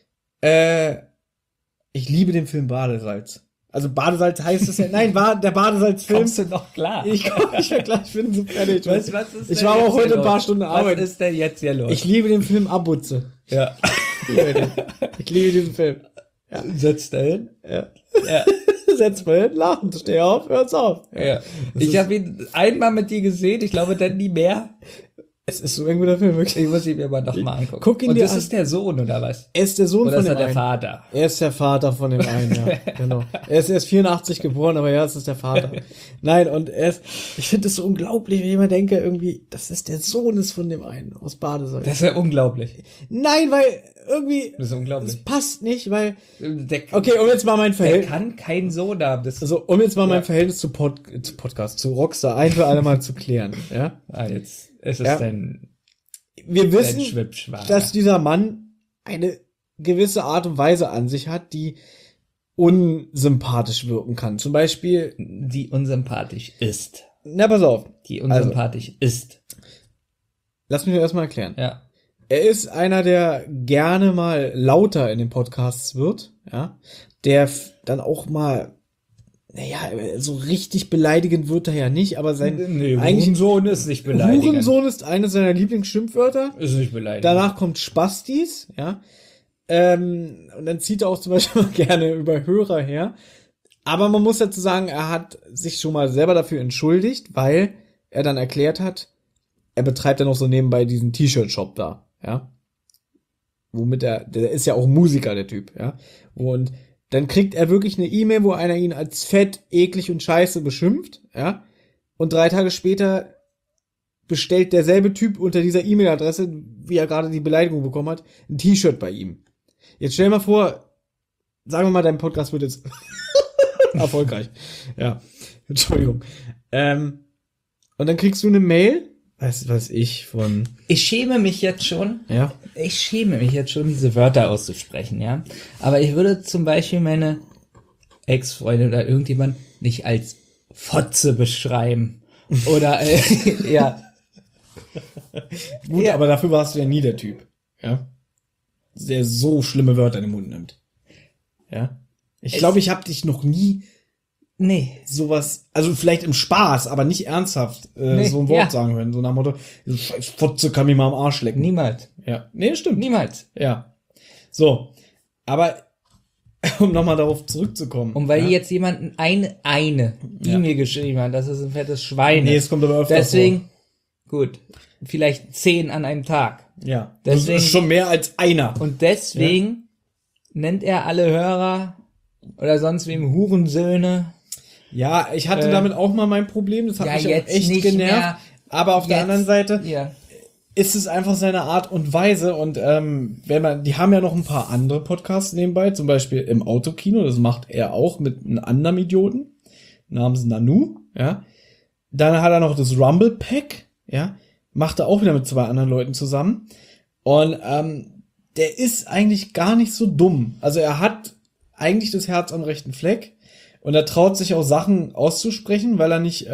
Ich liebe den Film Badesalz. Also Badesalz heißt es ja, nein, der Badesalz-Film. Kommst du noch klar? Ich war gleich, ich bin so fertig. Was ist Ich denn war aber jetzt auch heute hier ein paar los? Stunden arbeiten. Was ist denn jetzt hier los? Ich liebe den Film Abutze. ja. Ich liebe diesen Film. Setz da hin. Ja. Ja. Setz mal hin, lachen, steh auf, hör's auf. Ja. Ich habe ihn einmal mit dir gesehen, ich glaube dann nie mehr. Es ist so ein guter Film, wirklich. Ich muss ihn mir aber noch mal angucken. Guck ihn Und dir das an. ist der Sohn, oder was? Er ist der Sohn Oder von ist er dem der einen. Vater? Er ist der Vater von dem einen, ja. Genau. Er ist erst 84 geboren, aber ja, es ist der Vater. Nein, und ich finde es so unglaublich, wenn ich immer denke, irgendwie, das ist der Sohn ist von dem einen aus Badesalz. Das ist ja unglaublich. Nein, weil irgendwie, Das ist unglaublich. es passt nicht, weil, Der, okay, um jetzt mal mein der Verhältnis, kann keinen Sohn haben. Das also, um jetzt mal mein Verhältnis zu Podcast, zu Rockstar ein für alle Mal zu klären, ja. jetzt ist es Ja. dein Wir wissen, Schwibschwager. dass dieser Mann eine gewisse Art und Weise an sich hat, die unsympathisch wirken kann. Zum Beispiel, die unsympathisch ist. na, pass auf. Die unsympathisch ist. Lass mich erstmal erklären. Ja. Er ist einer, der gerne mal lauter in den Podcasts wird, ja. Der dann auch mal, naja, so richtig beleidigend wird er ja nicht, aber sein Hurensohn ist nicht beleidigend. Hurensohn ist eines seiner Lieblingsschimpfwörter. Ist nicht beleidigend. Danach kommt Spastis, ja. Und dann zieht er auch zum Beispiel gerne über Hörer her. Aber man muss dazu sagen, er hat sich schon mal selber dafür entschuldigt, weil er dann erklärt hat, er betreibt ja noch so nebenbei diesen T-Shirt-Shop da, ja. Womit der ist ja auch Musiker, der Typ, ja. Und dann kriegt er wirklich eine E-Mail, wo einer ihn als fett, eklig und scheiße beschimpft, ja. Und 3 Tage später bestellt derselbe Typ unter dieser E-Mail-Adresse, wie er gerade die Beleidigung bekommen hat, ein T-Shirt bei ihm. Jetzt stell dir mal vor, sagen wir mal, dein Podcast wird jetzt erfolgreich. Ja, Entschuldigung. Und dann kriegst du eine Mail, weiß ich, von... Ich schäme mich jetzt schon. Ja. Ich schäme mich jetzt schon, diese Wörter auszusprechen, ja. Aber ich würde zum Beispiel meine Ex-Freundin oder irgendjemand nicht als Fotze beschreiben. Oder, ja. Gut, Ja. aber dafür warst du ja nie der Typ. Ja. Der so schlimme Wörter in den Mund nimmt. Ja. Ich glaube, ich habe dich noch nie Nee. sowas, also vielleicht im Spaß, aber nicht ernsthaft so ein Wort ja. sagen hören. So nach dem Motto, Fotze kann mich mal am Arsch lecken. Niemals. Ja. Nee, stimmt. Niemals. Ja. So. Aber um nochmal darauf zurückzukommen. Und weil ja? jetzt jemand eine Ja. E-Mail geschrieben hat, das ist ein fettes Schwein. Nee, es kommt aber öfter Deswegen, gut, vielleicht 10 an einem Tag. vor. Ja. Deswegen- Das ist schon mehr als einer. Und deswegen nennt er alle Hörer oder sonst wem Hurensöhne. Ja, ich hatte damit auch mal mein Problem. Das hat ja, mich auch jetzt echt nicht genervt. mehr. Aber auf der Jetzt- anderen Seite Ja. ist es einfach seine Art und Weise. Und die haben ja noch ein paar andere Podcasts nebenbei, zum Beispiel im Autokino, das macht er auch mit einem anderen Idioten namens Nanu, ja. Dann hat er noch das Rumble Pack, ja, macht er auch wieder mit 2 anderen Leuten zusammen. Und der ist eigentlich gar nicht so dumm. Also er hat eigentlich das Herz am rechten Fleck und er traut sich auch Sachen auszusprechen, weil er nicht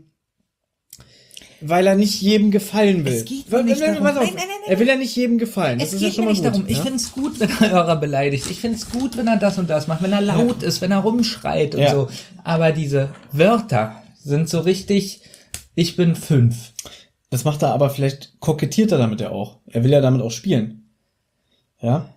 jedem gefallen will. Es geht mir nicht darum. Pass auf, Nein, nein, nein, er will ja nicht jedem gefallen. Das Es ist ja geht schon mir mal nicht gut. darum. Ich ja? finde es gut, wenn er Hörer beleidigt. Ich finde es gut, wenn er das und das macht, wenn er laut ist, wenn er rumschreit und Ja. so. Aber diese Wörter sind so richtig, ich bin 5. Das macht er aber, vielleicht kokettiert er damit ja auch. Er will ja damit auch spielen. Ja?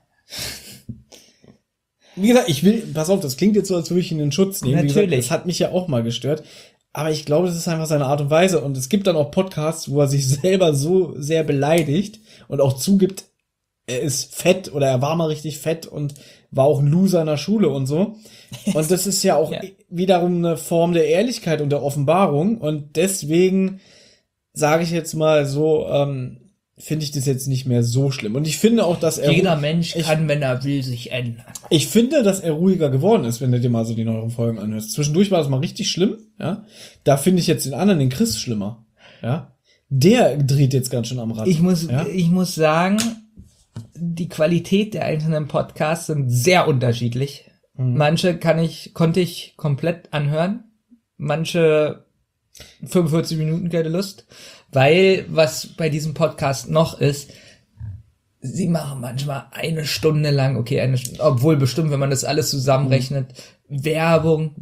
Wie gesagt, pass auf, das klingt jetzt so, als würde ich ihn in Schutz nehmen. Wie Natürlich. gesagt, das hat mich ja auch mal gestört. Aber ich glaube, das ist einfach seine Art und Weise. Und es gibt dann auch Podcasts, wo er sich selber so sehr beleidigt und auch zugibt, er ist fett oder er war mal richtig fett und war auch ein Loser in der Schule und so. Und das ist ja auch Ja. wiederum eine Form der Ehrlichkeit und der Offenbarung. Und deswegen sage ich jetzt mal so, finde ich das jetzt nicht mehr so schlimm. Und ich finde auch, dass er... Jeder Mensch kann, wenn er will, sich ändern. Ich finde, dass er ruhiger geworden ist, wenn du dir mal so die neueren Folgen anhörst. Zwischendurch war das mal richtig schlimm, ja. Da finde ich jetzt den anderen, den Chris, schlimmer, ja. Der dreht jetzt ganz schön am Rad. Ich muss sagen, die Qualität der einzelnen Podcasts sind sehr unterschiedlich. Manche konnte ich komplett anhören. Manche 45 Minuten, keine Lust. Weil, was bei diesem Podcast noch ist, sie machen manchmal 1 Stunde lang, okay, obwohl bestimmt, wenn man das alles zusammenrechnet, Werbung.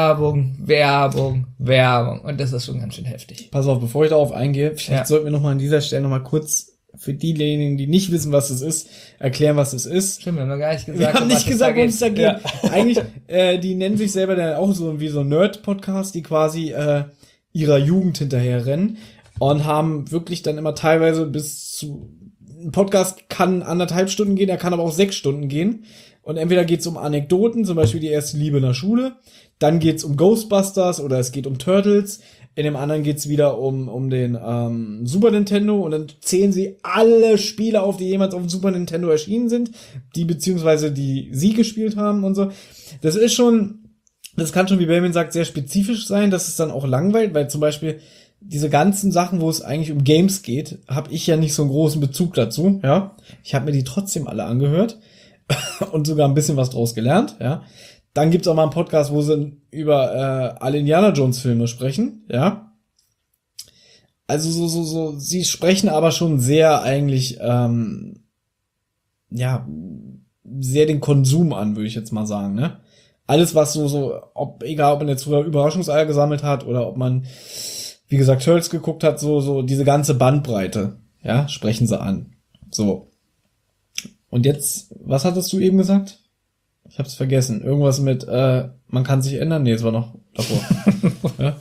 Und das ist schon ganz schön heftig. Pass auf, bevor ich darauf eingehe, vielleicht Ja. sollten wir noch mal an dieser Stelle noch mal kurz für diejenigen, die nicht wissen, was es ist, erklären, was es ist. Stimmt, wir haben noch gar nicht gesagt. Wir haben um nicht was gesagt, worum es da geht. Ja. Eigentlich, die nennen sich selber dann auch so wie so Nerd-Podcast, die quasi ihrer Jugend hinterherrennen und haben wirklich dann immer teilweise ein Podcast kann 1,5 Stunden gehen, er kann aber auch 6 Stunden gehen. Und entweder geht's um Anekdoten, zum Beispiel die erste Liebe in der Schule, dann geht's um Ghostbusters oder es geht um Turtles, in dem anderen geht's wieder um den Super Nintendo und dann zählen sie alle Spiele auf, die jemals auf dem Super Nintendo erschienen sind, die beziehungsweise die sie gespielt haben und so. Das kann schon, wie Benjamin sagt, sehr spezifisch sein, dass es dann auch langweilt, weil zum Beispiel diese ganzen Sachen, wo es eigentlich um Games geht, habe ich ja nicht so einen großen Bezug dazu, ja. Ich habe mir die trotzdem alle angehört und sogar ein bisschen was draus gelernt, ja. Dann gibt's auch mal einen Podcast, wo sie über alle Indiana Jones Filme sprechen, ja. Also so, sie sprechen aber schon sehr eigentlich, sehr den Konsum an, würde ich jetzt mal sagen, ne? Alles, was egal ob man jetzt früher Überraschungseier gesammelt hat oder ob man, wie gesagt, Turtles geguckt hat, so diese ganze Bandbreite, ja, sprechen sie an. So. Und jetzt, was hattest du eben gesagt? Ich hab's vergessen. Irgendwas mit, man kann sich ändern? Nee, es war noch davor. Ja?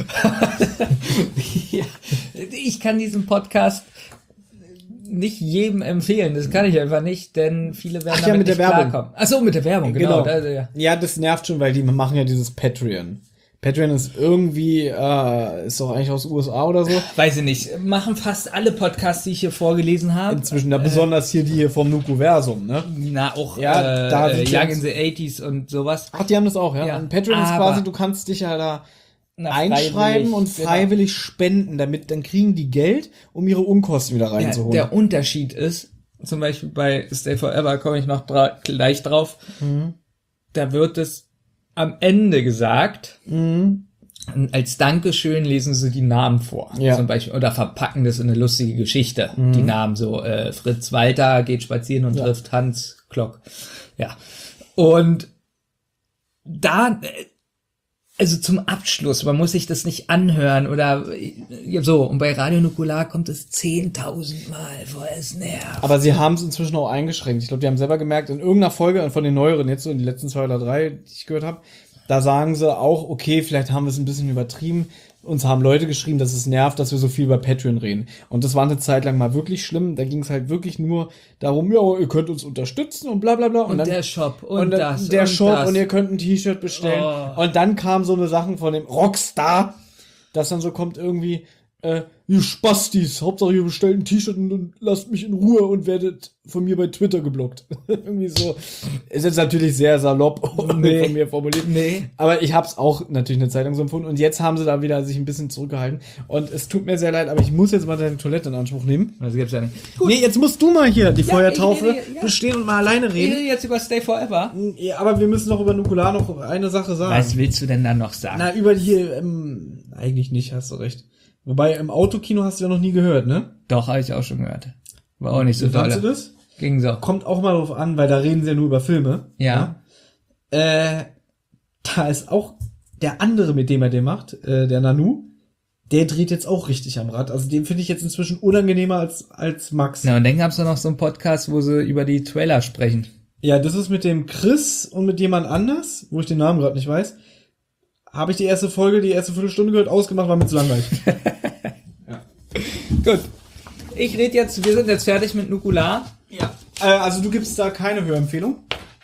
Ja, ich kann diesen Podcast nicht jedem empfehlen. Das kann ich einfach nicht, denn viele werden damit mit der nicht Werbung. klarkommen. Ach so, mit der Werbung, genau. Also, ja. Ja, das nervt schon, weil die machen ja dieses Patreon. Patreon ist irgendwie, ist doch eigentlich aus USA oder so. Weiß ich nicht. Machen fast alle Podcasts, die ich hier vorgelesen habe. Inzwischen, besonders hier die hier vom Nukuversum, ne? Na, auch Ja, da sind Young jetzt- in the 80s und sowas. Ach, die haben das auch, ja? Ja. Und Patreon ist Aber- quasi, du kannst dich ja da Na, einschreiben und genau. freiwillig spenden, dann kriegen die Geld, um ihre Unkosten wieder Ja, reinzuholen. der Unterschied ist, zum Beispiel bei Stay Forever komme ich noch gleich drauf, da wird es am Ende gesagt, als Dankeschön lesen sie die Namen vor, Ja. zum Beispiel, oder verpacken das in eine lustige Geschichte, die Namen so, Fritz Walter geht spazieren und trifft Hans Klock, ja, und da, also zum Abschluss, man muss sich das nicht anhören oder so. Und bei Radio Nukular kommt es 10.000 Mal vor, es nervt. Aber sie haben es inzwischen auch eingeschränkt. Ich glaube, die haben selber gemerkt, in irgendeiner Folge von den neueren, jetzt so in den letzten 2 oder 3, die ich gehört habe, da sagen sie auch, okay, vielleicht haben wir es ein bisschen übertrieben. Uns haben Leute geschrieben, dass es nervt, dass wir so viel über Patreon reden. Und das war eine Zeit lang mal wirklich schlimm. Da ging es halt wirklich nur darum, ja, ihr könnt uns unterstützen und bla bla bla. Und dann, der Shop und dann das der und Shop das. und ihr könnt ein T-Shirt bestellen. Oh. Und dann kam so eine Sachen von dem Rockstar, dass dann so kommt irgendwie, ihr Spastis, Hauptsache ihr bestellt ein T-Shirt und lasst mich in Ruhe und werdet von mir bei Twitter geblockt. Irgendwie so. Ist jetzt natürlich sehr salopp von mir formuliert. Nee. Aber ich hab's auch natürlich eine Zeit lang so empfunden. Und jetzt haben sie da wieder sich ein bisschen zurückgehalten. Und es tut mir sehr leid, aber ich muss jetzt mal deine Toilette in Anspruch nehmen. Das gibt's ja nicht. Nee, jetzt musst du mal hier die Feuertaufe ich rede, ja. bestehen und mal alleine Ich reden. rede jetzt über Stay Forever. Ja, aber wir müssen noch über Nukular noch eine Sache sagen. Was willst du denn da noch sagen? Na, über die, eigentlich nicht, hast du recht. Wobei, im Autokino hast du ja noch nie gehört, ne? Doch, habe ich auch schon gehört. War auch nicht so Wie fandst du doll. das? Ging so. Kommt auch mal drauf an, weil da reden sie ja nur über Filme. Ja. Da ist auch der andere, mit dem er den macht, der Nanu, der dreht jetzt auch richtig am Rad. Also den finde ich jetzt inzwischen unangenehmer als Max. Na, und dann gab's noch so einen Podcast, wo sie über die Trailer sprechen. Ja, das ist mit dem Chris und mit jemand anders, wo ich den Namen gerade nicht weiß. Habe ich die erste Viertelstunde gehört, ausgemacht, war mir zu langweilig. Gut. Wir sind jetzt fertig mit Nukular. Ja. Also du gibst da keine Hörempfehlung?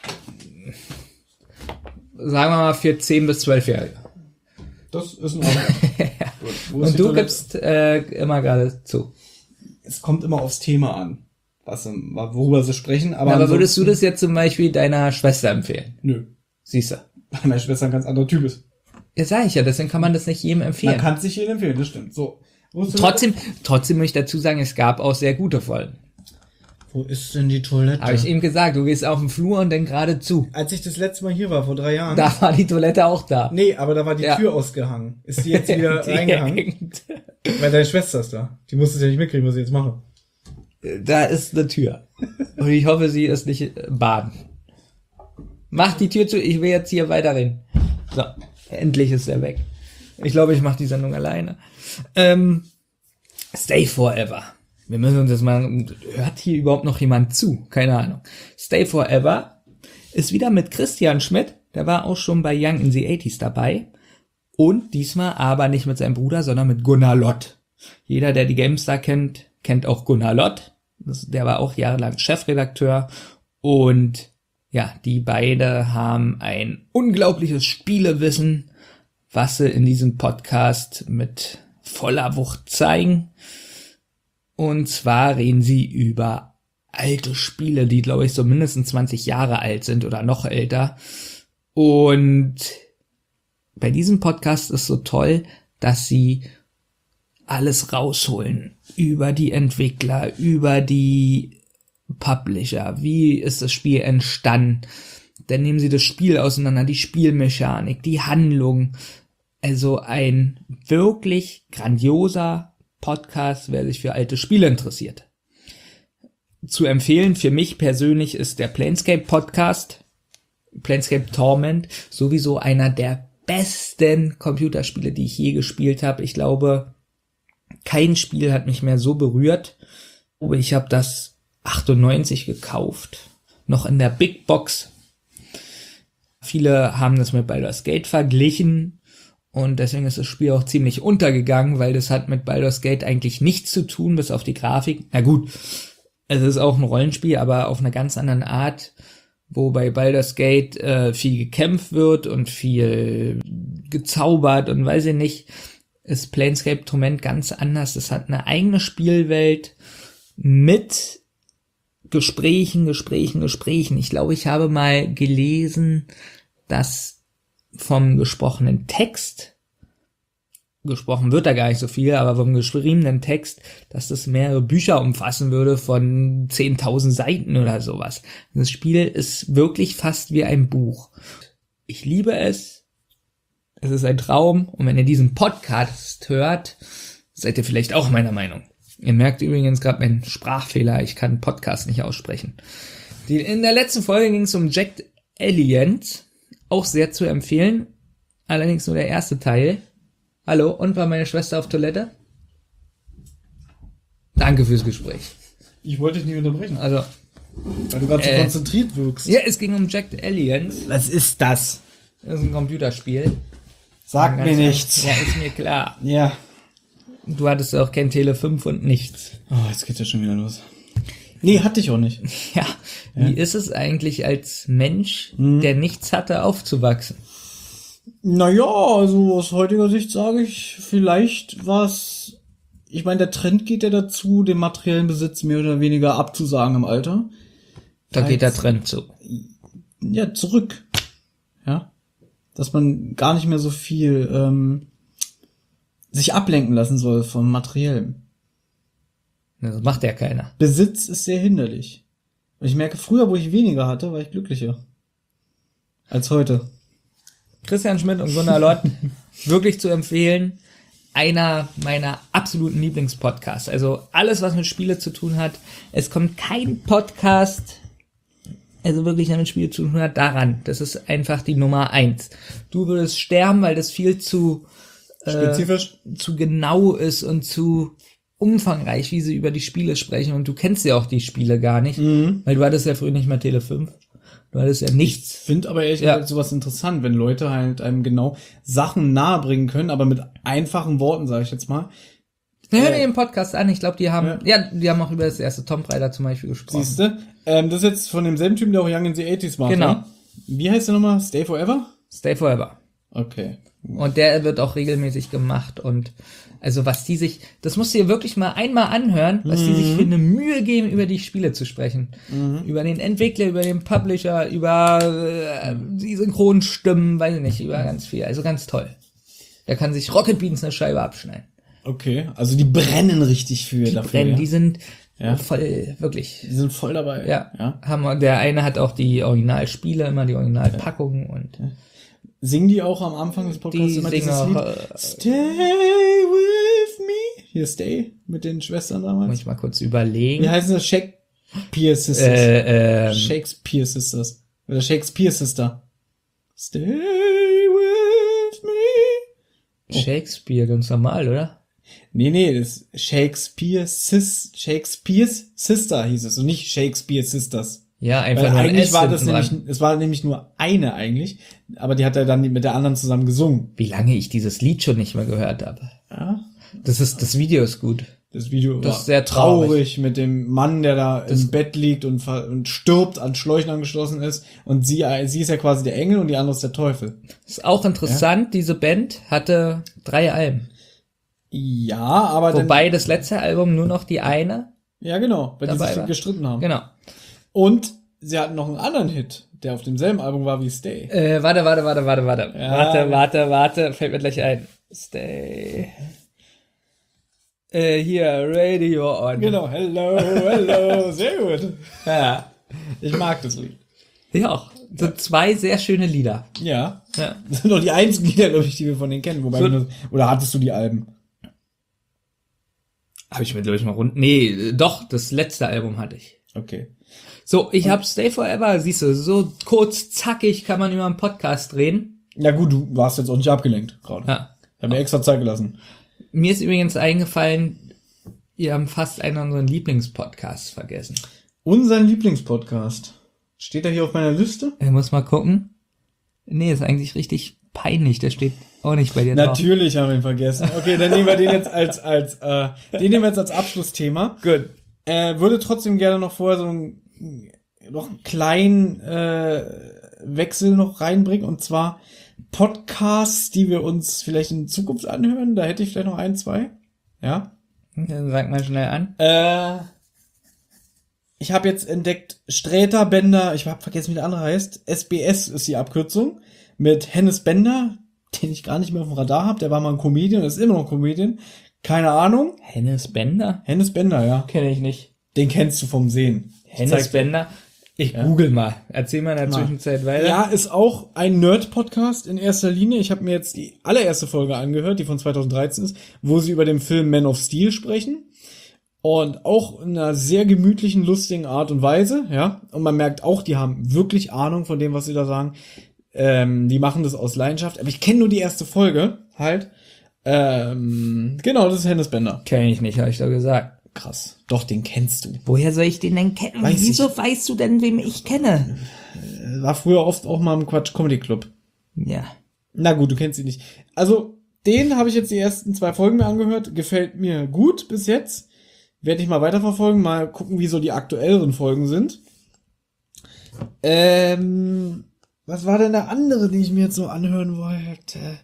Sagen wir mal für 10- bis 12-Jährige. Das ist in Ordnung. Gut. Wo ist Und die du Toilette? gibst immer gerade zu. Es kommt immer aufs Thema an, worüber sie sprechen. Aber, Aber würdest du ansonsten- das jetzt zum Beispiel deiner Schwester empfehlen? Nö. Siehst du. Weil meine Schwester ein ganz anderer Typ ist. Ja, sag ich ja, deswegen kann man das nicht jedem Man empfehlen. kann es sich jedem empfehlen, das stimmt. So. Wo ist die Trotzdem möchte ich dazu sagen, es gab auch sehr gute Folgen. Wo ist denn die Toilette? Habe ich eben gesagt, du gehst auf den Flur und dann gerade zu. Als ich das letzte Mal hier war, vor 3 Jahren. Da war die Toilette auch da. Nee, aber da war die Ja. Tür ausgehangen. Ist die jetzt wieder reingehangen? hängt. Weil deine Schwester ist da. Die muss es ja nicht mitkriegen, was ich jetzt mache. Da ist eine Tür. Und ich hoffe, sie ist nicht baden. Mach die Tür zu, ich will jetzt hier weiterreden. So, endlich ist er weg. Ich glaube, ich mache die Sendung alleine. Stay Forever. Wir müssen uns jetzt mal, hört hier überhaupt noch jemand zu? Keine Ahnung. Stay Forever ist wieder mit Christian Schmidt. Der war auch schon bei Young in the 80s dabei. Und diesmal aber nicht mit seinem Bruder, sondern mit Gunnar Lott. Jeder, der die GameStar kennt, kennt auch Gunnar Lott. Der war auch jahrelang Chefredakteur. Und ja, die beide haben ein unglaubliches Spielewissen, was sie in diesem Podcast mit voller Wucht zeigen. Und zwar reden sie über alte Spiele, die, glaube ich, so mindestens 20 Jahre alt sind oder noch älter. Und bei diesem Podcast ist so toll, dass sie alles rausholen über die Entwickler, über die Publisher. Wie ist das Spiel entstanden? Dann nehmen sie das Spiel auseinander, die Spielmechanik, die Handlung. Also ein wirklich grandioser Podcast, wer sich für alte Spiele interessiert. Zu empfehlen für mich persönlich ist der Planescape Podcast, Planescape Torment, sowieso einer der besten Computerspiele, die ich je gespielt habe. Ich glaube, kein Spiel hat mich mehr so berührt. Ich habe das 98 gekauft, noch in der Big Box. Viele haben das mit Baldur's Gate verglichen und deswegen ist das Spiel auch ziemlich untergegangen, weil das hat mit Baldur's Gate eigentlich nichts zu tun, bis auf die Grafik. Na gut, es ist auch ein Rollenspiel, aber auf einer ganz anderen Art, wo bei Baldur's Gate viel gekämpft wird und viel gezaubert und weiß ich nicht, ist Planescape Torment ganz anders. Es hat eine eigene Spielwelt mit Gesprächen. Ich glaube, ich habe mal gelesen, dass vom gesprochenen Text, gesprochen wird da gar nicht so viel, aber vom geschriebenen Text, dass das mehrere Bücher umfassen würde von 10.000 Seiten oder sowas. Das Spiel ist wirklich fast wie ein Buch. Ich liebe es. Es ist ein Traum. Und wenn ihr diesen Podcast hört, seid ihr vielleicht auch meiner Meinung. Ihr merkt übrigens gerade meinen Sprachfehler, ich kann Podcast nicht aussprechen. In der letzten Folge ging es um Jagged Alliance, auch sehr zu empfehlen, allerdings nur der erste Teil. Hallo, und war meine Schwester auf Toilette? Danke fürs Gespräch. Ich wollte dich nicht unterbrechen, Also, weil du gerade so konzentriert wirkst. ja, es ging um Jagged Alliance, Was ist das? das ist ein Computerspiel. Sag mir Ganz- nichts. Ja, ist mir klar. Ja. Du hattest auch kein Tele 5 und nichts. Oh, jetzt geht ja schon wieder los. Nee, hatte ich auch nicht. Ja, wie ist es eigentlich als Mensch, der nichts hatte, aufzuwachsen? Naja, also aus heutiger Sicht sage ich, vielleicht was. Ich meine, der Trend geht ja dazu, den materiellen Besitz mehr oder weniger abzusagen im Alter. Da geht der Trend zu. Ja, zurück. Ja. Dass man gar nicht mehr so viel sich ablenken lassen soll vom Materiellen. Das macht ja keiner. Besitz ist sehr hinderlich. Und ich merke, früher, wo ich weniger hatte, war ich glücklicher. Als heute. Christian Schmidt und Gunnar Lott, wirklich zu empfehlen. Einer meiner absoluten Lieblingspodcasts. Also alles, was mit Spiele zu tun hat. Es kommt kein Podcast, also wirklich der mit Spiele zu tun hat, daran. Das ist einfach die Nummer 1. Du würdest sterben, weil das viel zu Spezifisch? zu genau ist und zu umfangreich, wie sie über die Spiele sprechen. Und du kennst ja auch die Spiele gar nicht, weil du hattest ja früher nicht mal Tele 5. Du hattest ja nichts. Ich finde aber ehrlich Ja. gesagt sowas interessant, wenn Leute halt einem genau Sachen nahebringen können, aber mit einfachen Worten, sage ich jetzt mal. Hör dir den Podcast an. Ich glaube, die haben, die haben auch über das erste Tomb Raider zum Beispiel gesprochen. Siehste? Das ist jetzt von demselben Typen, der auch Young in the 80s macht. Genau. Ne? Wie heißt der nochmal? Stay Forever? Stay Forever. Okay. Und der wird auch regelmäßig gemacht und also was die sich, das musst du dir wirklich mal einmal anhören, was die sich für eine Mühe geben, über die Spiele zu sprechen. Über den Entwickler, über den Publisher, über die Synchronstimmen, weiß ich nicht, über ganz viel. Also ganz toll. Da kann sich Rocket Beans eine Scheibe abschneiden. Okay, also die brennen richtig für Die dafür. brennen, Ja? die sind Ja. voll, wirklich. Die sind voll dabei. Ja, der eine hat auch die Originalspiele, immer die Originalpackungen und Singen die auch am Anfang des Podcasts die immer singen dieses auch, Lied? Stay with me. Hier, Stay, mit den Schwestern muss damals. ich mal kurz überlegen. Wie heißen das? Shakespeare Sisters. Ähm, Shakespeare Sisters. Oder Shakespeare Sister. Stay with me. Shakespeare, ganz normal, oder? Nee, das Shakespeare's Sister hieß es und nicht Shakespeare Sisters. Ja, einfach Weil nur ein eigentlich S war das hinten dran. nämlich, es war nämlich nur eine eigentlich, aber die hat er dann mit der anderen zusammen gesungen. Wie lange ich dieses Lied schon nicht mehr gehört habe. Ja. Das Video ist gut. Das Video Das war ist sehr traurig. mit dem Mann, der da im Bett liegt und stirbt, an Schläuchen angeschlossen ist. Und sie ist ja quasi der Engel und die andere ist der Teufel. Ist auch interessant, diese Band hatte 3 Alben. Ja, aber Wobei das letzte Album nur noch die eine. ja, genau, weil die dabei sich war. gestritten haben. Genau. Und sie hatten noch einen anderen Hit, der auf demselben Album war wie Stay. Warte. Ja. Warte. Fällt mir gleich ein. Stay. Hier, Radio on. Genau, hello, sehr gut. Ja, ich mag das Lied. Ja, auch. So 2 sehr schöne Lieder. Ja, Ja. das sind doch die einzigen Lieder, glaube ich, die wir von denen kennen. Wobei wir nur, oder hattest du die Alben? Nee, Ja, das sind die einzigen Lieder, glaube ich, die wir von denen kennen. Wobei wir nur, oder hattest du die Alben? nee, nee, nee. Oder hattest du die Alben? Habe ich mir, glaube ich, mal Nee, doch, das letzte Album hatte ich. Okay. So, ich hab Stay Forever, siehst du, so kurz, zackig kann man über einen Podcast reden. Ja gut, du warst jetzt auch nicht abgelenkt gerade. Ja. Ich habe mir extra Zeit gelassen. Mir ist übrigens eingefallen, ihr habt fast einen unserer Lieblingspodcasts vergessen. Unseren Lieblingspodcast. Steht er hier auf meiner Liste? Ich muss mal gucken. Nee, ist eigentlich richtig peinlich, der steht auch nicht bei dir drauf. Natürlich haben wir ihn vergessen. Okay, dann nehmen wir den jetzt als Abschlussthema. Gut. Würde trotzdem gerne noch vorher so einen kleinen Wechsel noch reinbringen, und zwar Podcasts, die wir uns vielleicht in Zukunft anhören. Da hätte ich vielleicht noch 1, 2. Ja. Dann sag mal schnell an. Ich habe jetzt entdeckt Sträter Bender, ich habe vergessen, wie der andere heißt. SBS ist die Abkürzung. Mit Hennes Bender, den ich gar nicht mehr auf dem Radar habe. Der war mal ein Comedian, ist immer noch ein Comedian. Keine Ahnung. Hennes Bender? Hennes Bender, ja. Kenne ich nicht. Den kennst du vom Sehen. Hennes Bender? Ich google mal. Erzähl mal in der Zwischenzeit weiter. Ja, ist auch ein Nerd-Podcast in erster Linie. Ich habe mir jetzt die allererste Folge angehört, die von 2013 ist, wo sie über den Film Man of Steel sprechen. Und auch in einer sehr gemütlichen, lustigen Art und Weise, ja. Und man merkt auch, die haben wirklich Ahnung von dem, was sie da sagen. Die machen das aus Leidenschaft. Aber ich kenne nur die erste Folge, halt. Genau, das ist Hennes Bender. Kenne ich nicht, habe ich doch gesagt. Krass. Doch, den kennst du. Woher soll ich den denn kennen? Weiß Wieso weißt du denn, wem ich kenne? War früher oft auch mal im Quatsch Comedy Club. Ja. Na gut, du kennst ihn nicht. Also, den habe ich jetzt die ersten 2 Folgen mir angehört. Gefällt mir gut bis jetzt. Werde ich mal weiterverfolgen, mal gucken, wie so die aktuelleren Folgen sind. Was war denn der andere, den ich mir jetzt so anhören wollte?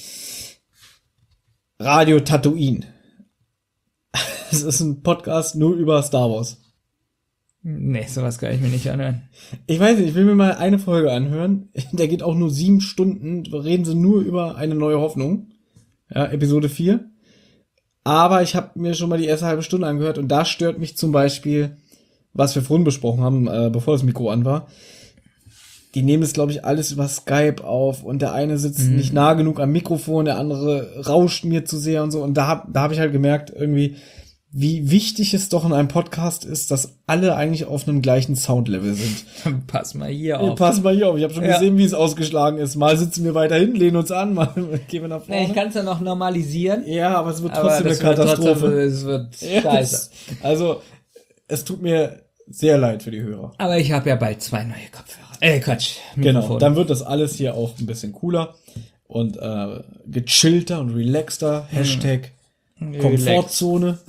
Radio Tatooine. Das ist ein Podcast nur über Star Wars. Nee, sowas kann ich mir nicht anhören. Ich weiß nicht, ich will mir mal eine Folge anhören. Der geht auch nur 7 Stunden. Reden sie nur über eine neue Hoffnung. Ja, Episode 4. Aber ich habe mir schon mal die erste halbe Stunde angehört und da stört mich zum Beispiel, was wir vorhin besprochen haben, bevor das Mikro an war. Die nehmen es, glaube ich, alles über Skype auf und der eine sitzt nicht nah genug am Mikrofon, der andere rauscht mir zu sehr und so. Und da hab ich halt gemerkt, irgendwie, wie wichtig es doch in einem Podcast ist, dass alle eigentlich auf einem gleichen Soundlevel sind. Pass mal hier auf. Pass mal hier auf, ich habe schon gesehen, wie es ausgeschlagen ist. Mal sitzen wir weiter hinten, lehnen uns an, mal gehen wir nach vorne. Nee, ich kann es ja noch normalisieren. Ja, aber es wird trotzdem eine Katastrophe. Es wird scheiße. Also, es tut mir sehr leid für die Hörer. Aber ich habe ja bald 2 neue Kopfhörer. Quatsch. Genau, Mikrofon. dann wird das alles hier auch ein bisschen cooler und gechillter und relaxter. Hashtag Komfortzone.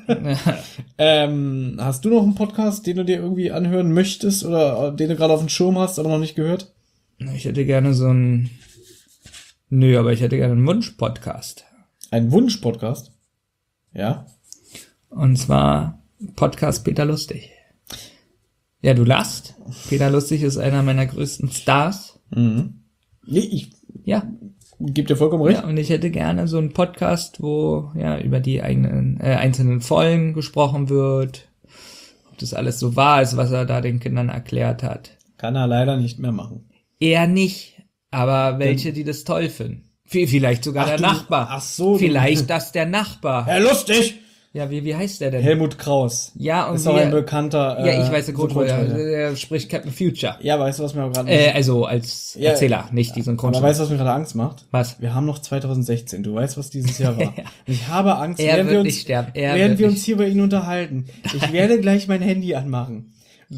Hast du noch einen Podcast, den du dir irgendwie anhören möchtest oder den du gerade auf dem Schirm hast, aber noch nicht gehört? Ich hätte gerne so einen... Nö, aber ich hätte gerne einen Wunsch-Podcast. Ein Wunsch-Podcast? Ja. Und zwar Podcast Peter Lustig. Ja, du lachst. Peter Lustig ist einer meiner größten Stars. Mhm. Nee, ich Ja. gebe dir vollkommen recht. Ja, und ich hätte gerne so einen Podcast, wo ja über die eigenen einzelnen Folgen gesprochen wird. Ob das alles so wahr ist, was er da den Kindern erklärt hat. Kann er leider nicht mehr machen. Eher nicht, aber welche, die das toll finden. Vielleicht sogar der Nachbar. Ach so. Vielleicht das der Nachbar. Herr Lustig! Ja, wie heißt der denn? Helmut Kraus. Ja, und Ist auch ein bekannter ja, ich weiß, der Synchronsprecher. der spricht Captain Future. Ja, weißt du, was mir gerade... Also als Erzähler, nicht die aber Synchronsprecher. weißt du, was mir gerade Angst macht? Was? Wir haben noch 2016. Du weißt, was dieses Jahr war. Und ich habe Angst, Er während wird nicht sterben. während wir uns hier bei Ihnen unterhalten. Ich werde gleich mein Handy anmachen.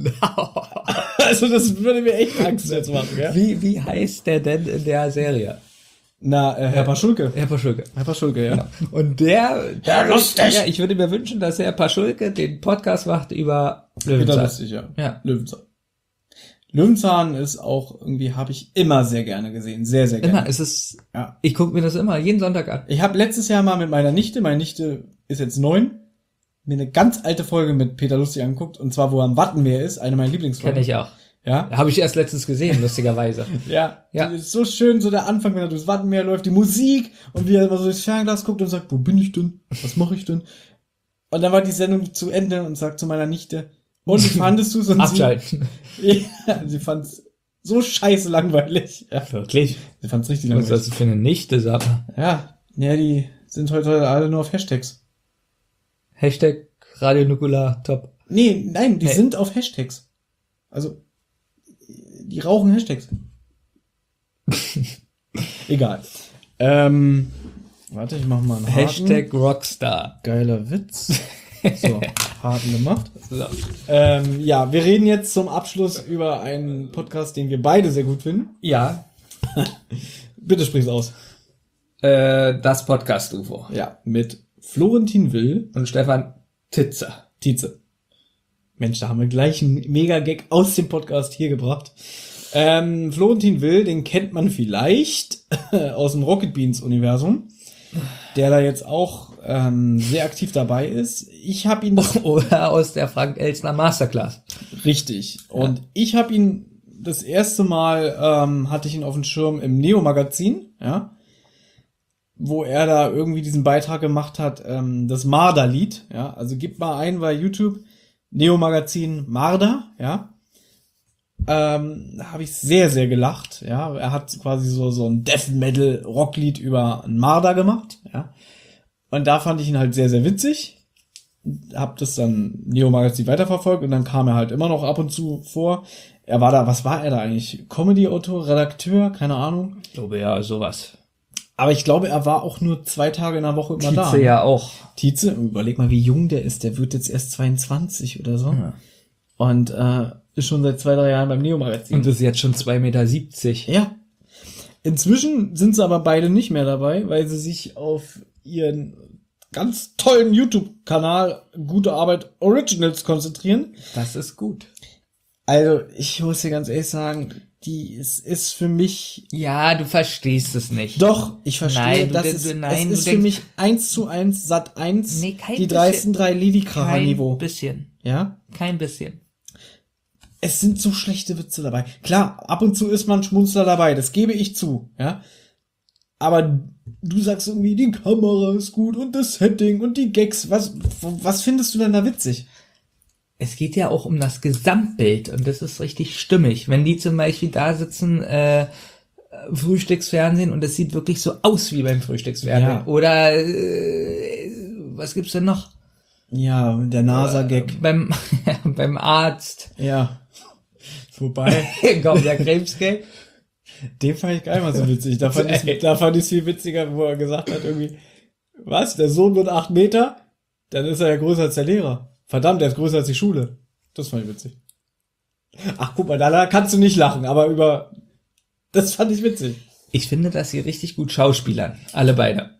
Also das würde mir echt Angst jetzt machen, gell? Wie heißt der denn in der Serie? Na, Herr Paschulke. Herr Paschulke. Herr Paschulke, ja. Und der lustig. Ja, ich würde mir wünschen, dass Herr Paschulke den Podcast macht über Peter Löwenzahn. Lustig, ja. Ja. Löwenzahn. Löwenzahn ist auch irgendwie, habe ich immer sehr gerne gesehen. Sehr, sehr gerne. Immer, es ist, Ja. ich gucke mir das immer jeden Sonntag an. Ich habe letztes Jahr mal mit meiner Nichte ist jetzt 9, mir eine ganz alte Folge mit Peter Lustig angeguckt, und zwar, wo er am Wattenmeer ist, eine meiner Lieblingsfolgen. Kenn ich auch. Ja. Habe ich erst letztens gesehen, lustigerweise. Ja, Ja. Das ist so schön, so der Anfang, wenn er durchs Wattenmeer läuft, die Musik und wie er immer so durchs Fernglas guckt und sagt, wo bin ich denn? Was mache ich denn? Und dann war die Sendung zu Ende und sagt zu meiner Nichte, und wie fandest du es? Abschalten. Sie fand es so scheiße langweilig. Ja, Wirklich? sie fand es richtig Was ist langweilig. das für eine Nichte, sag mal? Ja, die sind heute alle nur auf Hashtags. Hashtag Radio Nukular, top. Nee, nein, die Nee. sind auf Hashtags. Also, die rauchen Hashtags. Egal. Warte, ich mach mal einen Haken. Hashtag Rockstar. Geiler Witz. So, Haken gemacht. So. Ja, wir reden jetzt zum Abschluss über einen Podcast, den wir beide sehr gut finden. Ja, Bitte sprich's aus. das Podcast-UFO. Ja, mit Florentin Will, Und Stefan Titzer. Tietze. Mensch, da haben wir gleich einen Mega-Gag aus dem Podcast hier gebracht. Florentin Will, den kennt man vielleicht aus dem Rocket Beans Universum, der da jetzt auch sehr aktiv dabei ist. Ich habe ihn Oder aus der Frank Elstner Masterclass. richtig und ich habe ihn das erste Mal hatte ich ihn auf dem Schirm im Neo-Magazin, ja, wo er da irgendwie diesen Beitrag gemacht hat, das Marder-Lied, ja, also gib mal ein bei YouTube Neo-Magazin Marder, ja. Da habe ich sehr, sehr gelacht, ja. Er hat quasi so ein Death-Metal-Rocklied über einen Marder gemacht, ja. Und da fand ich ihn halt sehr, sehr witzig. Hab das dann Neo-Magazin weiterverfolgt und dann kam er halt immer noch ab und zu vor. Er war da, was war er da eigentlich? Comedy-Autor, Redakteur, keine Ahnung. Ich glaube ja, sowas. Aber ich glaube, er war auch nur 2 Tage in der Woche immer da. Tietze ja auch. Tietze, überleg mal, wie jung der ist. Der wird jetzt erst 22 oder so. Ja. Und ist schon seit 2-3 Jahren beim Neo-Magazin. Und ist jetzt schon 2,70 Meter. Ja. Inzwischen sind sie aber beide nicht mehr dabei, weil sie sich auf ihren ganz tollen YouTube-Kanal Gute Arbeit Originals konzentrieren. Das ist gut. Also, ich muss dir ganz ehrlich sagen, ist für mich... Ja, du verstehst es nicht. Doch, ich verstehe, Nein, das es ist für denkst- mich 1:1 Sat 1, Nee, kein die bisschen. dreisten 3 Lili-Kracher-Niveau. Kein bisschen. Ja? Kein bisschen. Es sind so schlechte Witze dabei. Klar, ab und zu ist man Schmunzler dabei, das gebe ich zu, ja. Aber du sagst irgendwie, die Kamera ist gut und das Setting und die Gags. Was findest du denn da witzig? Es geht ja auch um das Gesamtbild und das ist richtig stimmig. Wenn die zum Beispiel da sitzen, Frühstücksfernsehen und es sieht wirklich so aus wie beim Frühstücksfernsehen. Ja. Oder was gibt's denn noch? Ja, der NASA-Gag. Beim Arzt. Ja. Wobei, Kommt der Krebsgag. den fand ich gar nicht mal so witzig. Da fand ich es viel witziger, wo er gesagt hat irgendwie, was, der Sohn wird 8 Meter? Dann ist er ja größer als der Lehrer. Verdammt, er ist größer als die Schule. Das fand ich witzig. Ach, guck mal, da kannst du nicht lachen, aber das fand ich witzig. Ich finde, dass sie richtig gut schauspielern. Alle beide.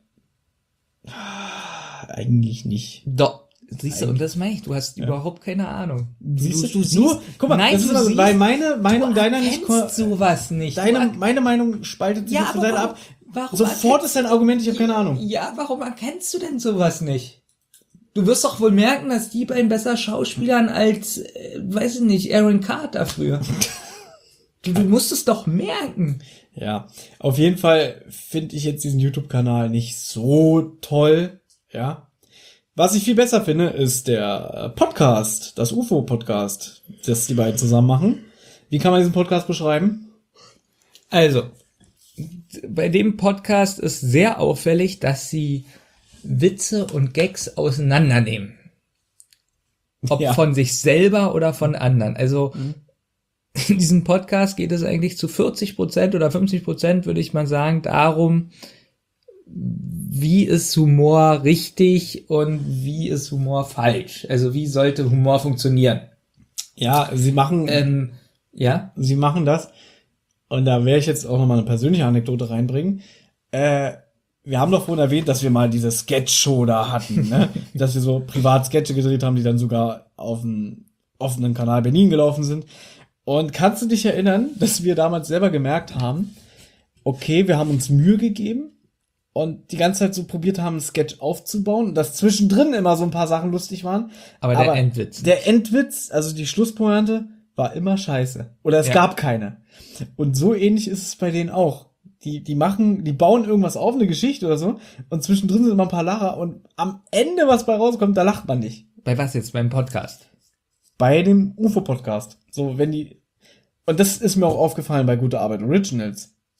Eigentlich nicht. Doch. Siehst du, und das meine ich, du hast überhaupt keine Ahnung. Siehst du nur, guck mal, nein, das ist du also, siehst, weil meine Meinung du deiner nicht, erkennst sowas nicht. meine Meinung spaltet sich Ja, jetzt von aber deiner warum- ab. warum Sofort erkennst- ist dein Argument, ich habe keine Ahnung. Ja, warum erkennst du denn sowas nicht? Du wirst doch wohl merken, dass die beiden besser schauspielern als, weiß ich nicht, Aaron Carter früher. Du musst es doch merken. Ja, auf jeden Fall finde ich jetzt diesen YouTube-Kanal nicht so toll, ja. Was ich viel besser finde, ist der Podcast, das UFO-Podcast, das die beiden zusammen machen. Wie kann man diesen Podcast beschreiben? Also, bei dem Podcast ist sehr auffällig, dass sie Witze und Gags auseinandernehmen. Ob Ja. von sich selber oder von anderen. Also, in diesem Podcast geht es eigentlich zu 40% oder 50%, würde ich mal sagen, darum, wie ist Humor richtig und wie ist Humor falsch. Also, wie sollte Humor funktionieren? Ja, sie machen das. Und da werde ich jetzt auch nochmal eine persönliche Anekdote reinbringen. Wir haben doch vorhin erwähnt, dass wir mal diese Sketch-Show da hatten, ne? Dass wir so privat Sketche gedreht haben, die dann sogar auf dem offenen Kanal Berlin gelaufen sind. Und kannst du dich erinnern, dass wir damals selber gemerkt haben, okay, wir haben uns Mühe gegeben und die ganze Zeit so probiert haben, einen Sketch aufzubauen und dass zwischendrin immer so ein paar Sachen lustig waren. Aber der Endwitz. Der Endwitz, also die Schlusspointe, war immer scheiße. Oder es Ja. gab keine. Und so ähnlich ist es bei denen auch. Die bauen irgendwas auf, eine Geschichte oder so, und zwischendrin sind immer ein paar Lacher und am Ende, was bei rauskommt, da lacht man nicht. Bei was jetzt? Beim Podcast? Bei dem UFO-Podcast. So, und das ist mir auch aufgefallen bei Gute Arbeit Originals.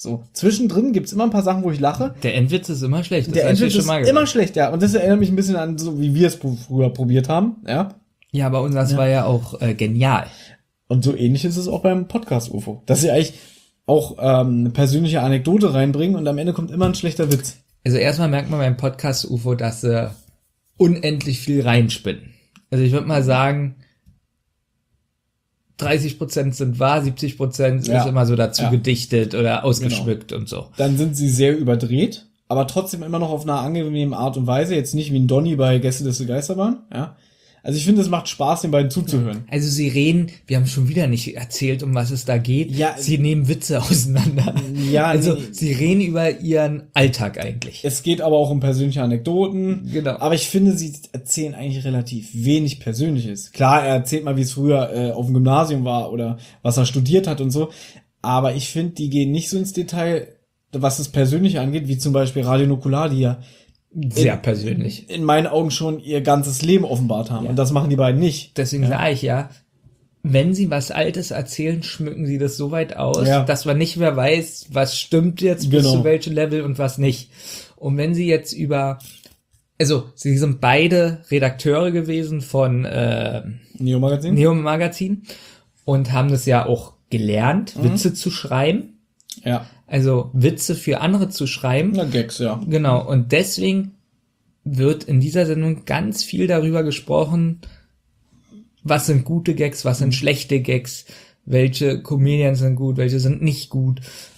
So, zwischendrin gibt's immer ein paar Sachen, wo ich lache. Der Endwitz ist immer schlecht. Das Der hast du Endwitz schon ist mal gesagt. immer schlecht, ja. Und das erinnert mich ein bisschen an so, wie wir es früher probiert haben, ja. Ja, aber unseres war ja auch genial. Und so ähnlich ist es auch beim Podcast-UFO. Dass sie eigentlich auch eine persönliche Anekdote reinbringen und am Ende kommt immer ein schlechter Witz. Also erstmal merkt man beim Podcast UFO, dass sie unendlich viel reinspinnen. Also ich würde mal sagen, 30% sind wahr, 70% Ja. ist immer so dazu Ja. gedichtet oder ausgeschmückt und so. Dann sind sie sehr überdreht, aber trotzdem immer noch auf einer angenehmen Art und Weise. Jetzt nicht wie ein Donny bei Gäste des Geisterbahn, ja. Also ich finde, es macht Spaß, den beiden zuzuhören. Also sie reden, wir haben schon wieder nicht erzählt, um was es da geht. Ja. Sie nehmen Witze auseinander. Ja, Also nee. sie reden über ihren Alltag eigentlich. Es geht aber auch um persönliche Anekdoten. Genau. Aber ich finde, sie erzählen eigentlich relativ wenig Persönliches. Klar, er erzählt mal, wie es früher auf dem Gymnasium war oder was er studiert hat und so. Aber ich finde, die gehen nicht so ins Detail, was das Persönliche angeht, wie zum Beispiel Radio Nukular, die ja Sehr persönlich. in meinen Augen schon ihr ganzes Leben offenbart haben. Und das machen die beiden nicht. Deswegen sage ich ja, wenn sie was Altes erzählen, schmücken sie das so weit aus, Ja. dass man nicht mehr weiß, was stimmt jetzt bis Genau. zu welchem Level und was nicht. Und wenn sie jetzt also sie sind beide Redakteure gewesen von Neo-Magazin? Neo Magazin und haben das ja auch gelernt, Witze zu schreiben. Ja. Also Witze für andere zu schreiben. Na, Gags, ja. Genau, und deswegen wird in dieser Sendung ganz viel darüber gesprochen, was sind gute Gags, was sind schlechte Gags, welche Comedians sind gut, welche sind nicht gut,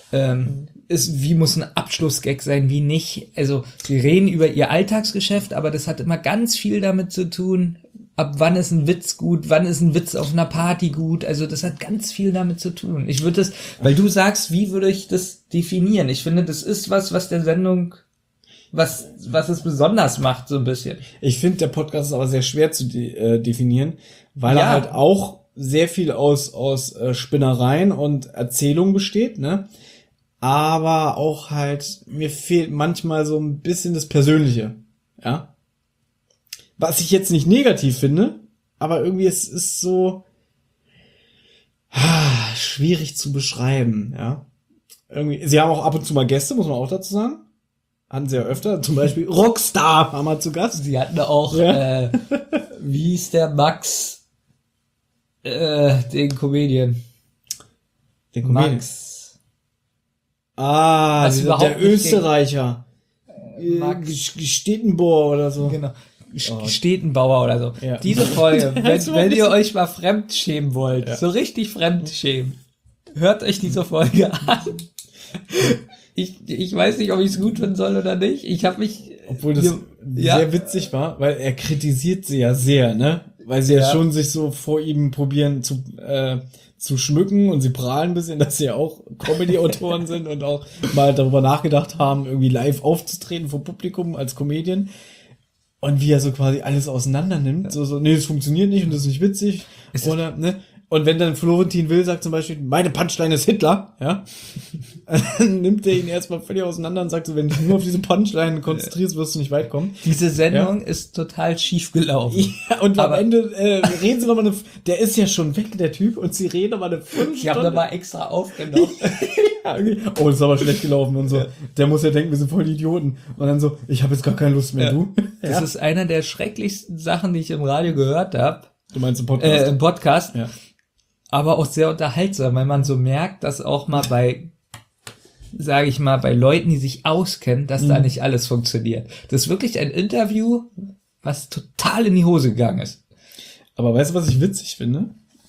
wie muss ein Abschlussgag sein, wie nicht. Also sie reden über ihr Alltagsgeschäft, aber das hat immer ganz viel damit zu tun, ab wann ist ein Witz gut, wann ist ein Witz auf einer Party gut. Also das hat ganz viel damit zu tun. Ich würde das, weil du sagst, wie würde ich das definieren? Ich finde, das ist was der Sendung, was es besonders macht, so ein bisschen. Ich finde, der Podcast ist aber sehr schwer zu definieren, weil Ja. er halt auch sehr viel aus Spinnereien und Erzählungen besteht, ne? Aber auch halt, mir fehlt manchmal so ein bisschen das Persönliche, ja? Was ich jetzt nicht negativ finde, aber irgendwie es ist so schwierig zu beschreiben, ja? Irgendwie, sie haben auch ab und zu mal Gäste, muss man auch dazu sagen. Hatten sie ja öfter, zum Beispiel Rockstar haben wir zu Gast. Sie hatten auch, Ja. wie hieß der Max, den Comedian. Den Comedian. Max. Was überhaupt der nicht Österreicher. Max. Stettenbohr oder so. Genau. Stetenbauer oder so. Ja. Diese Folge, Das war wenn ihr nicht- euch mal fremdschämen wollt, so richtig fremdschämen, hört euch diese Folge an. Ich weiß nicht, ob ich es gut finden soll oder nicht. Ich habe mich... Obwohl das Ja. sehr witzig war, weil er kritisiert sie ja sehr, ne? Weil sie ja, Ja. schon sich so vor ihm probieren zu schmücken und sie prahlen ein bisschen, dass sie ja auch Comedy-Autoren sind und auch mal darüber nachgedacht haben, irgendwie live aufzutreten vor Publikum als Comedian. Und wie er so quasi alles auseinander nimmt, so, nee, das funktioniert nicht und das ist nicht witzig. Oder, ne? Und wenn dann Florentin Will sagt zum Beispiel, meine Punchline ist Hitler, ja, dann nimmt er ihn erstmal völlig auseinander und sagt so, wenn du dich nur auf diese Punchline konzentrierst, wirst du nicht weit kommen. Diese Sendung ist total schief gelaufen. Ja, und am Aber- Ende reden sie nochmal der ist ja schon weg, der Typ, und sie reden nochmal eine Viertelstunde. Ich habe da mal extra aufgenommen. Ja, irgendwie, oh, das ist aber schlecht gelaufen und so. Der muss ja denken, wir sind voll die Idioten. Und dann so, ich habe jetzt gar keine Lust mehr, du? Das ist einer der schrecklichsten Sachen, die ich im Radio gehört habe. Du meinst im Podcast? Im Podcast. Ja. Aber auch sehr unterhaltsam, weil man so merkt, dass auch mal sage ich mal, bei Leuten, die sich auskennen, dass da nicht alles funktioniert. Das ist wirklich ein Interview, was total in die Hose gegangen ist. Aber weißt du, was ich witzig finde?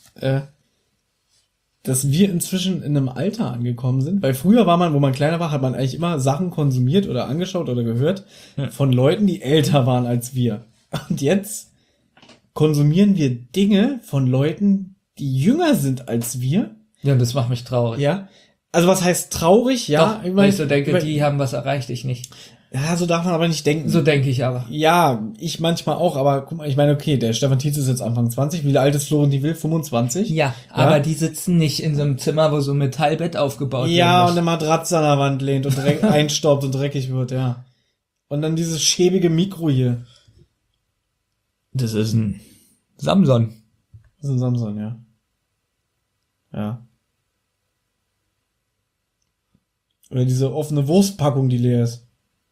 Dass wir inzwischen in einem Alter angekommen sind. Weil früher war man, wo man kleiner war, hat man eigentlich immer Sachen konsumiert oder angeschaut oder gehört von Leuten, die älter waren als wir. Und jetzt konsumieren wir Dinge von Leuten, die jünger sind als wir. Ja, und das macht mich traurig. Ja. Also was heißt traurig? Ja. Doch, weil ich so denke, die haben was erreicht, ich nicht. Ja, so darf man aber nicht denken. So denke ich aber. Ja, ich manchmal auch, aber guck mal, ich meine, okay, der Stefan Tietze ist jetzt Anfang 20, wie alt ist Florentin Will? 25? Ja, aber die sitzen nicht in so einem Zimmer, wo so ein Metallbett aufgebaut Ja, werden und muss. eine Matratze an der Wand lehnt und einstaubt und dreckig wird, ja. Und dann dieses schäbige Mikro hier. Das ist ein Samson. Das ist ein Samsung, ja. Ja. Oder diese offene Wurstpackung, die leer ist.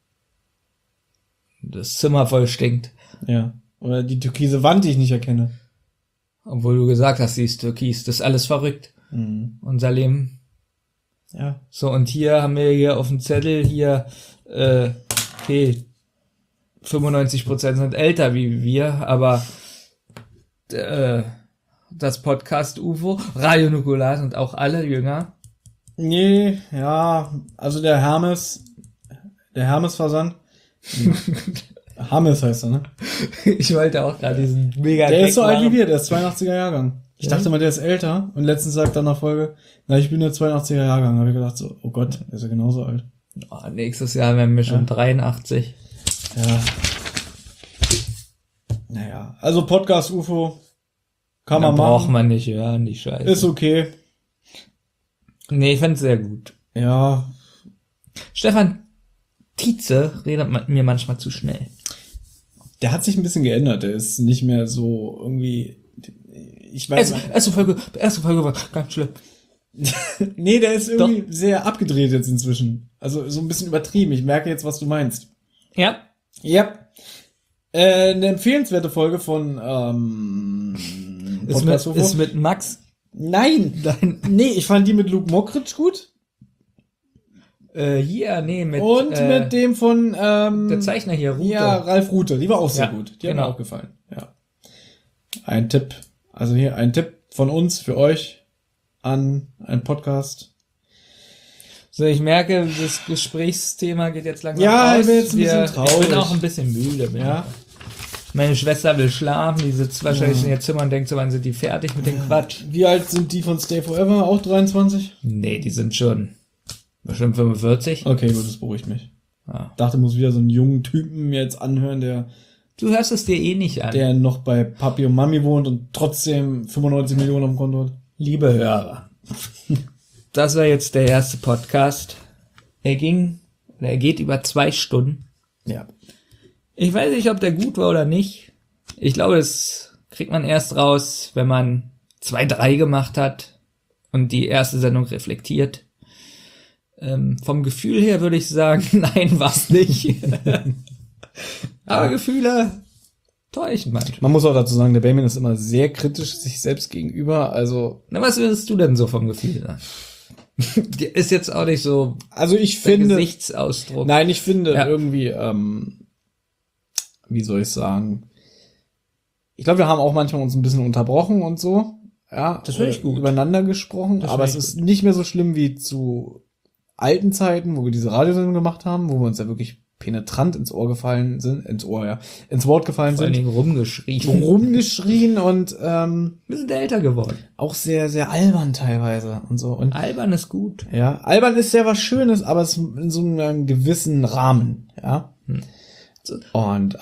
Das Zimmer voll stinkt. Ja. Oder die türkise Wand, die ich nicht erkenne. Obwohl du gesagt hast, sie ist türkis. Das ist alles verrückt. Unser Leben. Ja. So, und hier haben wir hier auf dem Zettel hier, okay, 95% sind älter wie wir, aber das Podcast UFO, Radio Nukular sind auch alle jünger. Nee, ja, also der Hermes-Versand. Hermes heißt er, ne? Ich wollte auch gerade diesen mega Der Gag ist so alt wie machen. wir, der ist 82er Jahrgang. Ich dachte mal, der ist älter. Und letztens sagt er in der Folge, na, ich bin der 82er Jahrgang. Da habe ich gedacht so, oh Gott, der ist ja genauso alt. Oh, nächstes Jahr werden wir schon 83. Ja. Naja, also Podcast UFO kann man Braucht machen. man nicht hören, die Scheiße. Ist okay. Nee, ich find's sehr gut. Ja, Stefan Tietze redet mir manchmal zu schnell. der hat sich ein bisschen geändert. Der ist nicht mehr so irgendwie, ich weiß Erste Folge war ganz schlimm. nee, der ist irgendwie sehr abgedreht jetzt inzwischen. Also so ein bisschen übertrieben. Ich merke jetzt, was du meinst. Ja. Ja. Eine empfehlenswerte Folge von Podcast UFO. Ist mit Max. Nein! Nee, ich fand die mit Luke Mockridge gut. Mit Mit dem von der Zeichner hier, Rute. Ja, Ralf Rute. Die war auch sehr Ja, gut. Die hat genau. mir auch gefallen. Ja. Ein Tipp. Also hier ein Tipp von uns für euch an einen Podcast. So, ich merke, das Gesprächsthema geht jetzt langsam Ja, aus. ich bin jetzt ein bisschen Ich traurig. bin auch ein bisschen müde. Ja. Meine Schwester will schlafen, die sitzt wahrscheinlich in ihr Zimmer und denkt so, wann sind die fertig mit dem Quatsch? Wie alt sind die von Stay Forever? Auch 23? Nee, die sind schon bestimmt 45. Okay, gut, das beruhigt mich. Ja. Dachte, muss wieder so einen jungen Typen mir jetzt anhören, Du hörst es dir eh nicht an. der noch bei Papi und Mami wohnt und trotzdem 95 Millionen auf dem Konto hat. Liebe Hörer, das war jetzt der erste Podcast. Er geht über 2 Stunden. Ja. Ich weiß nicht, ob der gut war oder nicht. Ich glaube, das kriegt man erst raus, wenn man 2, 3 gemacht hat und die erste Sendung reflektiert. Vom Gefühl her würde ich sagen, nein, war's nicht. Aber Gefühle täuschen manchmal. Man muss auch dazu sagen, der Bayman ist immer sehr kritisch sich selbst gegenüber. Also, Na, was würdest du denn so vom Gefühl sagen? Der ist jetzt auch nicht so also ich der finde, Gesichtsausdruck. nein, ich finde Ja. irgendwie, wie soll ich sagen? Ich glaube, wir haben auch manchmal uns ein bisschen unterbrochen und so. Ja, Das finde ich gut. Übereinander gesprochen. Das Aber es finde ich ist nicht mehr so schlimm wie zu alten Zeiten, wo wir diese Radiosendung gemacht haben, wo wir uns ja wirklich penetrant ins Wort gefallen sind. Vor allen Dingen rumgeschrien. Rumgeschrien und Wir sind älter geworden. auch sehr, sehr albern teilweise und so. Und Albern ist gut. ja, albern ist ja was Schönes, aber es in so einem gewissen Rahmen, ja. Und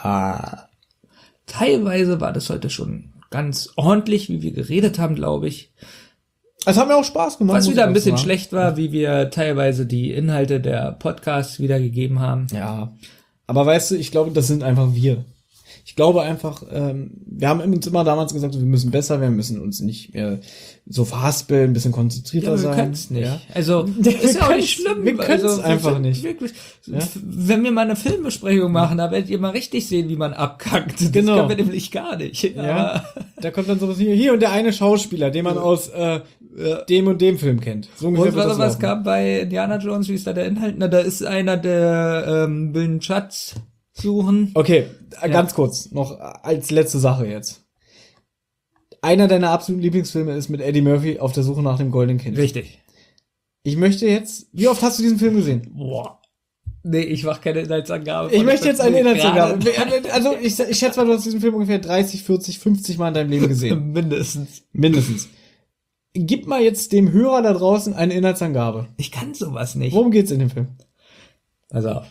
Teilweise war das heute schon ganz ordentlich, wie wir geredet haben, glaube ich. es hat mir auch Spaß gemacht. Was muss wieder ich ein auch bisschen sagen. schlecht war, wie wir teilweise die Inhalte der Podcasts wiedergegeben haben. Ja, aber weißt du, ich glaube, das sind einfach wir. Ich glaube einfach, wir haben uns immer damals gesagt, wir müssen besser werden, wir müssen uns nicht mehr so verhaspeln, ein bisschen konzentrierter Ja, wir sein. können es nicht. Ja? Also, ist ja auch nicht schlimm. Wir können's also, einfach sind nicht. Wirklich, Ja? Wenn wir mal eine Filmbesprechung machen, da werdet ihr mal richtig sehen, wie man abkackt. Das Genau. können wir nämlich gar nicht. Ja, da kommt dann sowas hier und der eine Schauspieler, den man aus dem und dem Film kennt. So ungefähr Und wird das was laufen. kam bei Indiana Jones? Wie ist da der Inhalt? Na, da ist einer, der will einen Schatz suchen. Okay, ganz kurz, noch als letzte Sache jetzt. Einer deiner absoluten Lieblingsfilme ist mit Eddie Murphy auf der Suche nach dem goldenen Kind. Richtig. Ich möchte jetzt, wie oft hast du diesen Film gesehen? Boah. Nee, ich mach keine Inhaltsangabe. Ich möchte jetzt eine Inhaltsangabe. Gerade- Also ich schätze mal, du hast diesen Film ungefähr 30, 40, 50 Mal in deinem Leben gesehen. Mindestens. Mindestens. Gib mal jetzt dem Hörer da draußen eine Inhaltsangabe. Ich kann sowas nicht. Worum geht's in dem Film? Also.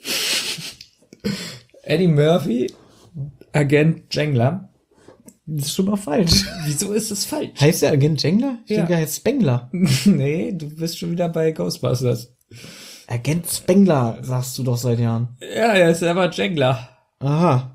Eddie Murphy, Agent Jengler. Das ist schon mal falsch. Wieso ist das falsch? Heißt der Agent Jengler? Ich Ja. denke, er heißt Spengler. Nee, du bist schon wieder bei Ghostbusters. Agent Spengler, sagst du doch seit Jahren. Ja, er ist aber Jengler. Aha.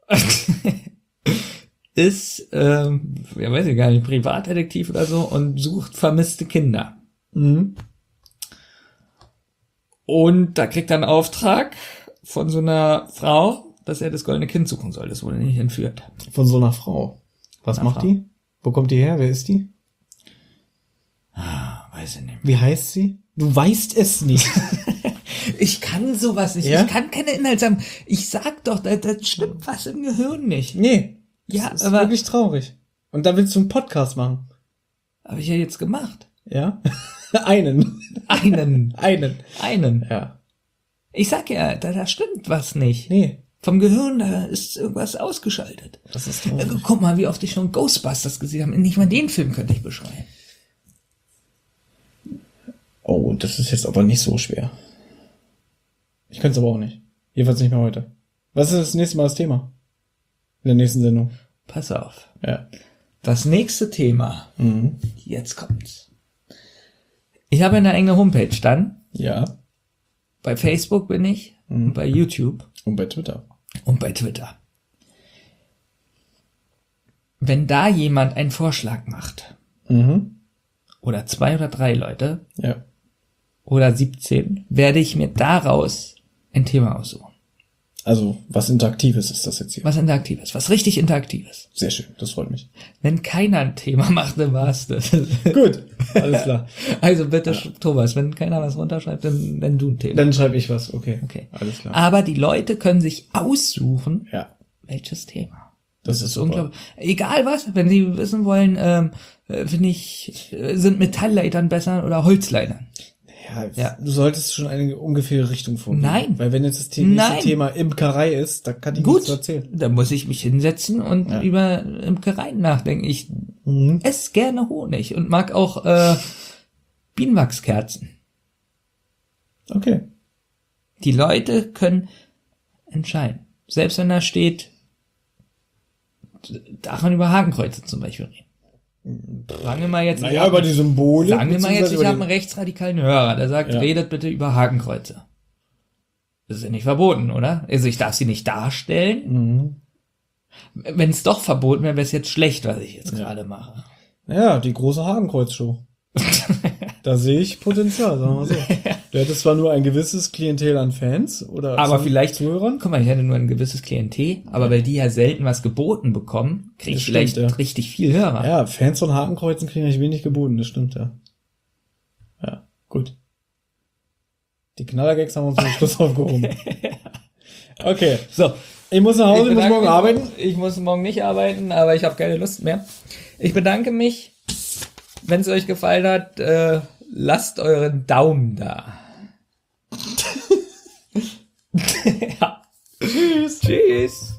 Ist, ja weiß ich gar nicht, Privatdetektiv oder so und sucht vermisste Kinder. Mhm. Und da kriegt er einen Auftrag von so einer Frau, dass er das goldene Kind suchen soll. Das wurde nicht entführt. Von so einer Frau. Was Einer macht Frau. die? Wo kommt die her? Wer ist die? Weiß ich nicht. Wie heißt sie? Du weißt es nicht. Ich kann sowas nicht. Ja? Ich kann keine Inhalte haben. Ich sag doch, da stimmt was im Gehirn nicht. Nee. Ja, das ist aber wirklich traurig. Und da willst du einen Podcast machen. habe ich ja jetzt gemacht. Ja? Einen. Einen. Ja. Ich sag ja, da stimmt was nicht. Nee. Vom Gehirn, da ist irgendwas ausgeschaltet. Das ist traurig. Guck mal, wie oft ich schon Ghostbusters gesehen habe. Nicht mal den Film könnte ich beschreiben. Oh, das ist jetzt aber nicht so schwer. Ich könnte es aber auch nicht. Jedenfalls nicht mehr heute. Was ist das nächste Mal das Thema? In der nächsten Sendung. Pass auf. Ja. Das nächste Thema. Mhm. Jetzt kommt's. Ich habe eine eigene Homepage dann. Ja. Bei Facebook bin ich. Und bei YouTube. Und bei Twitter. Und bei Twitter. Wenn da jemand einen Vorschlag macht, Mhm. oder 2 oder 3 Leute, Ja. oder 17, werde ich mir daraus ein Thema aussuchen. Also, was Interaktives ist das jetzt hier. Was Interaktives, was richtig Interaktives. Sehr schön, das freut mich. Wenn keiner ein Thema macht, dann war's das. Gut, alles klar. Also bitte, Thomas, wenn keiner was runterschreibt, dann du ein Thema. Dann schreibe ich was, okay. Okay. Alles klar. Aber die Leute können sich aussuchen, Ja, welches Thema. das ist Unglaublich. Egal was, wenn sie wissen wollen, sind Metallleitern besser oder Holzleitern. Ja, du solltest schon eine ungefähre Richtung vorgeben. Nein. Weil wenn jetzt das nächste Nein. Thema Imkerei ist, da kann ich Gut, nichts zu erzählen. da muss ich mich hinsetzen und Ja. über Imkereien nachdenken. Ich Mhm. esse gerne Honig und mag auch Bienenwachskerzen. Okay. Die Leute können entscheiden. Selbst wenn da steht, daran über Hakenkreuze zum Beispiel reden. Sagen wir mal jetzt, Naja, über die Symbole. sagen wir mal jetzt, beziehungsweise ich über habe einen rechtsradikalen Hörer, der sagt, Ja. redet bitte über Hakenkreuze. Das ist ja nicht verboten, oder? Also ich darf sie nicht darstellen. Wenn es doch verboten wäre, wäre es jetzt schlecht, was ich jetzt gerade mache. Ja, die große Hakenkreuz-Show. Da sehe ich Potenzial, sagen wir so. Du hättest zwar nur ein gewisses Klientel an Fans oder Aber vielleicht, Zuhörern. guck mal, ich hätte nur ein gewisses Klientel, aber weil die ja selten was geboten bekommen, kriege Das ich vielleicht stimmt, ja. richtig viel Hörer. Ja, Fans von Hakenkreuzen kriegen eigentlich wenig geboten, das stimmt, ja. Ja, gut. Die Knallergags haben wir uns zum Schluss aufgehoben. Okay. So, Ich muss nach Hause, ich muss morgen arbeiten. Ich muss morgen nicht arbeiten, aber ich habe keine Lust mehr. Ich bedanke mich. Wenn es euch gefallen hat, lasst euren Daumen da. Ja. Tschüss. Tschüss.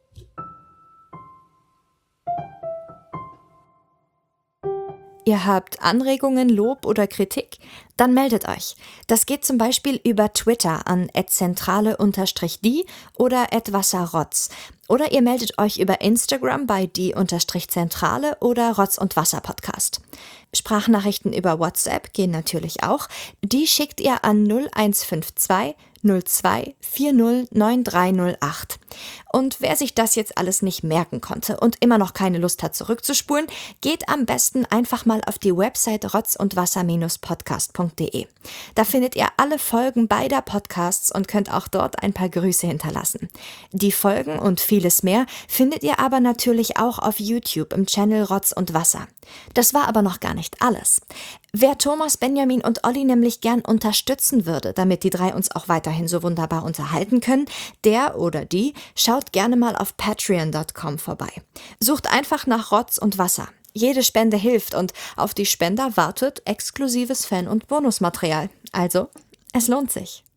Ihr habt Anregungen, Lob oder Kritik? Dann meldet euch. Das geht zum Beispiel über Twitter an @zentrale_die oder @wasserrotz. Oder ihr meldet euch über Instagram bei die_zentrale oder Rotz und Wasser Podcast. Sprachnachrichten über WhatsApp gehen natürlich auch. Die schickt ihr an 0152 02 40 9308. Und wer sich das jetzt alles nicht merken konnte und immer noch keine Lust hat zurückzuspulen, geht am besten einfach mal auf die Website rotzundwasser-podcast.de. Da findet ihr alle Folgen beider Podcasts und könnt auch dort ein paar Grüße hinterlassen. Die Folgen und vieles mehr findet ihr aber natürlich auch auf YouTube im Channel Rotz und Wasser. Das war aber noch gar nicht alles. Wer Thomas, Benjamin und Olli nämlich gern unterstützen würde, damit die drei uns auch weiterhin so wunderbar unterhalten können, der oder die schaut gerne mal auf patreon.com vorbei. Sucht einfach nach Rotz und Wasser. Jede Spende hilft und auf die Spender wartet exklusives Fan- und Bonusmaterial. Also, es lohnt sich.